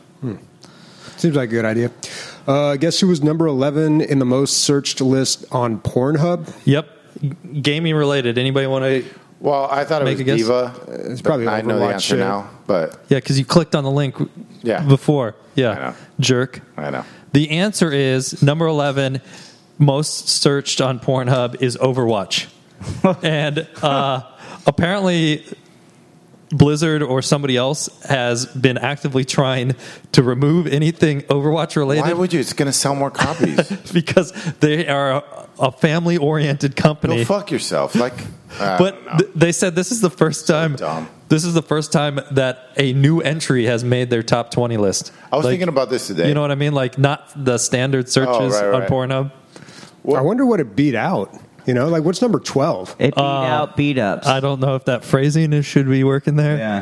Seems like a good idea. Guess who was number 11 in the most searched list on Pornhub? Yep, gaming related. Anybody want to? Well, I thought Make it a was guess? Diva. It's probably I know the Overwatch answer shit. now, but Yeah, because you clicked on the link Yeah. before. Yeah, I know. jerk. I know. The answer is number 11, most searched on Pornhub is Overwatch. And apparently Blizzard or somebody else has been actively trying to remove anything Overwatch related. Why would you? It's going to sell more copies. Because they are a family-oriented company. Go fuck yourself. Like, But they said this is the first time. dumb. This is the first time that a new entry has made their top 20 list. I was Like, thinking about this today. You know what I mean? Like not the standard searches right, on right. Pornhub. I wonder what it beat out. You know, like what's number 12? It beat out beat ups. I don't know if that phrasing should be working there. Yeah,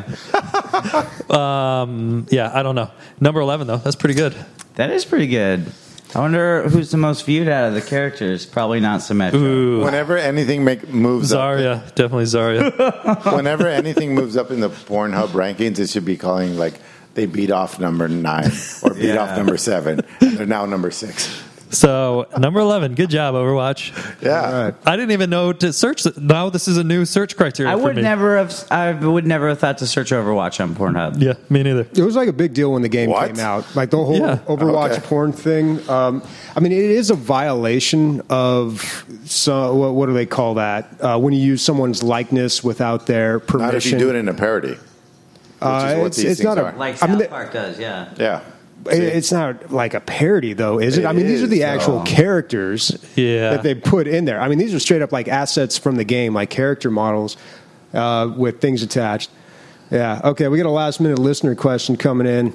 Yeah, I don't know. Number 11 though, that's pretty good. that is pretty good. I wonder who's the most viewed out of the characters. Probably not Symmetra. Ooh, Whenever anything moves Zarya, definitely Zarya. up, whenever anything moves up in the Pornhub rankings, it should be calling like they beat off number 9 or beat Yeah. off number 7. And they're now number 6. So number 11, good job, Overwatch. Yeah. All right. I didn't even know to search. Now this is a new search criteria. I for would me. never have. I would never have thought to search Overwatch on Pornhub. Yeah, me neither. It was like a big deal when the game What? came out. Like the whole Yeah. Overwatch Okay. porn thing. I mean, it is a violation of what do they call that? When you use someone's likeness without their permission. Not if you do it in a parody. Which is what these it's things not a- are. Like I mean, South Park does. Yeah. Yeah. It's not like a parody, though, is it? I mean, these are is, the actual though. characters Yeah. that they put in there. I mean, these are straight up like assets from the game, like character models with things attached. Yeah. Okay, we got a last minute listener question coming in.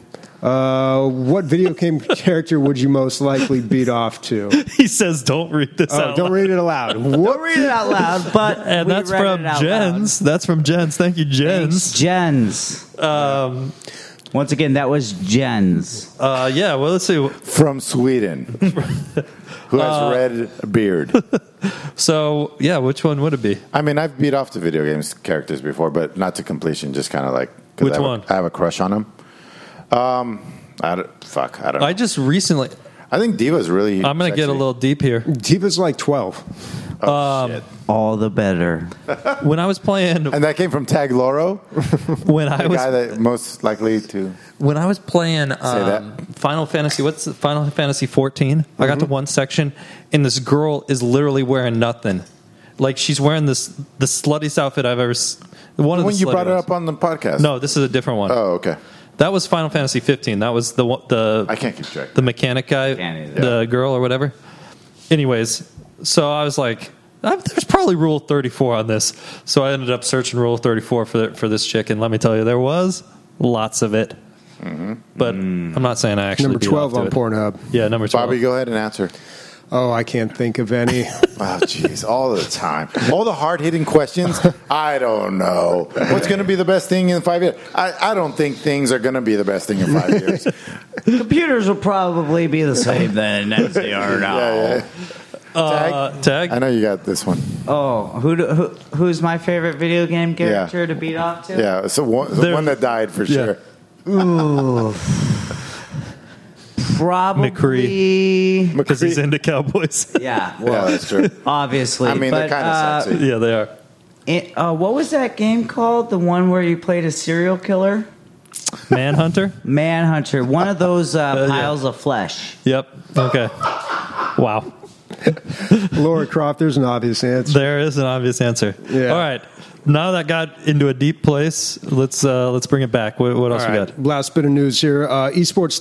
What video game character would you most likely beat off to? He says, "Don't read this out." Don't loud." read it aloud. Don't What? read it out loud, but And we that's read from it out Jens. That's from Jens. Thank you, loud. Jens. Thanks, Jens. Once again, that was Jens. Yeah. Well, let's see. From Sweden. Who has red beard. So, yeah, which one would it be? I mean, I've beat off the video games characters before, but not to completion. Just kind of like 'cause Which one? I have a crush on them. I don't know. I just recently. I think Diva's really. I'm going to get a sexy. little deep here. Diva's like 12. Oh, shit. All the better. When I was playing, And that came from Tag Loro, when I the guy was that most likely to. playing that. Final Fantasy. What's the Final Fantasy 14? I got to one section, and this girl is literally wearing nothing. Like she's wearing the sluttiest outfit I've ever. One of When the you brought slutty it ones. up on the podcast. No, this is a different one. Oh, okay. That was Final Fantasy 15. That was the I can't keep track. the mechanic guy, Can't either. the girl or whatever. anyways, so I was like, there's probably Rule 34 on this. So I ended up searching Rule 34 for this chick, and let me tell you, there was lots of it. But I'm not saying I actually Number beat 12 off to on it. Pornhub. Yeah, number 12. Bobby, go ahead and answer. Oh, I can't think of any. Oh, jeez, all the time. All the hard-hitting questions, I don't know. What's going to be the best thing in 5 years? I don't think things are going to be the best thing in 5 years. Computers will probably be the same then as they are now. Yeah. Tag? I know you got this one. Oh, who's my favorite video game character to beat off to? Yeah, so the one that died for sure. Ooh. Probably Because he's into cowboys. Yeah, well, Yeah, that's true. obviously. I mean, they're kind of sexy. Yeah, they are. What was that game called? The one where you played a serial killer? Manhunter? Manhunter. One of those piles of flesh. Yep. Okay. Wow. Laura Croft, there's an obvious answer. There is an obvious answer. Yeah. All right. Now that got into a deep place, let's bring it back. What else we got? Last bit of news here. Esports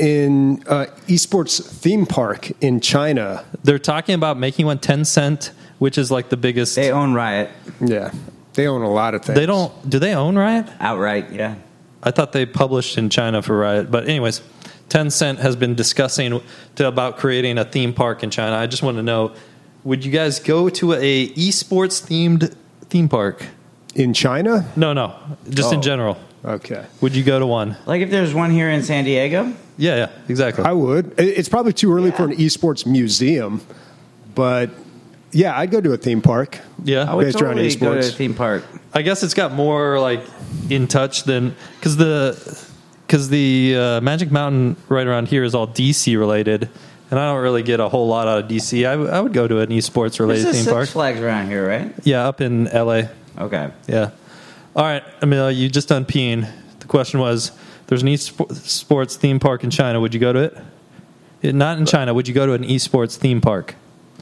theme park in China. They're talking about making one 10-cent, which is like the biggest. They own Riot. Yeah. They own a lot of things. They don't. Do they own Riot? Outright, yeah. I thought they published in China for Riot. But anyways, Tencent has been discussing about creating a theme park in China. I just want to know, would you guys go to a esports themed theme park? In China? No. Just in general. Okay. Would you go to one? Like if there's one here in San Diego? Yeah, exactly. I would. It's probably too early for an esports museum, but yeah, I'd go to a theme park. Yeah. I would Based around totally go to a esports. theme park. I guess it's got more like in touch than because the Magic Mountain right around here is all DC related, and I don't really get a whole lot out of DC. I would go to an esports related There's a theme Six park. Flags around here, right? Yeah, up in LA. Okay. Yeah. All right, Amelia, you just done peeing. The question was, there's an esports theme park in China. Would you go to it? Not in China. Would you go to an esports theme park?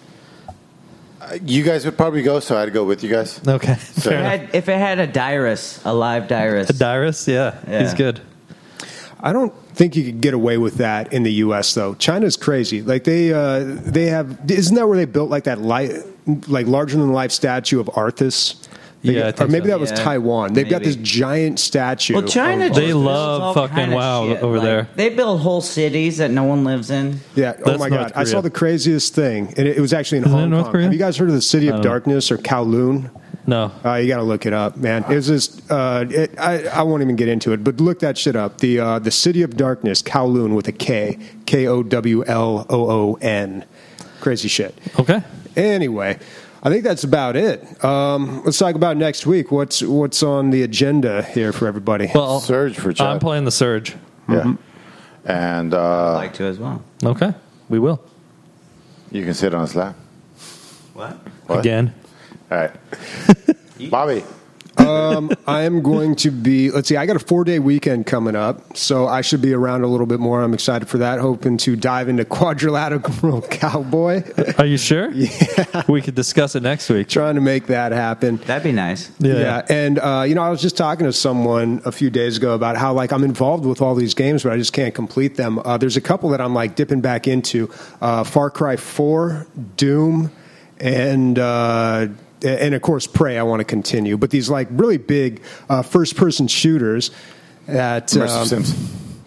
You guys would probably go, so I'd go with you guys. Okay. So- Fair enough. If it had a Dyrus, a live Dyrus. Dyrus, yeah, Yeah. he's good. I don't think you could get away with that in the U.S. though. China's crazy. Like they have. Isn't that where they built like that larger than life statue of Arthas? Yeah, I think or maybe so. that was Yeah, Taiwan. They've got maybe. this giant statue. Well, China, of They Arthas. love all fucking kinda WoW shit. over there. They build whole cities that no one lives in. Yeah. Oh That's my North God! I saw Korea. the craziest thing, and it was actually in Isn't it Hong North Kong. Korea? Have you guys heard of the City I of don't know. Darkness or Kowloon? No. You got to look it up, man. It was just I won't even get into it, but look that shit up. The City of Darkness, Kowloon with a K, Kowloon. Crazy shit. Okay. Anyway, I think that's about it. Let's talk about next week. What's on the agenda here for everybody? Well, Surge for Chad. I'm playing the Surge. Yeah. And I'd like to as well. Okay, we will. you can sit on his lap. What? What? Again. All right. Bobby. I am going to be, let's see, I got a 4-day weekend coming up, so I should be around a little bit more. I'm excited for that, hoping to dive into Quadrilateral Cowboy. Are you sure? Yeah. We could discuss it next week. Trying to make that happen. That'd be nice. Yeah. And, I was just talking to someone a few days ago about how, like, I'm involved with all these games, but I just can't complete them. There's a couple that I'm, like, dipping back into. Far Cry 4, Doom, and of course, Prey, I want to continue. But these, like, really big first-person shooters that... Mercer Simpson.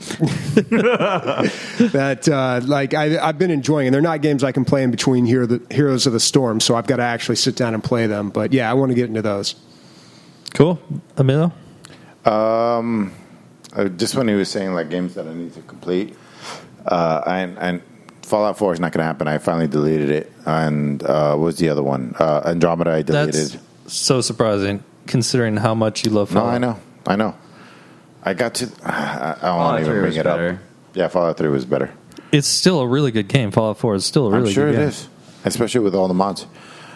that I've been enjoying, and they're not games I can play in between Heroes of the Storm, so I've got to actually sit down and play them. But yeah, I want to get into those. Cool. Emilio? Just when he was saying like games that I need to complete, and Fallout 4 is not going to happen. I finally deleted it. And what was the other one? Andromeda I deleted. That's so surprising, considering how much you love Fallout. No, I know. I got to... I Fallout won't even 3 bring was it better. up. Yeah, Fallout 3 was better. It's still a really good game. Fallout 4 is still a really I'm sure good game. it is, especially with all the mods.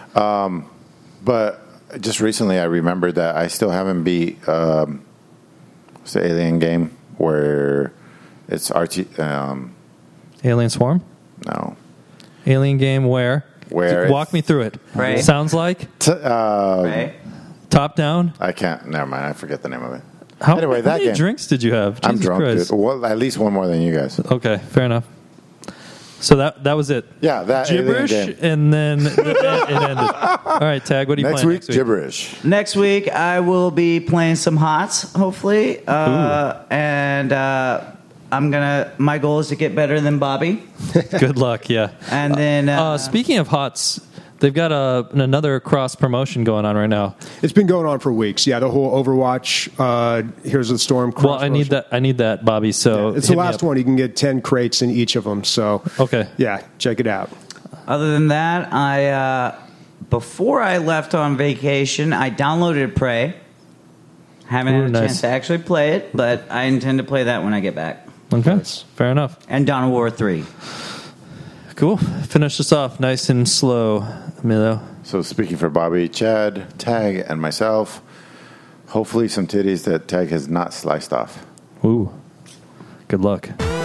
But just recently, I remembered that I still haven't beat what's the Alien game where it's Alien Swarm? no, Alien game where? Where Walk me through it. Right. Sounds like Right? top down. I can't. Never mind. I forget the name of it. How, Anyway, how that many game. drinks did you have? I'm Jesus drunk, Christ. dude. Well, at least one more than you guys. Okay, fair enough. So that was it. Yeah, that gibberish, and then it ended. All right, Tag. What are you next playing week? next week? Gibberish. Next week, I will be playing some HOTS, hopefully. And my goal is to get better than Bobby. Good luck. Yeah. And then. Speaking of HOTS, they've got another cross promotion going on right now. It's been going on for weeks. Yeah, the whole Overwatch, Here's the Storm. Well, I need that, Bobby. So it's the last one. You can get 10 crates in each of them. So okay, yeah, check it out. Other than that, before I left on vacation, I downloaded Prey. Haven't had a chance to actually play it, but I intend to play that when I get back. Okay, fair enough. And Dawn of War 3. Cool. Finish this off nice and slow, Milo. So speaking for Bobby, Chad, Tag, and myself, hopefully some titties that Tag has not sliced off. Ooh. Good luck.